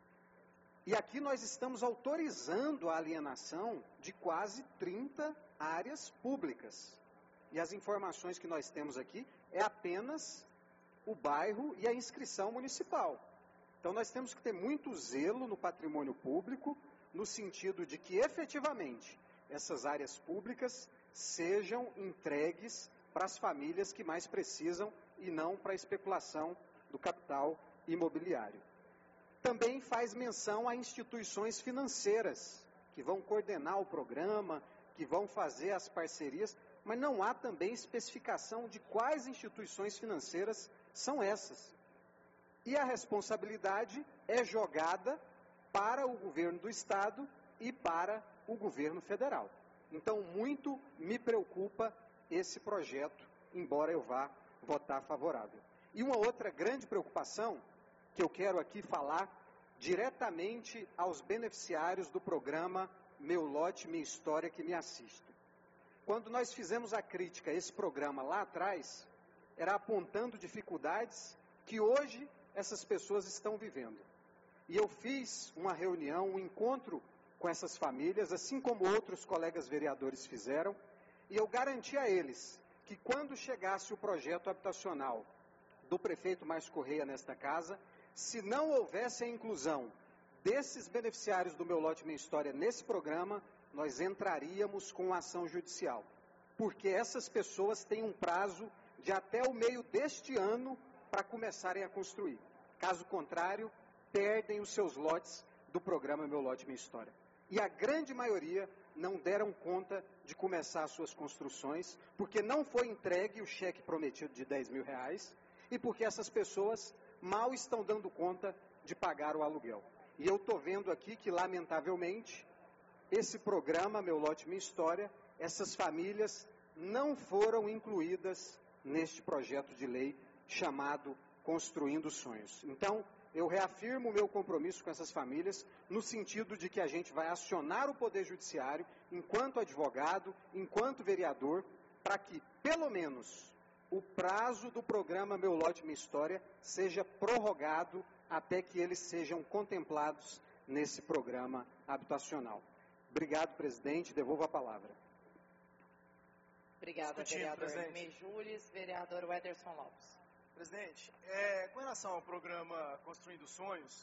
E aqui nós estamos autorizando a alienação de quase trinta áreas públicas. E as informações que nós temos aqui é apenas o bairro e a inscrição municipal. Então nós temos que ter muito zelo no patrimônio público, no sentido de que efetivamente essas áreas públicas sejam entregues para as famílias que mais precisam e não para a especulação do capital imobiliário. Também faz menção a instituições financeiras que vão coordenar o programa, que vão fazer as parcerias, mas não há também especificação de quais instituições financeiras são essas. E a responsabilidade é jogada para o governo do Estado e para o governo federal. Então, muito me preocupa esse projeto, embora eu vá votar favorável. E uma outra grande preocupação, que eu quero aqui falar diretamente aos beneficiários do programa Meu Lote, Minha História, que me assistem. Quando nós fizemos a crítica a esse programa lá atrás, era apontando dificuldades que hoje essas pessoas estão vivendo. E eu fiz uma reunião, um encontro com essas famílias, assim como outros colegas vereadores fizeram, e eu garanti a eles que quando chegasse o projeto habitacional do prefeito Márcio Correia nesta casa, se não houvesse a inclusão desses beneficiários do Meu Lote Minha História nesse programa, nós entraríamos com ação judicial. Porque essas pessoas têm um prazo de até o meio deste ano para começarem a construir. Caso contrário, perdem os seus lotes do programa Meu Lote Minha História. E a grande maioria não deram conta de começar as suas construções, porque não foi entregue o cheque prometido de dez mil reais, e porque essas pessoas mal estão dando conta de pagar o aluguel. E eu estou vendo aqui que, lamentavelmente, esse programa, Meu Lote Minha História, essas famílias não foram incluídas neste projeto de lei chamado Construindo Sonhos. Então, eu reafirmo o meu compromisso com essas famílias, no sentido de que a gente vai acionar o Poder Judiciário, enquanto advogado, enquanto vereador, para que, pelo menos, o prazo do programa Meu Lote Minha História seja prorrogado até que eles sejam contemplados nesse programa habitacional. Obrigado, presidente. Devolvo a palavra. Obrigada, vereador Mejules. Vereador Wederson Lopes. Presidente, é, com relação ao programa Construindo Sonhos,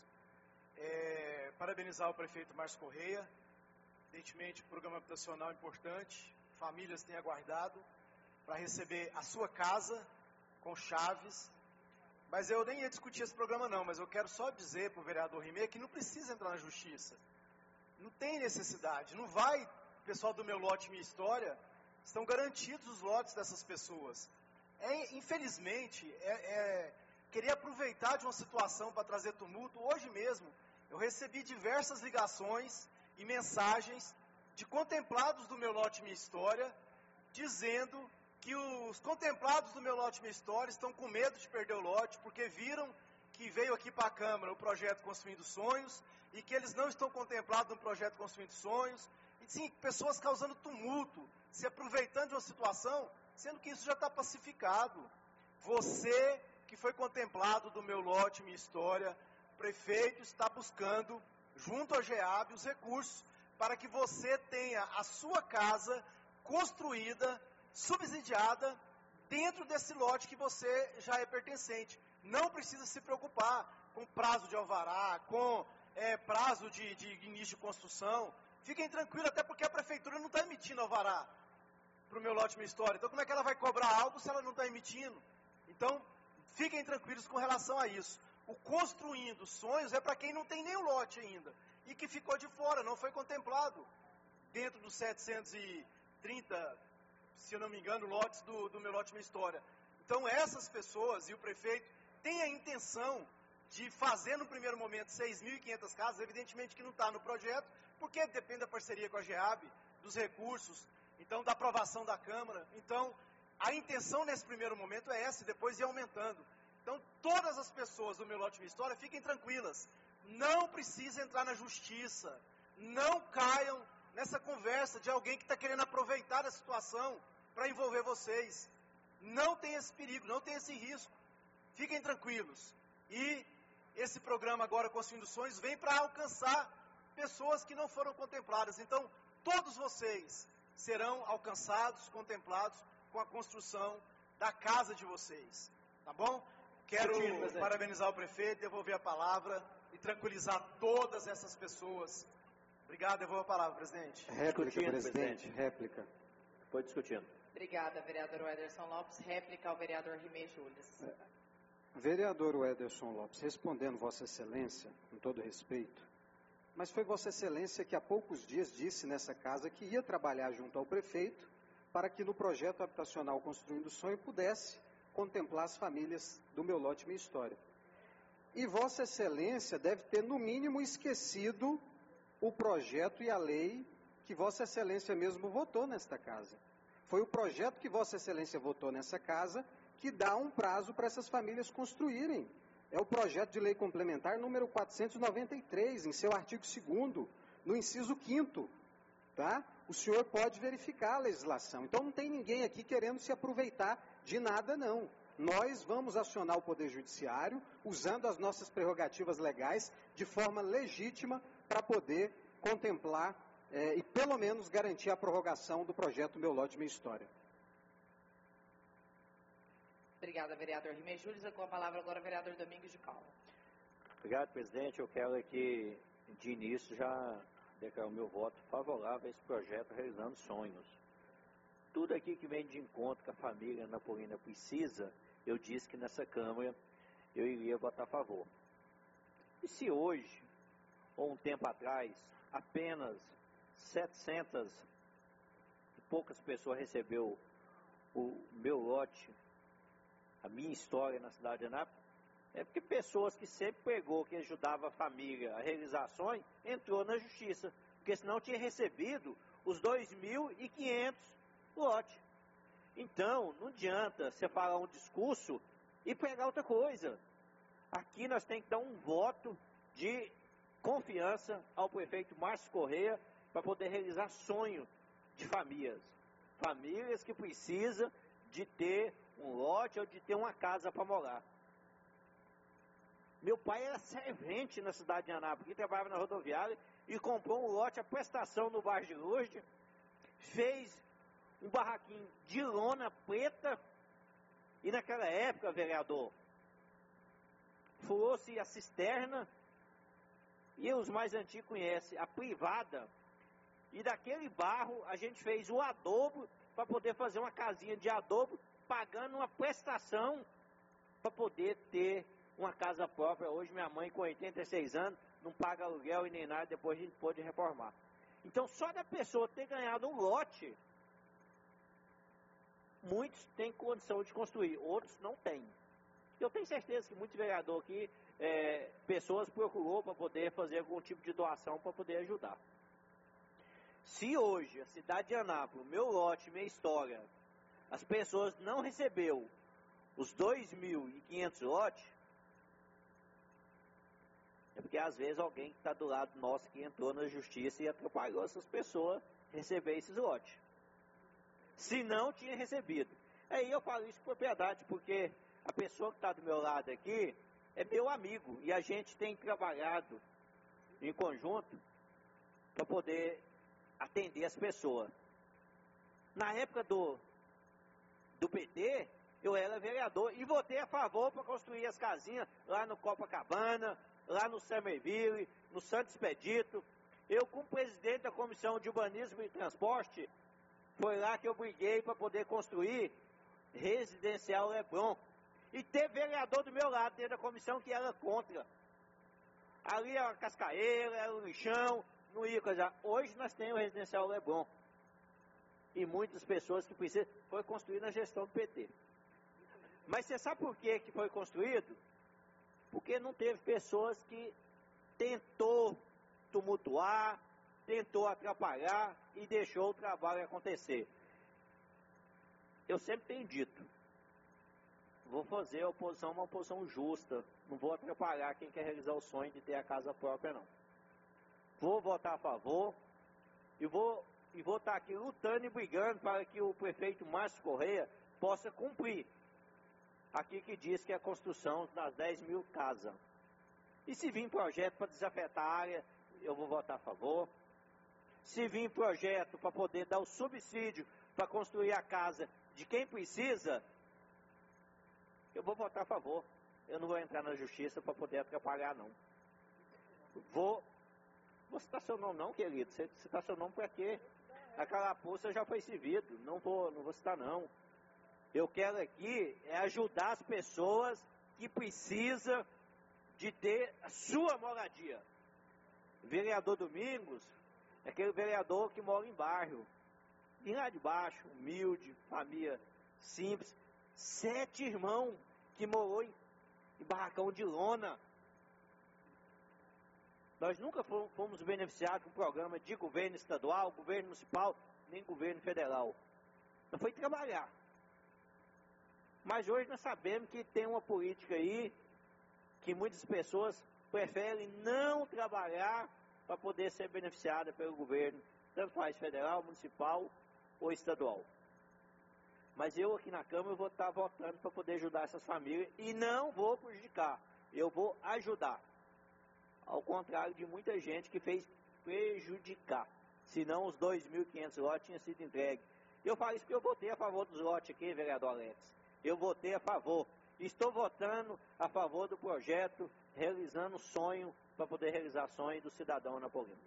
é, parabenizar o prefeito Márcio Correia. Evidentemente, o programa habitacional é importante, famílias têm aguardado para receber a sua casa com chaves. Mas eu nem ia discutir esse programa não, mas eu quero só dizer para o vereador Rimei que não precisa entrar na justiça. Não tem necessidade, não vai, pessoal do Meu Lote Minha História, estão garantidos os lotes dessas pessoas. É, infelizmente, é, é, queria aproveitar de uma situação para trazer tumulto. Hoje mesmo, eu recebi diversas ligações e mensagens de contemplados do Meu Lote Minha História, dizendo que os contemplados do Meu Lote Minha História estão com medo de perder o lote, porque viram que veio aqui para a Câmara o projeto Construindo Sonhos, e que eles não estão contemplados no projeto Construindo Sonhos, e sim, pessoas causando tumulto, se aproveitando de uma situação, sendo que isso já está pacificado. Você que foi contemplado do Meu Lote Minha História, o prefeito está buscando, junto à GEAB, os recursos para que você tenha a sua casa construída, subsidiada, dentro desse lote que você já é pertencente. Não precisa se preocupar com prazo de alvará, com é, prazo de, de início de construção. Fiquem tranquilos, até porque a prefeitura não está emitindo alvará para o Meu Lote Minha História. Então, como é que ela vai cobrar algo se ela não está emitindo? Então, fiquem tranquilos com relação a isso. O Construindo Sonhos é para quem não tem nenhum lote ainda e que ficou de fora, não foi contemplado dentro dos setecentos e trinta, se eu não me engano, lotes do, do Meu Lote Minha História. Então, essas pessoas, e o prefeito tem a intenção de fazer no primeiro momento seis mil e quinhentas casas, evidentemente que não está no projeto, porque depende da parceria com a GEAB, dos recursos, então da aprovação da Câmara. Então, a intenção nesse primeiro momento é essa, e depois ir aumentando. Então, todas as pessoas do Meu Lote Minha História, fiquem tranquilas, não precisa entrar na justiça, não caiam nessa conversa de alguém que está querendo aproveitar a situação para envolver vocês. Não tem esse perigo, não tem esse risco. Fiquem tranquilos. E esse programa agora, Construindo Sonhos, vem para alcançar pessoas que não foram contempladas. Então, todos vocês serão alcançados, contemplados com a construção da casa de vocês. Tá bom? Quero parabenizar o prefeito, devolver a palavra e tranquilizar todas essas pessoas. Obrigado, devolvo a palavra, presidente. Réplica, Discutindo, presidente, presidente. réplica. Foi discutindo. Obrigada, vereador Ederson Lopes. Réplica ao vereador Rimei Jules. Vereador Ederson Lopes, respondendo Vossa Excelência, com todo respeito, mas foi Vossa Excelência que há poucos dias disse nessa casa que ia trabalhar junto ao prefeito para que no projeto habitacional Construindo Sonho pudesse contemplar as famílias do Meu Lote Minha História. E Vossa Excelência deve ter, no mínimo, esquecido o projeto e a lei que Vossa Excelência mesmo votou nesta casa. Foi o projeto que Vossa Excelência votou nessa casa que dá um prazo para essas famílias construírem. É o projeto de lei complementar número quatrocentos e noventa e três, em seu artigo segundo, no inciso quinto. Tá? O senhor pode verificar a legislação. Então não tem ninguém aqui querendo se aproveitar de nada, não. Nós vamos acionar o Poder Judiciário, usando as nossas prerrogativas legais, de forma legítima, para poder contemplar eh, e pelo menos garantir a prorrogação do projeto Meu Lote Minha História. Obrigada, vereador Rimei Jules. Com a palavra agora o vereador Domingos de Paula. Obrigado, presidente. Eu quero aqui, de início, já declarar o meu voto favorável a esse projeto Realizando Sonhos. Tudo aqui que vem de encontro que a família napolina precisa, eu disse que nessa Câmara eu iria votar a favor. E se hoje, ou um tempo atrás, apenas setecentas e poucas pessoas recebeu o meu lote, a minha história na cidade de Anápolis, é porque pessoas que sempre pegou, que ajudava a família a realizar sonho, entrou na justiça, porque senão tinha recebido os dois mil e quinhentos lotes. Então, não adianta você falar um discurso e pegar outra coisa. Aqui nós temos que dar um voto de confiança ao prefeito Márcio Correia para poder realizar sonho de famílias. Famílias que precisam de ter um lote ou de ter uma casa para morar. Meu pai era servente na cidade de Anápolis, que trabalhava na rodoviária e comprou um lote, a prestação no bairro de Lourdes, fez um barraquinho de lona preta e naquela época, vereador, fosse a cisterna, e os mais antigos conhecem, a privada, e daquele barro a gente fez o adobo para poder fazer uma casinha de adobo, pagando uma prestação para poder ter uma casa própria. Hoje minha mãe com oitenta e seis anos não paga aluguel e nem nada, depois a gente pôde reformar. Então só da pessoa ter ganhado um lote, muitos têm condição de construir, outros não têm. Eu tenho certeza que muitos vereadores aqui, é, pessoas procurou para poder fazer algum tipo de doação para poder ajudar. Se hoje a cidade de Anápolis, meu lote, minha história, as pessoas não recebeu os dois mil e quinhentos lotes, é porque às vezes alguém que está do lado nosso que entrou na justiça e atrapalhou essas pessoas receber esses lotes. Se não tinha recebido. Aí eu falo isso com propriedade, porque a pessoa que está do meu lado aqui é meu amigo e a gente tem trabalhado em conjunto para poder atender as pessoas. Na época do, do P T, eu era vereador e votei a favor para construir as casinhas lá no Copacabana, lá no Summerville, no Santo Expedito. Eu, como presidente da Comissão de Urbanismo e Transporte, foi lá que eu briguei para poder construir residencial Leblon. E teve vereador do meu lado, dentro da comissão, que era contra. Ali era a cascaeira, era o lixão, não ia coisa. Hoje nós temos o residencial Leblon. E muitas pessoas que precisam, foi construído na gestão do P T. Mas você sabe por que que foi construído? porque não teve pessoas que tentou tumultuar, tentou atrapalhar e deixou o trabalho acontecer. Eu sempre tenho dito, vou fazer a oposição uma oposição justa, não vou atrapalhar quem quer realizar o sonho de ter a casa própria, não. Vou votar a favor e vou, e vou estar aqui lutando e brigando para que o prefeito Márcio Correia possa cumprir aqui que diz que é a construção das dez mil casas. E se vir projeto para desafetar a área, eu vou votar a favor. Se vir projeto para poder dar o subsídio para construir a casa de quem precisa, eu vou votar a favor. Eu não vou entrar na justiça para poder atrapalhar, não. Vou... Vou citar seu nome não, querido. Você citar seu nome para quê? A carapuça já foi servido. Não vou, não vou citar, não. Eu quero aqui é ajudar as pessoas que precisam de ter a sua moradia. O vereador Domingos é aquele vereador que mora em bairro. E lá de baixo, humilde, família simples. Sete irmãos que morou em, em barracão de lona. Nós nunca fomos beneficiados com programa de governo estadual, governo municipal, nem governo federal. Então foi trabalhar. Mas hoje nós sabemos que tem uma política aí que muitas pessoas preferem não trabalhar para poder ser beneficiada pelo governo, tanto faz federal, municipal ou estadual. Mas eu aqui na Câmara eu vou estar votando para poder ajudar essas famílias e não vou prejudicar, eu vou ajudar. Ao contrário de muita gente que fez prejudicar. Senão os dois mil e quinhentos lotes tinham sido entregues. Eu falo isso porque eu votei a favor dos lotes aqui, vereador Alex. Eu votei a favor. Estou votando a favor do projeto, realizando sonho, para poder realizar sonho do cidadão napolitano.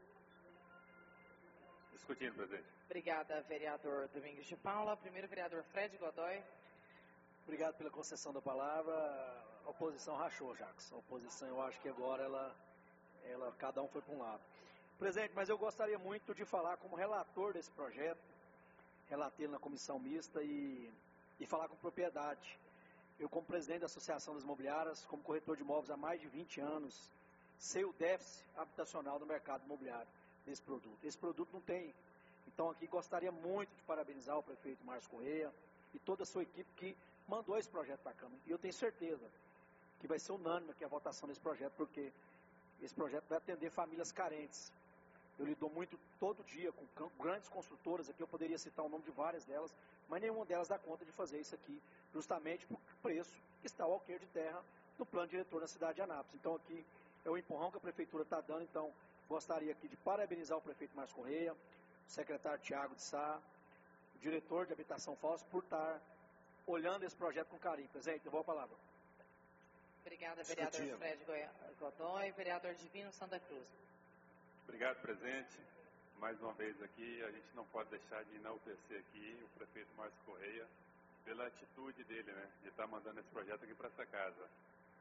Discutindo, presidente. Obrigada, vereador Domingos de Paula. Primeiro, vereador Fred Godoy. Obrigado pela concessão da palavra. A oposição rachou, Jacques. A oposição, eu acho que agora ela... Ela, cada um foi para um lado. Presidente, mas eu gostaria muito de falar como relator desse projeto, relatei na comissão mista e, e falar com propriedade. Eu, como presidente da Associação das Imobiliárias, como corretor de imóveis há mais de vinte anos, sei o déficit habitacional do mercado imobiliário desse produto. Esse produto não tem. Então, aqui gostaria muito de parabenizar o prefeito Márcio Correia e toda a sua equipe que mandou esse projeto para a Câmara. E eu tenho certeza que vai ser unânime aqui a votação desse projeto, porque esse projeto vai atender famílias carentes. Eu lido muito todo dia com grandes construtoras aqui, eu poderia citar o nome de várias delas, mas nenhuma delas dá conta de fazer isso aqui, justamente por preço que está o alqueire de terra no plano diretor na cidade de Anápolis. Então aqui é o empurrão que a prefeitura está dando, então gostaria aqui de parabenizar o prefeito Márcio Correia, o secretário Tiago de Sá, o diretor de Habitação Fausto, por estar olhando esse projeto com carinho. Presidente, eu vou a palavra. Obrigada, vereador Fred Godoy. Vereador Divino Santa Cruz. Obrigado, presidente. Mais uma vez aqui, a gente não pode deixar de enaltecer aqui o prefeito Márcio Correia pela atitude dele, né, de estar mandando esse projeto aqui para essa casa.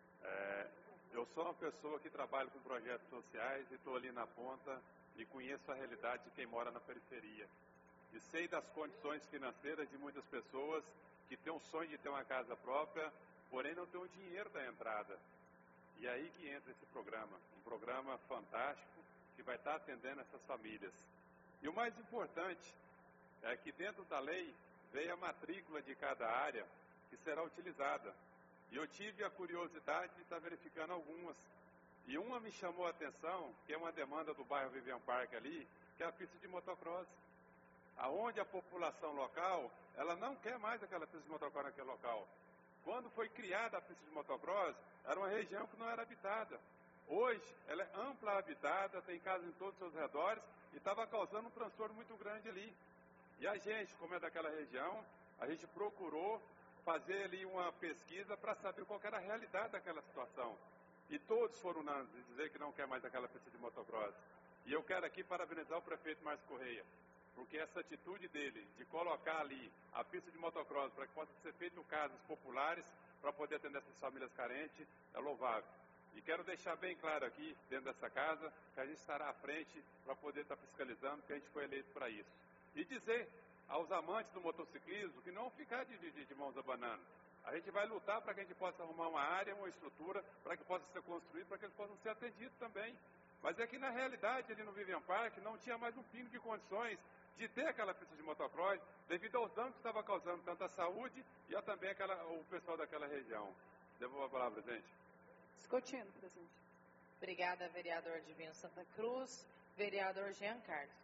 É, eu sou uma pessoa que trabalha com projetos sociais e estou ali na ponta e conheço a realidade de quem mora na periferia. E sei das condições financeiras de muitas pessoas que têm um sonho de ter uma casa própria, porém não tem o dinheiro da entrada. E aí que entra esse programa, um programa fantástico que vai estar atendendo essas famílias. E o mais importante é que dentro da lei veio a matrícula de cada área que será utilizada. E eu tive a curiosidade de estar verificando algumas. E uma me chamou a atenção, que é uma demanda do bairro Vivian Park ali, que é a pista de motocross. Aonde a população local, ela não quer mais aquela pista de motocross naquele local. Quando foi criada a pista de motocross, era uma região que não era habitada. Hoje, ela é ampla habitada, tem casas em todos os seus redores e estava causando um transtorno muito grande ali. E a gente, como é daquela região, a gente procurou fazer ali uma pesquisa para saber qual era a realidade daquela situação. E todos foram unânimes em dizer que não quer mais aquela pista de motocross. E eu quero aqui parabenizar o prefeito Márcio Correia, porque essa atitude dele de colocar ali a pista de motocross para que possa ser feito casas populares para poder atender essas famílias carentes é louvável. E quero deixar bem claro aqui, dentro dessa casa, que a gente estará à frente para poder estar fiscalizando, que a gente foi eleito para isso. E dizer aos amantes do motociclismo que não ficar de, de, de mãos abanando. A gente vai lutar para que a gente possa arrumar uma área, uma estrutura, para que possa ser construído, para que eles possam ser atendidos também. Mas é que, na realidade, ali no Vivian Park, não tinha mais um pingo de condições de ter aquela pista de motocross, devido aos danos que estava causando tanto a saúde e a também aquela, o pessoal daquela região. Devolvo a palavra, presidente. Discutindo, presidente. Obrigada, vereador Divino Santa Cruz. Vereador Jean Carlos.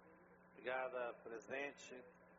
Obrigada, presidente.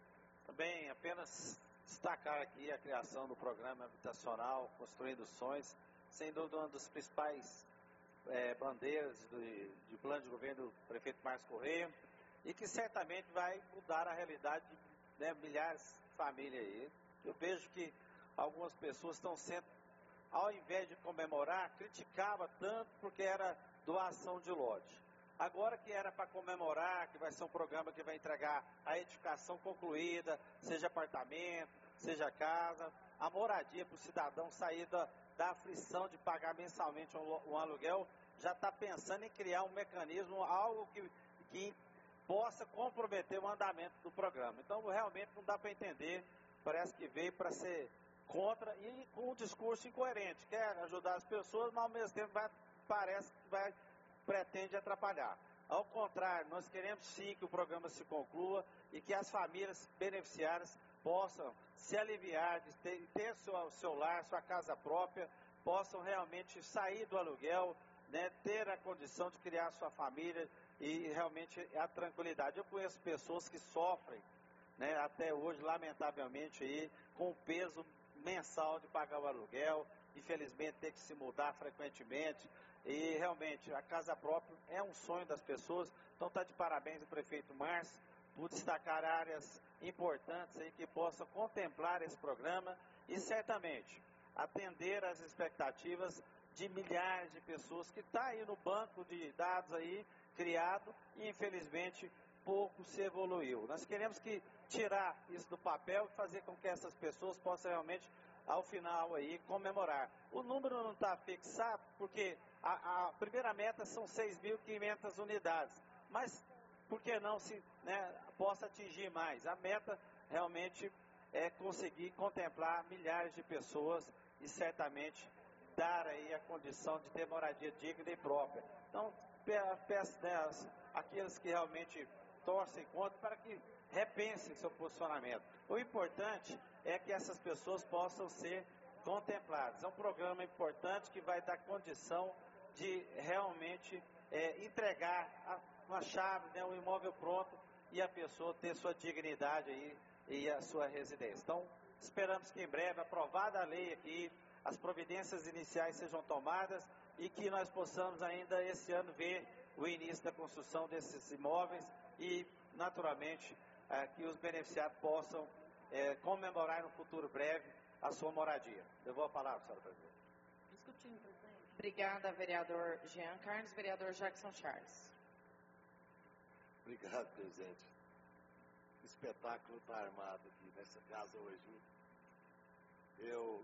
Também apenas destacar aqui a criação do programa habitacional Construindo Sonhos, sem dúvida uma das principais é, bandeiras de, de plano de governo do prefeito Márcio Correia, e que certamente vai mudar a realidade de né, milhares de famílias aí. Eu vejo que algumas pessoas estão sendo, ao invés de comemorar, criticava tanto porque era doação de lote. Agora que era para comemorar, que vai ser um programa que vai entregar a edificação concluída, seja apartamento, seja casa, a moradia para o cidadão sair da, da aflição de pagar mensalmente um, um aluguel, já está pensando em criar um mecanismo, algo que, que possa comprometer o andamento do programa. Então, realmente não dá para entender, parece que veio para ser contra e com um discurso incoerente, quer ajudar as pessoas, mas ao mesmo tempo vai, parece que vai, pretende atrapalhar. Ao contrário, nós queremos sim que o programa se conclua e que as famílias beneficiárias possam se aliviar de ter, ter seu, seu lar, sua casa própria, possam realmente sair do aluguel, né, ter a condição de criar sua família e realmente a tranquilidade. Eu conheço pessoas que sofrem, né, até hoje, lamentavelmente, aí, com o peso mensal de pagar o aluguel, infelizmente ter que se mudar frequentemente, e realmente a casa própria é um sonho das pessoas. Então está de parabéns o prefeito Márcio por destacar áreas importantes aí que possam contemplar esse programa e certamente atender às expectativas de milhares de pessoas que está aí no banco de dados aí criado e infelizmente pouco se evoluiu. Nós queremos que tirar isso do papel e fazer com que essas pessoas possam realmente ao final aí comemorar. O número não está fixado porque a, a primeira meta são seis mil e quinhentas unidades, mas por que não se né, possa atingir mais? A meta realmente é conseguir contemplar milhares de pessoas e certamente dar aí a condição de ter moradia digna e própria. Então, peço né, aqueles que realmente torcem contra para que repensem seu posicionamento. O importante é que essas pessoas possam ser contempladas. É um programa importante que vai dar condição de realmente é, entregar a, uma chave, né, um imóvel pronto e a pessoa ter sua dignidade aí e a sua residência. Então, esperamos que em breve, aprovada a lei aqui, as providências iniciais sejam tomadas e que nós possamos ainda esse ano ver o início da construção desses imóveis e, naturalmente, é, que os beneficiados possam é, comemorar no futuro breve a sua moradia. Eu vou falar, senhora presidente. Discutindo, presidente. Obrigada, vereador Jean Carlos. Vereador Jackson Charles. Obrigado, presidente. O espetáculo está armado aqui nessa casa hoje. Eu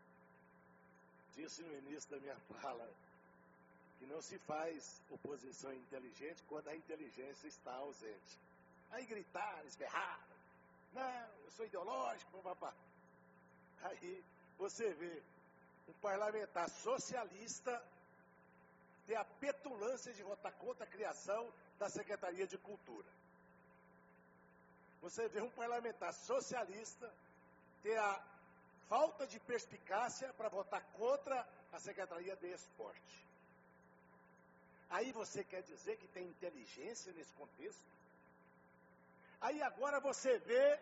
disse no início da minha fala que não se faz oposição inteligente quando a inteligência está ausente. Aí gritaram, esberraram. Não, eu sou ideológico, papapá. Aí você vê um parlamentar socialista ter a petulância de votar contra a criação da Secretaria de Cultura. Você vê um parlamentar socialista ter a falta de perspicácia para votar contra a Secretaria de Esporte. Aí você quer dizer que tem inteligência nesse contexto? Aí agora você vê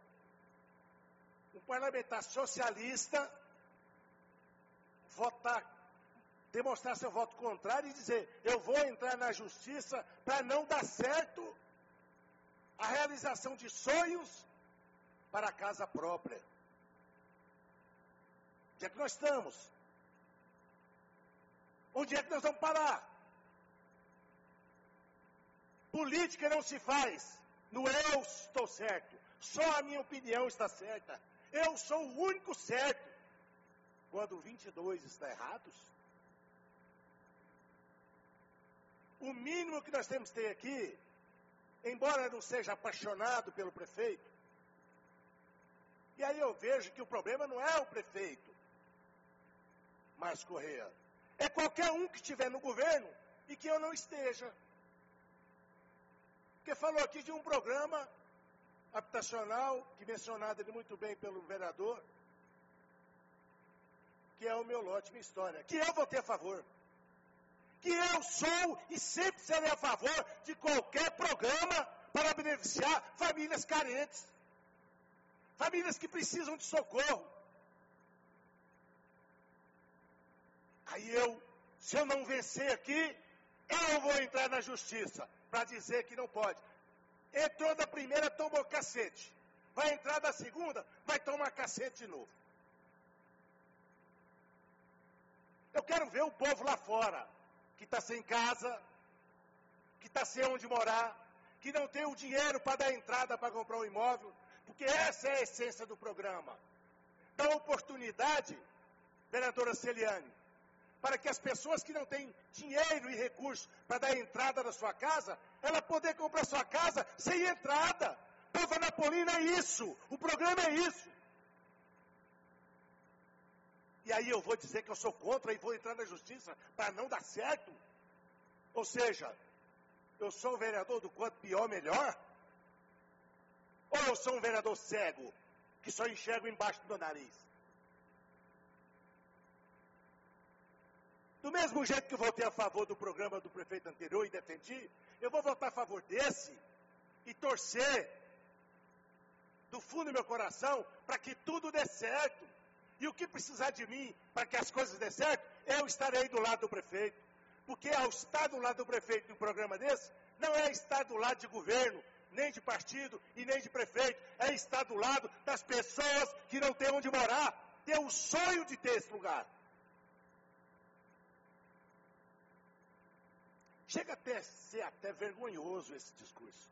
um parlamentar socialista votar, demonstrar seu voto contrário e dizer, eu vou entrar na justiça para não dar certo a realização de sonhos para a casa própria. Onde é que nós estamos? Onde é que nós vamos parar? Política não se faz no eu estou certo, só a minha opinião está certa. Eu sou o único certo. Quando vinte e dois está errados, o mínimo que nós temos que ter aqui, embora eu não seja apaixonado pelo prefeito, e aí aí eu vejo que o problema não é o prefeito Márcio Correia. É qualquer um que estiver no governo e que eu não esteja. Porque falou aqui de um programa habitacional, que mencionado ele muito bem pelo vereador, que é o meu lote, minha história, que eu votei a favor. Que eu sou e sempre serei a favor de qualquer programa para beneficiar famílias carentes. Famílias que precisam de socorro. Aí eu, se eu não vencer aqui, eu vou entrar na justiça para dizer que não pode. Entrou da primeira, tomou cacete. Vai entrar da segunda, vai tomar cacete de novo. Eu quero ver o povo lá fora, que está sem casa, que está sem onde morar, que não tem o dinheiro para dar entrada para comprar um imóvel, porque essa é a essência do programa. Dá oportunidade, vereadora Celiane, para que as pessoas que não têm dinheiro e recursos para dar entrada na sua casa, ela poder comprar sua casa sem entrada. Povo Anapolina é isso, o programa é isso. E aí eu vou dizer que eu sou contra e vou entrar na justiça para não dar certo? Ou seja, eu sou um vereador do quanto pior, melhor? Ou eu sou um vereador cego, que só enxergo embaixo do meu nariz? Do mesmo jeito que eu votei a favor do programa do prefeito anterior e defendi, eu vou votar a favor desse e torcer do fundo do meu coração para que tudo dê certo. E o que precisar de mim para que as coisas dê certo, eu estarei do lado do prefeito. Porque ao estar do lado do prefeito em um programa desse, não é estar do lado de governo, nem de partido e nem de prefeito, é estar do lado das pessoas que não têm onde morar, ter o sonho de ter esse lugar. Chega até a ser até vergonhoso esse discurso.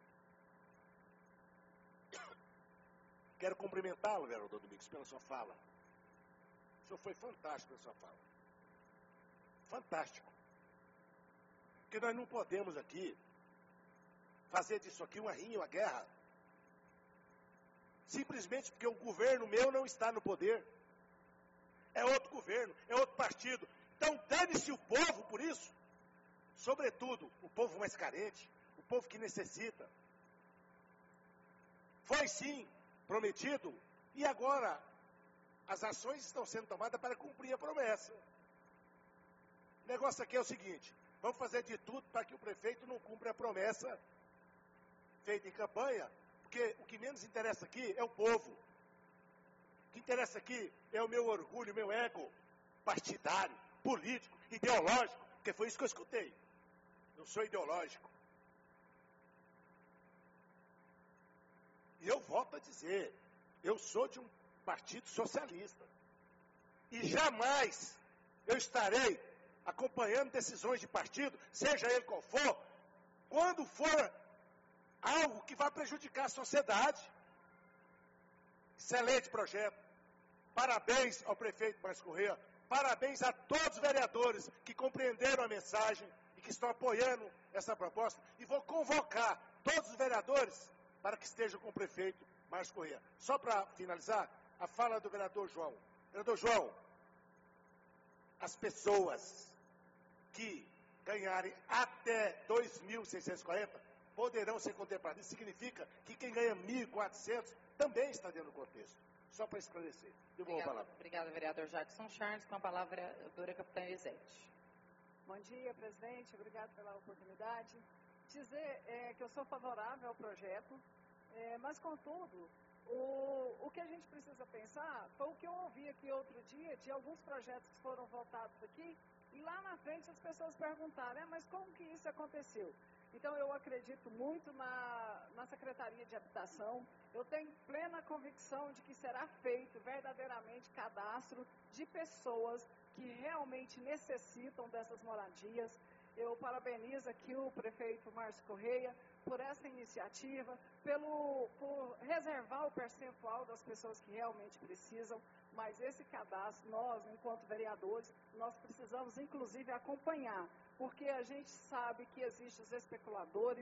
Quero cumprimentá-lo, vereador Domingos, pela sua fala. O senhor foi fantástico na sua fala. Fantástico. Porque nós não podemos aqui fazer disso aqui uma rinha, uma guerra. Simplesmente porque o governo meu não está no poder. É outro governo, é outro partido. Então dane-se o povo por isso. Sobretudo, o povo mais carente, o povo que necessita. Foi sim prometido, e agora as ações estão sendo tomadas para cumprir a promessa. O negócio aqui é o seguinte, vamos fazer de tudo para que o prefeito não cumpra a promessa feita em campanha, porque o que menos interessa aqui é o povo. O que interessa aqui é o meu orgulho, o meu ego partidário, político, ideológico, porque foi isso que eu escutei. Eu sou ideológico. E eu volto a dizer, eu sou de um partido socialista. E jamais eu estarei acompanhando decisões de partido, seja ele qual for, quando for algo que vai prejudicar a sociedade. Excelente projeto. Parabéns ao prefeito Márcio Correia. Parabéns a todos os vereadores que compreenderam a mensagem e que estão apoiando essa proposta. E vou convocar todos os vereadores para que estejam com o prefeito Márcio Correia. Só para finalizar, a fala do vereador João. Vereador João, as pessoas que ganharem até dois mil seiscentos e quarenta poderão ser contempladas. Isso significa que quem ganha mil e quatrocentos também está dentro do contexto. Só para esclarecer. Eu vou falar. Obrigada, vereador Jackson Charles. Com a palavra, a vereadora Capitã Elisete. Bom dia, presidente. Obrigado pela oportunidade. Dizer é, que eu sou favorável ao projeto, é, mas, contudo, o, o que a gente precisa pensar foi o que eu ouvi aqui outro dia, de alguns projetos que foram votados aqui, e lá na frente as pessoas perguntaram, é, mas como que isso aconteceu? Então, eu acredito muito na, na Secretaria de Habitação. Eu tenho plena convicção de que será feito verdadeiramente cadastro de pessoas que realmente necessitam dessas moradias. Eu parabenizo aqui o prefeito Márcio Correia por essa iniciativa, pelo, por reservar o percentual das pessoas que realmente precisam, mas esse cadastro, nós, enquanto vereadores, nós precisamos, inclusive, acompanhar, porque a gente sabe que existem os especuladores,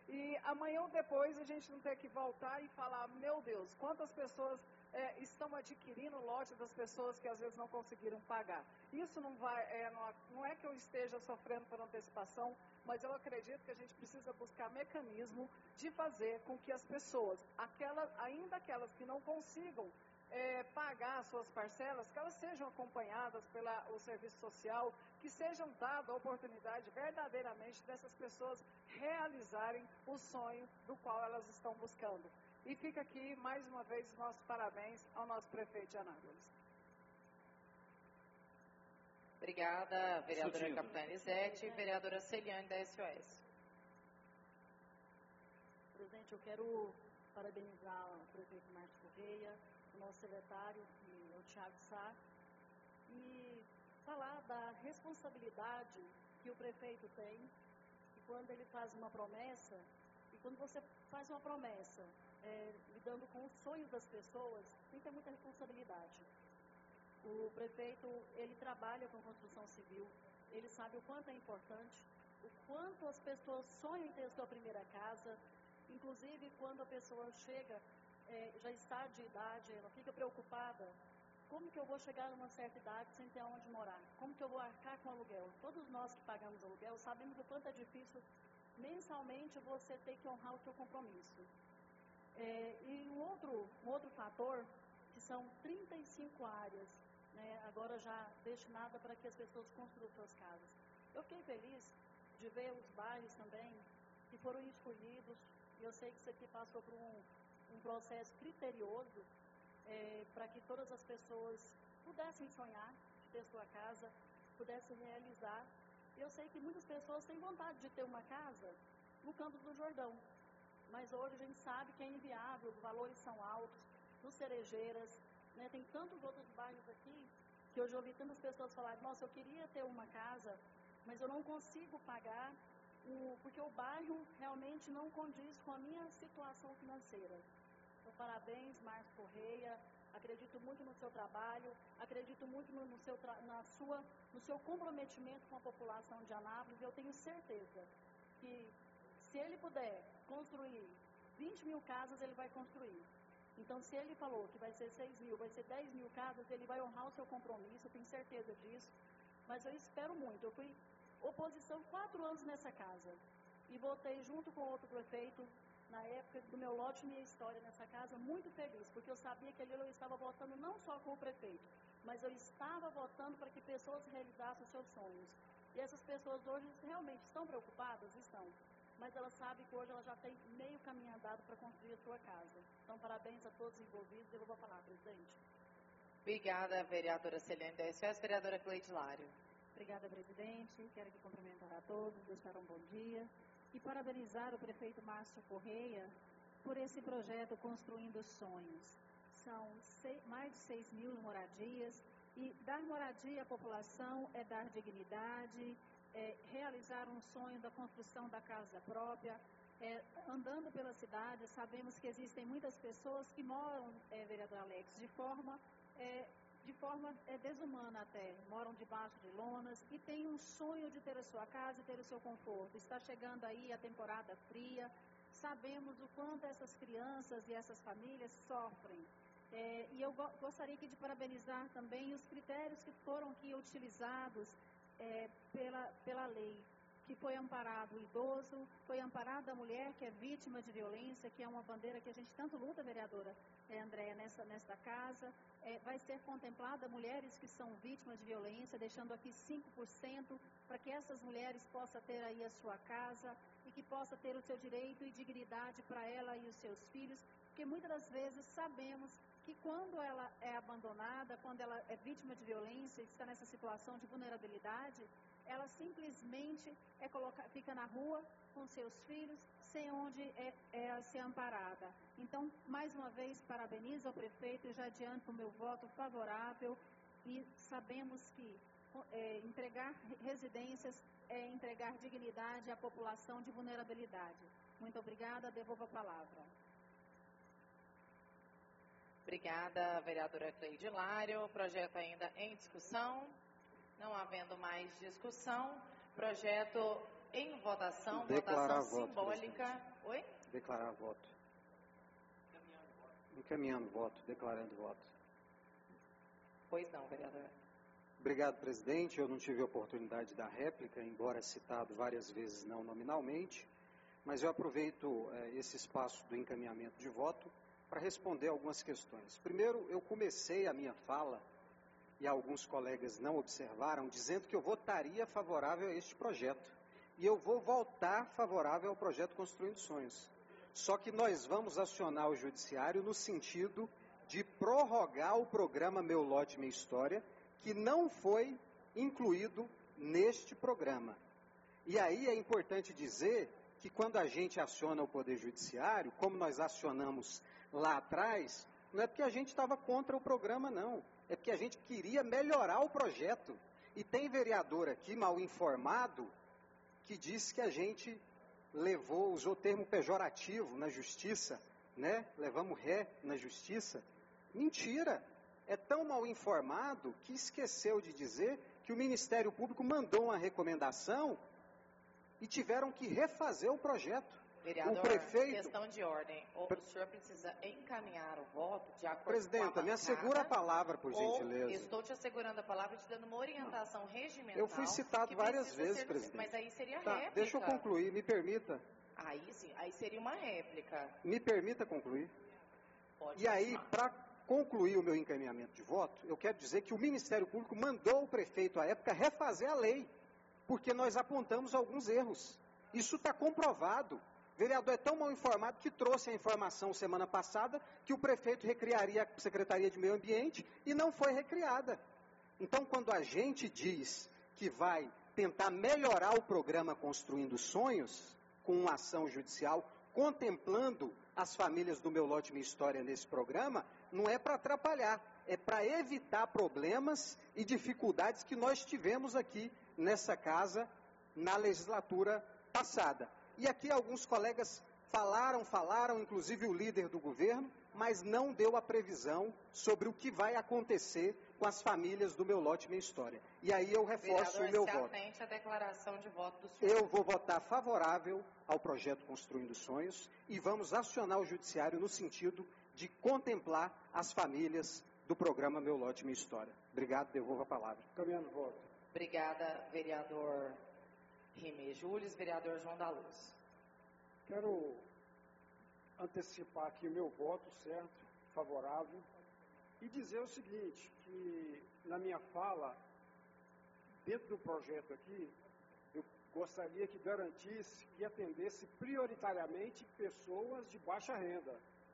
e amanhã ou depois a gente não ter que voltar e falar, meu Deus, quantas pessoas é, estão adquirindo o lote das pessoas que às vezes não conseguiram pagar. Isso não, vai, é, não, não é que eu esteja sofrendo por antecipação, mas eu acredito que a gente precisa buscar mecanismo de fazer com que as pessoas, aquelas, ainda aquelas que não consigam é, pagar as suas parcelas, que elas sejam acompanhadas pelo serviço social, que sejam dadas a oportunidade verdadeiramente dessas pessoas realizarem o sonho do qual elas estão buscando. E fica aqui, mais uma vez, os nossos parabéns ao nosso prefeito de Anápolis. Obrigada, vereadora Capitã Elisete. Vereadora Celiane, da S O S. Presidente, eu quero parabenizar o prefeito Márcio Correia, o nosso secretário, que é o Thiago Sá, e falar da responsabilidade que o prefeito tem, e quando ele faz uma promessa, e quando você faz uma promessa, é, lidando com os sonhos das pessoas, tem que ter muita responsabilidade. O prefeito, ele trabalha com construção civil, ele sabe o quanto é importante, o quanto as pessoas sonham em ter a sua primeira casa, inclusive quando a pessoa chega, é, já está de idade, ela fica preocupada, como que eu vou chegar numa certa idade sem ter onde morar? Como que eu vou arcar com aluguel? Todos nós que pagamos aluguel sabemos o quanto é difícil mensalmente você ter que honrar o seu compromisso. É, e um outro, um outro fator, que são trinta e cinco áreas, né, agora já destinada para que as pessoas construam suas casas. Eu fiquei feliz de ver os bairros também que foram escolhidos, e eu sei que isso aqui passou por um, um processo criterioso é, para que todas as pessoas pudessem sonhar de ter sua casa, pudessem realizar. E eu sei que muitas pessoas têm vontade de ter uma casa no Campos do Jordão, mas hoje a gente sabe que é inviável, os valores são altos, nos Cerejeiras, né, tem tantos outros bairros aqui, que eu já ouvi tantas pessoas falarem, nossa, eu queria ter uma casa, mas eu não consigo pagar, o, porque o bairro realmente não condiz com a minha situação financeira. Então, parabéns, Márcio Correia, acredito muito no seu trabalho, acredito muito no, no, seu, na sua, no seu comprometimento com a população de Anápolis, eu tenho certeza que se ele puder construir vinte mil casas, ele vai construir. Então, se ele falou que vai ser seis mil, vai ser dez mil casas, ele vai honrar o seu compromisso, eu tenho certeza disso. Mas eu espero muito. Eu fui oposição quatro anos nessa casa. E votei junto com outro prefeito, na época do meu lote, minha história nessa casa, muito feliz, porque eu sabia que ali eu estava votando não só com o prefeito, mas eu estava votando para que pessoas realizassem os seus sonhos. E essas pessoas hoje realmente estão preocupadas? Estão. Mas ela sabe que hoje ela já tem meio caminho andado para construir a sua casa. Então, parabéns a todos os envolvidos. Eu vou falar, presidente. Obrigada, vereadora Celiane da S O S. Vereadora Cleide Lário. Obrigada, presidente. Quero aqui cumprimentar a todos, deixar um bom dia. E parabenizar o prefeito Márcio Correia por esse projeto Construindo Sonhos. São seis, mais de seis mil moradias. E dar moradia à população é dar dignidade, É, realizar um sonho da construção da casa própria. É, andando pela cidade, sabemos que existem muitas pessoas que moram, é, vereador Alex, de forma, é, de forma é, desumana até, moram debaixo de lonas e têm um sonho de ter a sua casa e ter o seu conforto. Está chegando aí a temporada fria, sabemos o quanto essas crianças e essas famílias sofrem. É, e eu go gostaria aqui de parabenizar também os critérios que foram aqui utilizados É, pela, pela lei, que foi amparado o idoso, foi amparada a mulher que é vítima de violência, que é uma bandeira que a gente tanto luta, vereadora é, Andréia, nessa, nesta casa. É, vai ser contemplada mulheres que são vítimas de violência, deixando aqui cinco por cento para que essas mulheres possam ter aí a sua casa e que possa ter o seu direito e dignidade para ela e os seus filhos, porque muitas das vezes sabemos que quando ela é abandonada, quando ela é vítima de violência, está nessa situação de vulnerabilidade, ela simplesmente é colocar, fica na rua com seus filhos, sem onde é, é ser amparada. Então, mais uma vez, parabenizo ao prefeito e já adianto o meu voto favorável e sabemos que é, entregar residências é entregar dignidade à população de vulnerabilidade. Muito obrigada, devolvo a palavra. Obrigada, vereadora Cleide Lário. O projeto ainda em discussão. Não havendo mais discussão, projeto Em votação, Declarar votação voto, simbólica. presidente. Oi? Declarar voto. Encaminhando voto, declarando voto. Pois não, vereador. Obrigado, presidente. Eu não tive a oportunidade da réplica, embora citado várias vezes não nominalmente, mas eu aproveito eh, esse espaço do encaminhamento de voto para responder algumas questões. Primeiro, eu comecei a minha fala, e alguns colegas não observaram, dizendo que eu votaria favorável a este projeto. E eu vou votar favorável ao projeto Construindo Sonhos. Só que nós vamos acionar o judiciário no sentido de prorrogar o programa Meu Lote Minha História, que não foi incluído neste programa. E aí é importante dizer que quando a gente aciona o Poder Judiciário, como nós acionamos lá atrás, não é porque a gente estava contra o programa, não. É porque a gente queria melhorar o projeto. E tem vereador aqui, mal informado, que disse que a gente levou, usou termo pejorativo na justiça, né? Levamos ré na justiça. Mentira! É tão mal informado que esqueceu de dizer que o Ministério Público mandou uma recomendação e tiveram que refazer o projeto. Vereador, o prefeito... questão de ordem. O, o senhor precisa encaminhar o voto de acordo Presidenta, com a me assegura a palavra, por gentileza. Ou estou te assegurando a palavra e te dando uma orientação regimental. Eu fui citado várias vezes, ser, presidente. Mas aí seria tá, réplica. Deixa eu concluir, me permita. Aí sim, aí seria uma réplica. Me permita concluir. Pode e aí, para concluir o meu encaminhamento de voto, eu quero dizer que o Ministério Público mandou o prefeito, à época, refazer a lei, porque nós apontamos alguns erros. Isso está comprovado. O vereador é tão mal informado que trouxe a informação semana passada que o prefeito recriaria a Secretaria de Meio Ambiente e não foi recriada. Então, quando a gente diz que vai tentar melhorar o programa Construindo Sonhos, com uma ação judicial, contemplando as famílias do Meu Lote Minha História nesse programa, não é para atrapalhar, é para evitar problemas e dificuldades que nós tivemos aqui nessa casa na legislatura passada. E aqui alguns colegas falaram, falaram, inclusive o líder do governo, mas não deu a previsão sobre o que vai acontecer com as famílias do Meu Lote Minha História. E aí eu reforço Vereador, o meu se voto. atente à declaração de voto do senhor. Eu vou votar favorável ao projeto Construindo Sonhos e vamos acionar o judiciário no sentido de contemplar as famílias do programa Meu Lote Minha História. Obrigado, devolvo a palavra. Caminhando o voto. Obrigada, vereador Rimê Júlio, vereador João da Luz. Quero antecipar aqui o meu voto, certo? Favorável. E dizer o seguinte, que na minha fala, dentro do projeto aqui, eu gostaria que garantisse e atendesse prioritariamente pessoas de baixa renda.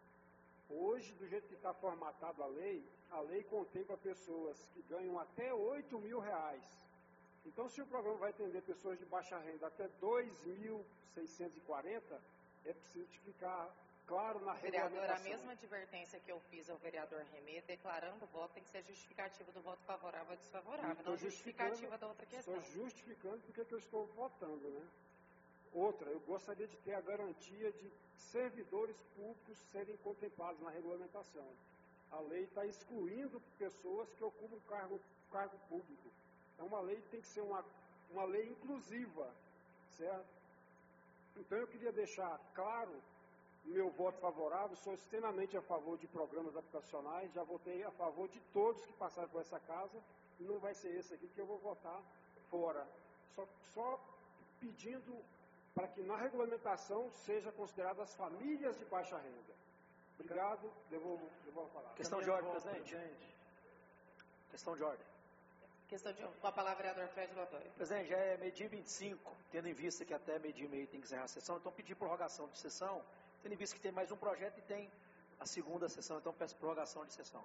Hoje, do jeito que está formatada a lei, a lei contempla pessoas que ganham até oito mil reais. Então, se o programa vai atender pessoas de baixa renda até dois mil seiscentos e quarenta, é preciso ficar claro na regulamentação. Vereador, a mesma regulamentação. advertência que eu fiz ao vereador Remê, declarando o voto, tem que ser justificativa do voto favorável ou desfavorável, Estou não justificativa da outra questão. Estou justificando porque que eu estou votando, né? Outra, eu gostaria de ter a garantia de servidores públicos serem contemplados na regulamentação. A lei está excluindo pessoas que ocupam cargo, cargo público. É uma lei que tem que ser uma, uma lei inclusiva, certo? Então eu queria deixar claro o meu voto favorável, sou extremamente a favor de programas habitacionais, já votei a favor de todos que passaram por essa casa, e não vai ser esse aqui que eu vou votar fora. Só, só pedindo para que na regulamentação seja consideradas as famílias de baixa renda. Obrigado, devolvo, devolvo a palavra. Questão de ordem, presidente. Questão de ordem. Questão de com a palavra, vereador Fred Lotório. Presidente, já é meio-dia e vinte e cinco, tendo em vista que até meio-dia e meio tem que encerrar a sessão, então pedir prorrogação de sessão, tendo em vista que tem mais um projeto e tem a segunda sessão, então peço prorrogação de sessão.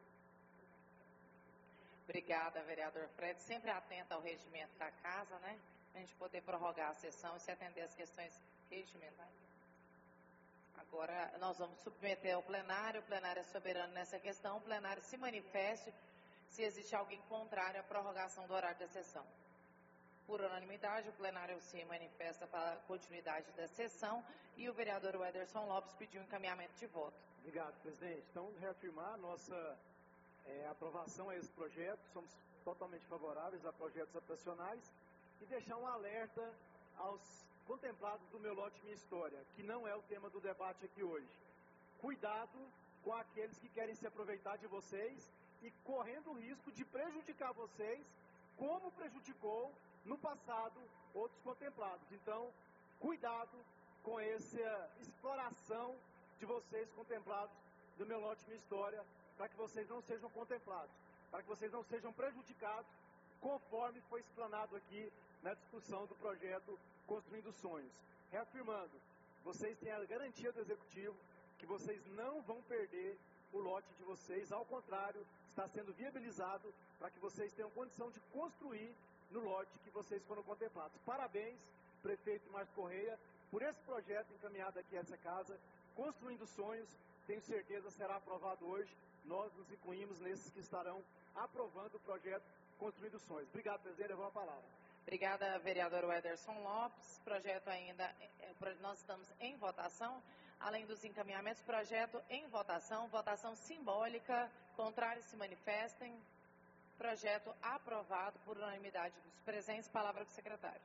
Obrigada, vereador Fred, sempre atento ao regimento da casa, né? A gente poder prorrogar a sessão e se atender às questões regimentais. Agora, nós vamos submeter ao plenário, o plenário é soberano nessa questão, o plenário se manifeste se existe alguém contrário à prorrogação do horário da sessão. Por unanimidade, o plenário se manifesta para a continuidade da sessão e o vereador Wederson Lopes pediu encaminhamento de voto. Obrigado, presidente. Então, reafirmar nossa é, aprovação a esse projeto, somos totalmente favoráveis a projetos habitacionais e deixar um alerta aos contemplados do meu lote Minha História, que não é o tema do debate aqui hoje. Cuidado com aqueles que querem se aproveitar de vocês e correndo o risco de prejudicar vocês, como prejudicou no passado outros contemplados. Então, cuidado com essa exploração de vocês contemplados do meu lote Minha História, para que vocês não sejam contemplados, para que vocês não sejam prejudicados, conforme foi explanado aqui na discussão do projeto Construindo Sonhos. Reafirmando, vocês têm a garantia do Executivo que vocês não vão perder o lote de vocês, ao contrário, está sendo viabilizado para que vocês tenham condição de construir no lote que vocês foram contemplados. Parabéns, prefeito Márcio Correia, por esse projeto encaminhado aqui a essa casa, Construindo Sonhos, tenho certeza será aprovado hoje. Nós nos incluímos nesses que estarão aprovando o projeto Construindo Sonhos. Obrigado, presidente, eu vou a palavra. Obrigada, vereador Wederson Lopes. Projeto ainda, nós estamos em votação. Além dos encaminhamentos, projeto em votação, votação simbólica, contrários se manifestem. Projeto aprovado por unanimidade dos presentes. Palavra com o secretário.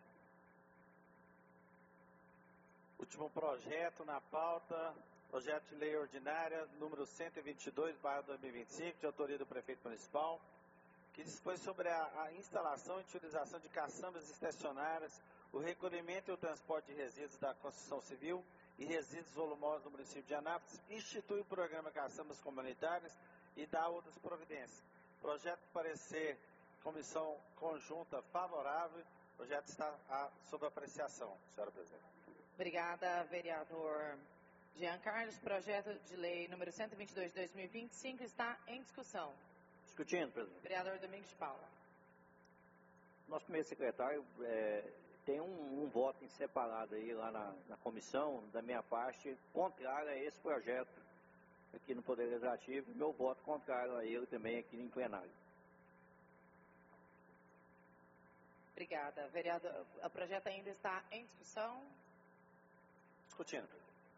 Último projeto na pauta, projeto de lei ordinária número cento e vinte e dois barra dois mil e vinte e cinco, de autoria do prefeito municipal, que dispõe sobre a, a instalação e utilização de caçambas estacionárias, o recolhimento e o transporte de resíduos da construção civil e resíduos volumosos no município de Anápolis, institui o programa Caçambas Comunitárias e dá outras providências. Projeto parecer comissão conjunta favorável, o projeto está a, sob apreciação, senhora presidente. Obrigada, vereador Jean Carlos. Projeto de lei número cento e vinte e dois de dois mil e vinte e cinco está em discussão. Discutindo, presidente. Vereador Domingos de Paula. Nosso primeiro secretário é, tem um, um voto em separado aí lá na, na comissão, da minha parte, contrário a esse projeto aqui no Poder Legislativo, meu voto contrário a ele também aqui em plenário. Obrigada, vereador. O projeto ainda está em discussão. Discutindo.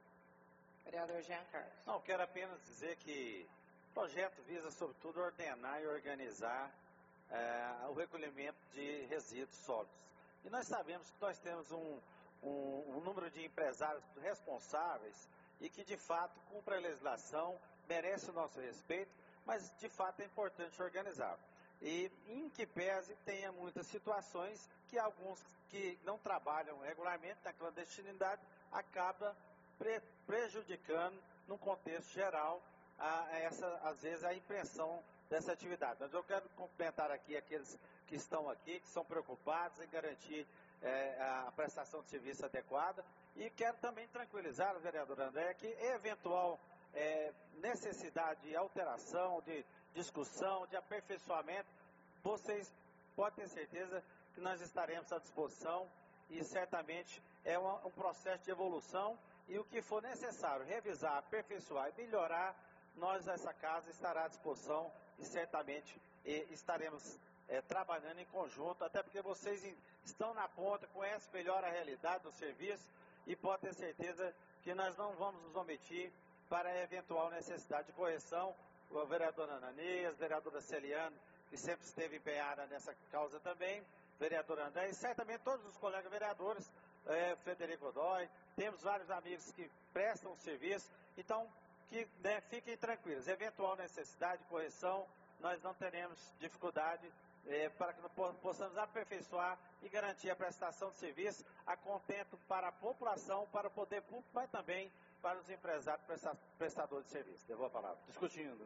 Vereador Jean Carlos. Não, quero apenas dizer que o projeto visa, sobretudo, ordenar e organizar é, o recolhimento de resíduos sólidos. E nós sabemos que nós temos um, um, um número de empresários responsáveis e que, de fato, cumpre a legislação, merece o nosso respeito, mas, de fato, é importante organizar. E, em que pese, tenha muitas situações que alguns que não trabalham regularmente na clandestinidade acaba pre prejudicando, num contexto geral, a, a essa, às vezes, a impressão dessa atividade. Mas eu quero cumprimentar aqui aqueles que estão aqui, que são preocupados em garantir é, a prestação de serviço adequada, e quero também tranquilizar o vereador André que eventual é, necessidade de alteração, de discussão, de aperfeiçoamento, vocês podem ter certeza que nós estaremos à disposição, e certamente é uma, um processo de evolução, e o que for necessário revisar, aperfeiçoar e melhorar, nós, essa casa, estará à disposição e certamente e, estaremos é, trabalhando em conjunto, até porque vocês estão na ponta, conhecem melhor a realidade do serviço e pode ter certeza que nós não vamos nos omitir para a eventual necessidade de correção. O vereador Ananias, vereadora Celiane, que sempre esteve empenhada nessa causa também, vereador André, e certamente todos os colegas vereadores, é, Frederico Godoy, temos vários amigos que prestam serviço, então que né, fiquem tranquilos, eventual necessidade de correção, nós não teremos dificuldade é, para que possamos aperfeiçoar e garantir a prestação de serviço a contento para a população, para o poder público, mas também para os empresários prestadores de serviço. Devo a palavra. Discutindo.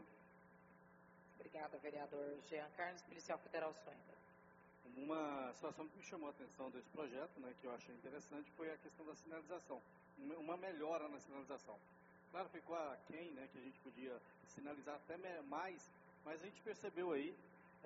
Obrigada, vereador Jean Carlos, policial federal Suenda. Uma situação que me chamou a atenção desse projeto, né, que eu achei interessante, foi a questão da sinalização, uma melhora na sinalização. Claro, ficou aquém, né, que a gente podia sinalizar até mais, mas a gente percebeu aí,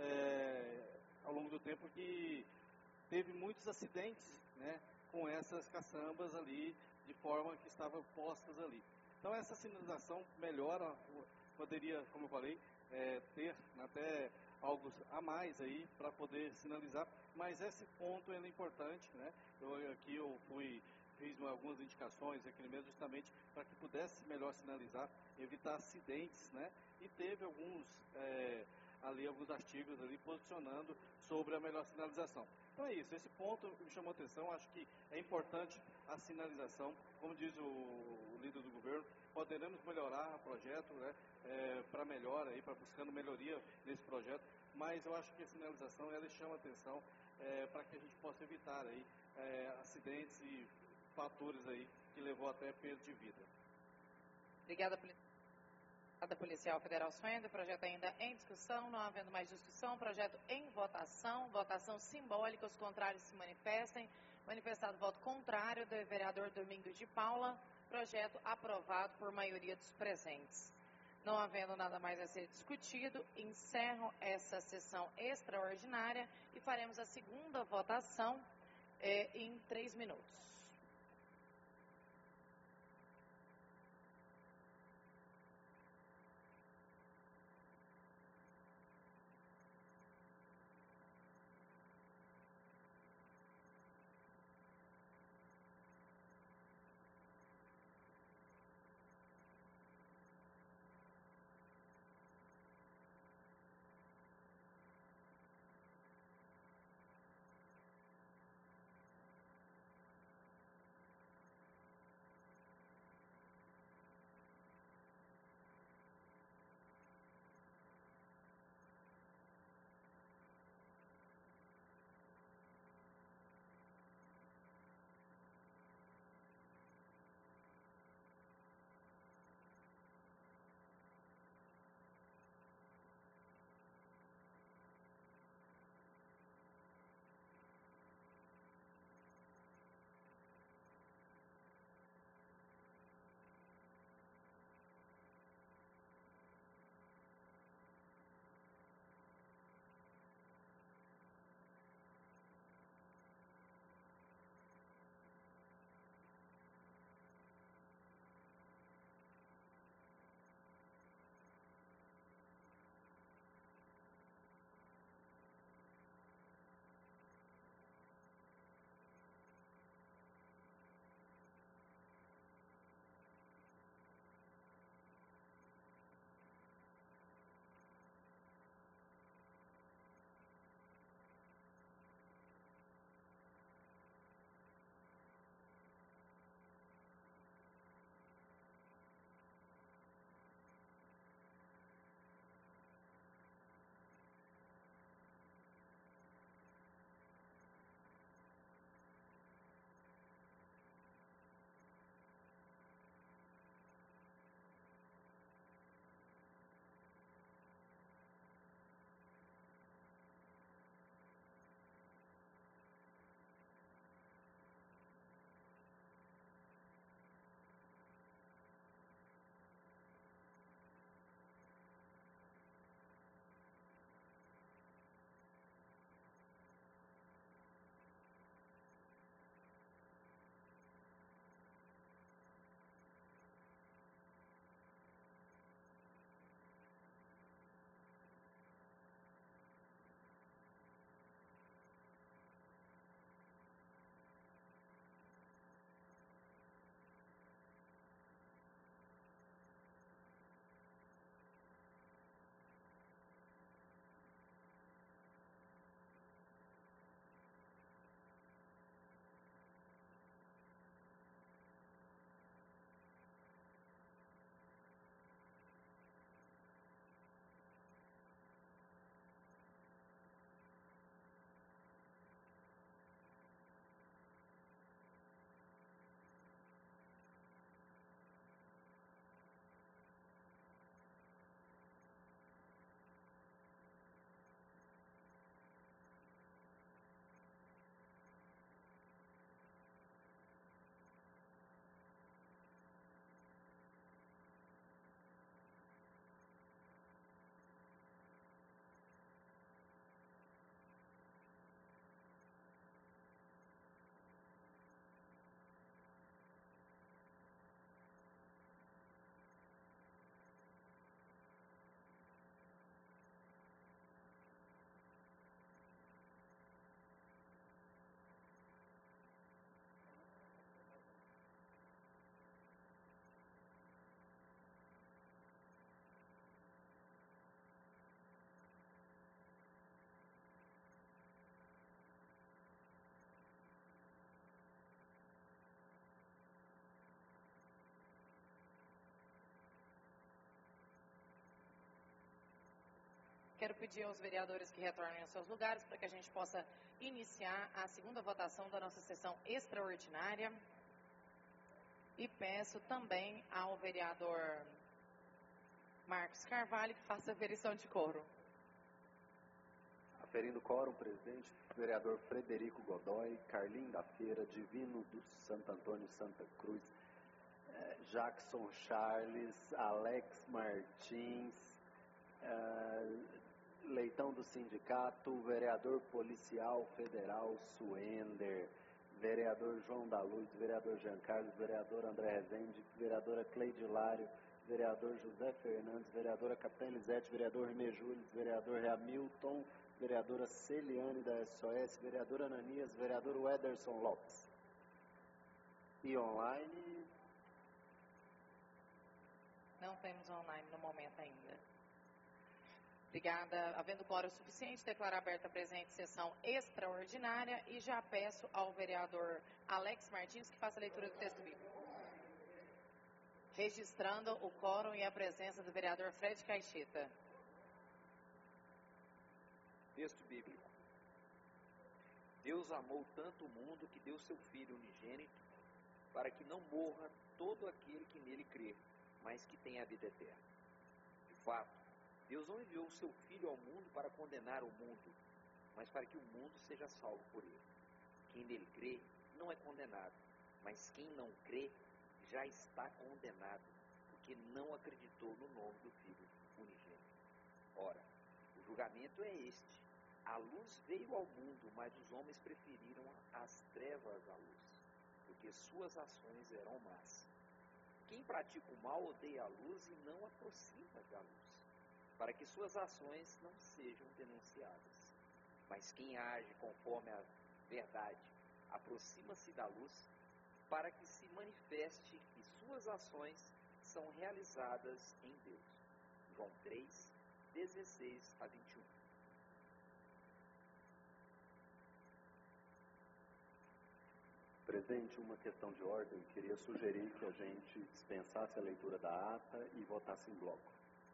é, ao longo do tempo, que teve muitos acidentes, né, com essas caçambas ali, de forma que estavam postas ali. Então, essa sinalização melhora, poderia, como eu falei, é, ter até algo a mais aí para poder sinalizar, mas esse ponto é importante, né? Eu, aqui eu fui, fiz algumas indicações aqui mesmo, justamente para que pudesse melhor sinalizar, evitar acidentes, né? E teve alguns, é, ali alguns artigos ali posicionando sobre a melhor sinalização. Então é isso, esse ponto me chamou a atenção, acho que é importante a sinalização, como diz o, o líder do governo, poderemos melhorar o projeto, né, é, para melhora, para buscando melhoria nesse projeto, mas eu acho que a sinalização ela chama a atenção é, para que a gente possa evitar aí, é, acidentes e fatores aí que levou até perda de vida. Obrigada, Obrigada, Policial Federal Suenda. Projeto ainda em discussão, não havendo mais discussão, projeto em votação, votação simbólica, os contrários se manifestem. Manifestado voto contrário do vereador Domingos de Paula, projeto aprovado por maioria dos presentes. Não havendo nada mais a ser discutido, encerro essa sessão extraordinária e faremos a segunda votação eh, em três minutos. Quero pedir aos vereadores que retornem aos seus lugares para que a gente possa iniciar a segunda votação da nossa sessão extraordinária. E peço também ao vereador Marcos Carvalho que faça a aferição de quórum. Aferindo quórum, presidente, vereador Frederico Godoy, Carlinho da Feira, Divino do Santo Antônio Santa Cruz, eh, Jackson Charles, Alex Martins, eh, Leitão do Sindicato, vereador policial federal Suender, vereador João da Luz, vereador Jean Carlos, vereador André Rezende, vereadora Cleide Hilário, vereador José Fernandes, vereadora Capitã Elisete, vereador René Júlio, vereador Hamilton, vereadora Celiane da S O S, vereador Ananias, vereador Wederson Lopes. E online? Não temos online no momento ainda. Obrigada. Havendo quórum suficiente, declaro aberta a presente sessão extraordinária e já peço ao vereador Alex Martins que faça a leitura do texto bíblico. Registrando o quórum e a presença do vereador Fred Caixeta. Texto bíblico. Deus amou tanto o mundo que deu seu Filho unigênito para que não morra todo aquele que nele crê, mas que tenha a vida eterna. De fato, Deus não enviou o seu Filho ao mundo para condenar o mundo, mas para que o mundo seja salvo por ele. Quem nele crê não é condenado, mas quem não crê já está condenado, porque não acreditou no nome do Filho unigênito. Ora, o julgamento é este: a luz veio ao mundo, mas os homens preferiram as trevas à luz, porque suas ações eram más. Quem pratica o mal odeia a luz e não aproxima da luz, para que suas ações não sejam denunciadas. Mas quem age conforme a verdade aproxima-se da luz, para que se manifeste que suas ações são realizadas em Deus. João três, dezesseis a vinte e um. Presidente, uma questão de ordem. Queria sugerir que a gente dispensasse a leitura da ata e votasse em bloco.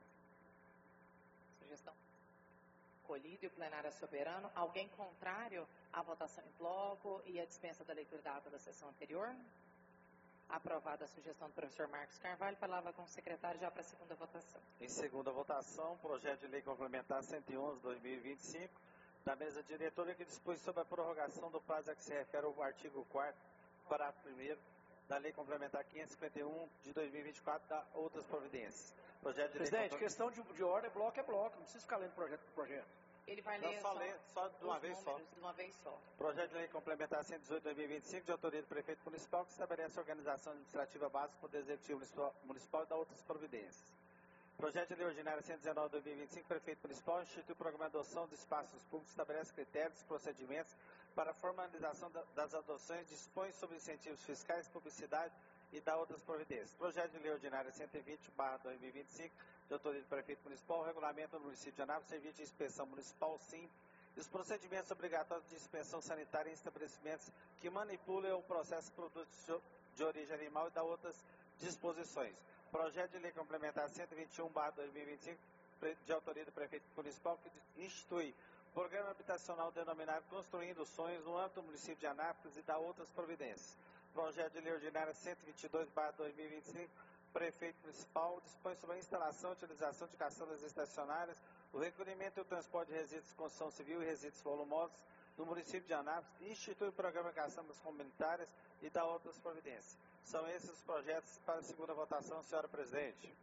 Sugestão. Colhido e o plenário é soberano. Alguém contrário à votação em bloco e à dispensa da leitura da ata da sessão anterior? Aprovada a sugestão do professor Marcos Carvalho. Palavra com o secretário já para a segunda votação. Em segunda votação, projeto de lei complementar cento e onze, dois mil e vinte e cinco, da mesa diretora, que dispõe sobre a prorrogação do prazo a que se refere ao artigo quarto, parágrafo primeiro, da lei complementar quinhentos e cinquenta e um, de dois mil e vinte e quatro, da outras providências. Projeto de Presidente, lei questão de, de ordem, bloco é bloco, não precisa ficar lendo projeto por projeto. Ele vai Não, ler só só, ler, só de uma os vez só. números de uma vez só. Projeto de lei complementar cento e dezoito, dois mil e vinte e cinco, de autoria do prefeito municipal, que estabelece a organização administrativa básica do Poder Executivo Municipal e da outras providências. Projeto de lei ordinária cento e dezenove, dois mil e vinte e cinco, prefeito municipal, institui o programa de adoção de espaços públicos, estabelece critérios e procedimentos para a formalização da, das adoções, dispõe sobre incentivos fiscais, publicidade e da outras providências. Projeto de lei ordinária cento e vinte, barra dois mil e vinte e cinco, de autoria do prefeito municipal, regulamento do município de Anápolis, serviço de inspeção municipal, sim, e os procedimentos obrigatórios de inspeção sanitária em estabelecimentos que manipulam o processo de produtos de origem animal e da outras disposições. Projeto de lei complementar cento e vinte e um, barra dois mil e vinte e cinco, de autoria do prefeito municipal, que institui programa habitacional denominado Construindo Sonhos no âmbito do município de Anápolis e da outras providências. Projeto de lei ordinária cento e vinte e dois, barra dois mil e vinte e cinco, prefeito municipal dispõe sobre a instalação e utilização de caçambas estacionárias, o recolhimento e o transporte de resíduos de construção civil e resíduos volumosos no município de Anápolis, institui o programa Caçambas Comunitárias e da outras providências. São esses os projetos para a segunda votação, senhora presidente.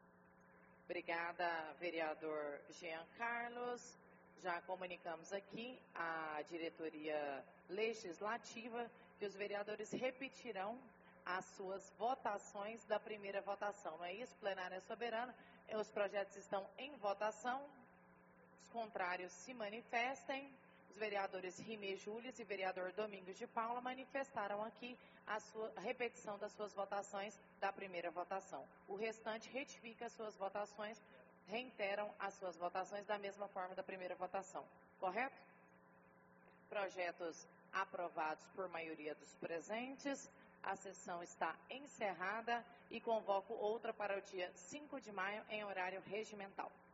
Obrigada, vereador Jean Carlos. Já comunicamos aqui à diretoria legislativa que os vereadores repetirão as suas votações da primeira votação. Não é isso? Plenário é soberano. Os projetos estão em votação. Os contrários se manifestem. Os vereadores Rimé Júlio e vereador Domingos de Paula manifestaram aqui a, sua, a repetição das suas votações da primeira votação. O restante retifica as suas votações, reiteram as suas votações da mesma forma da primeira votação. Correto? Projetos aprovados por maioria dos presentes. A sessão está encerrada e convoco outra para o dia cinco de maio em horário regimental.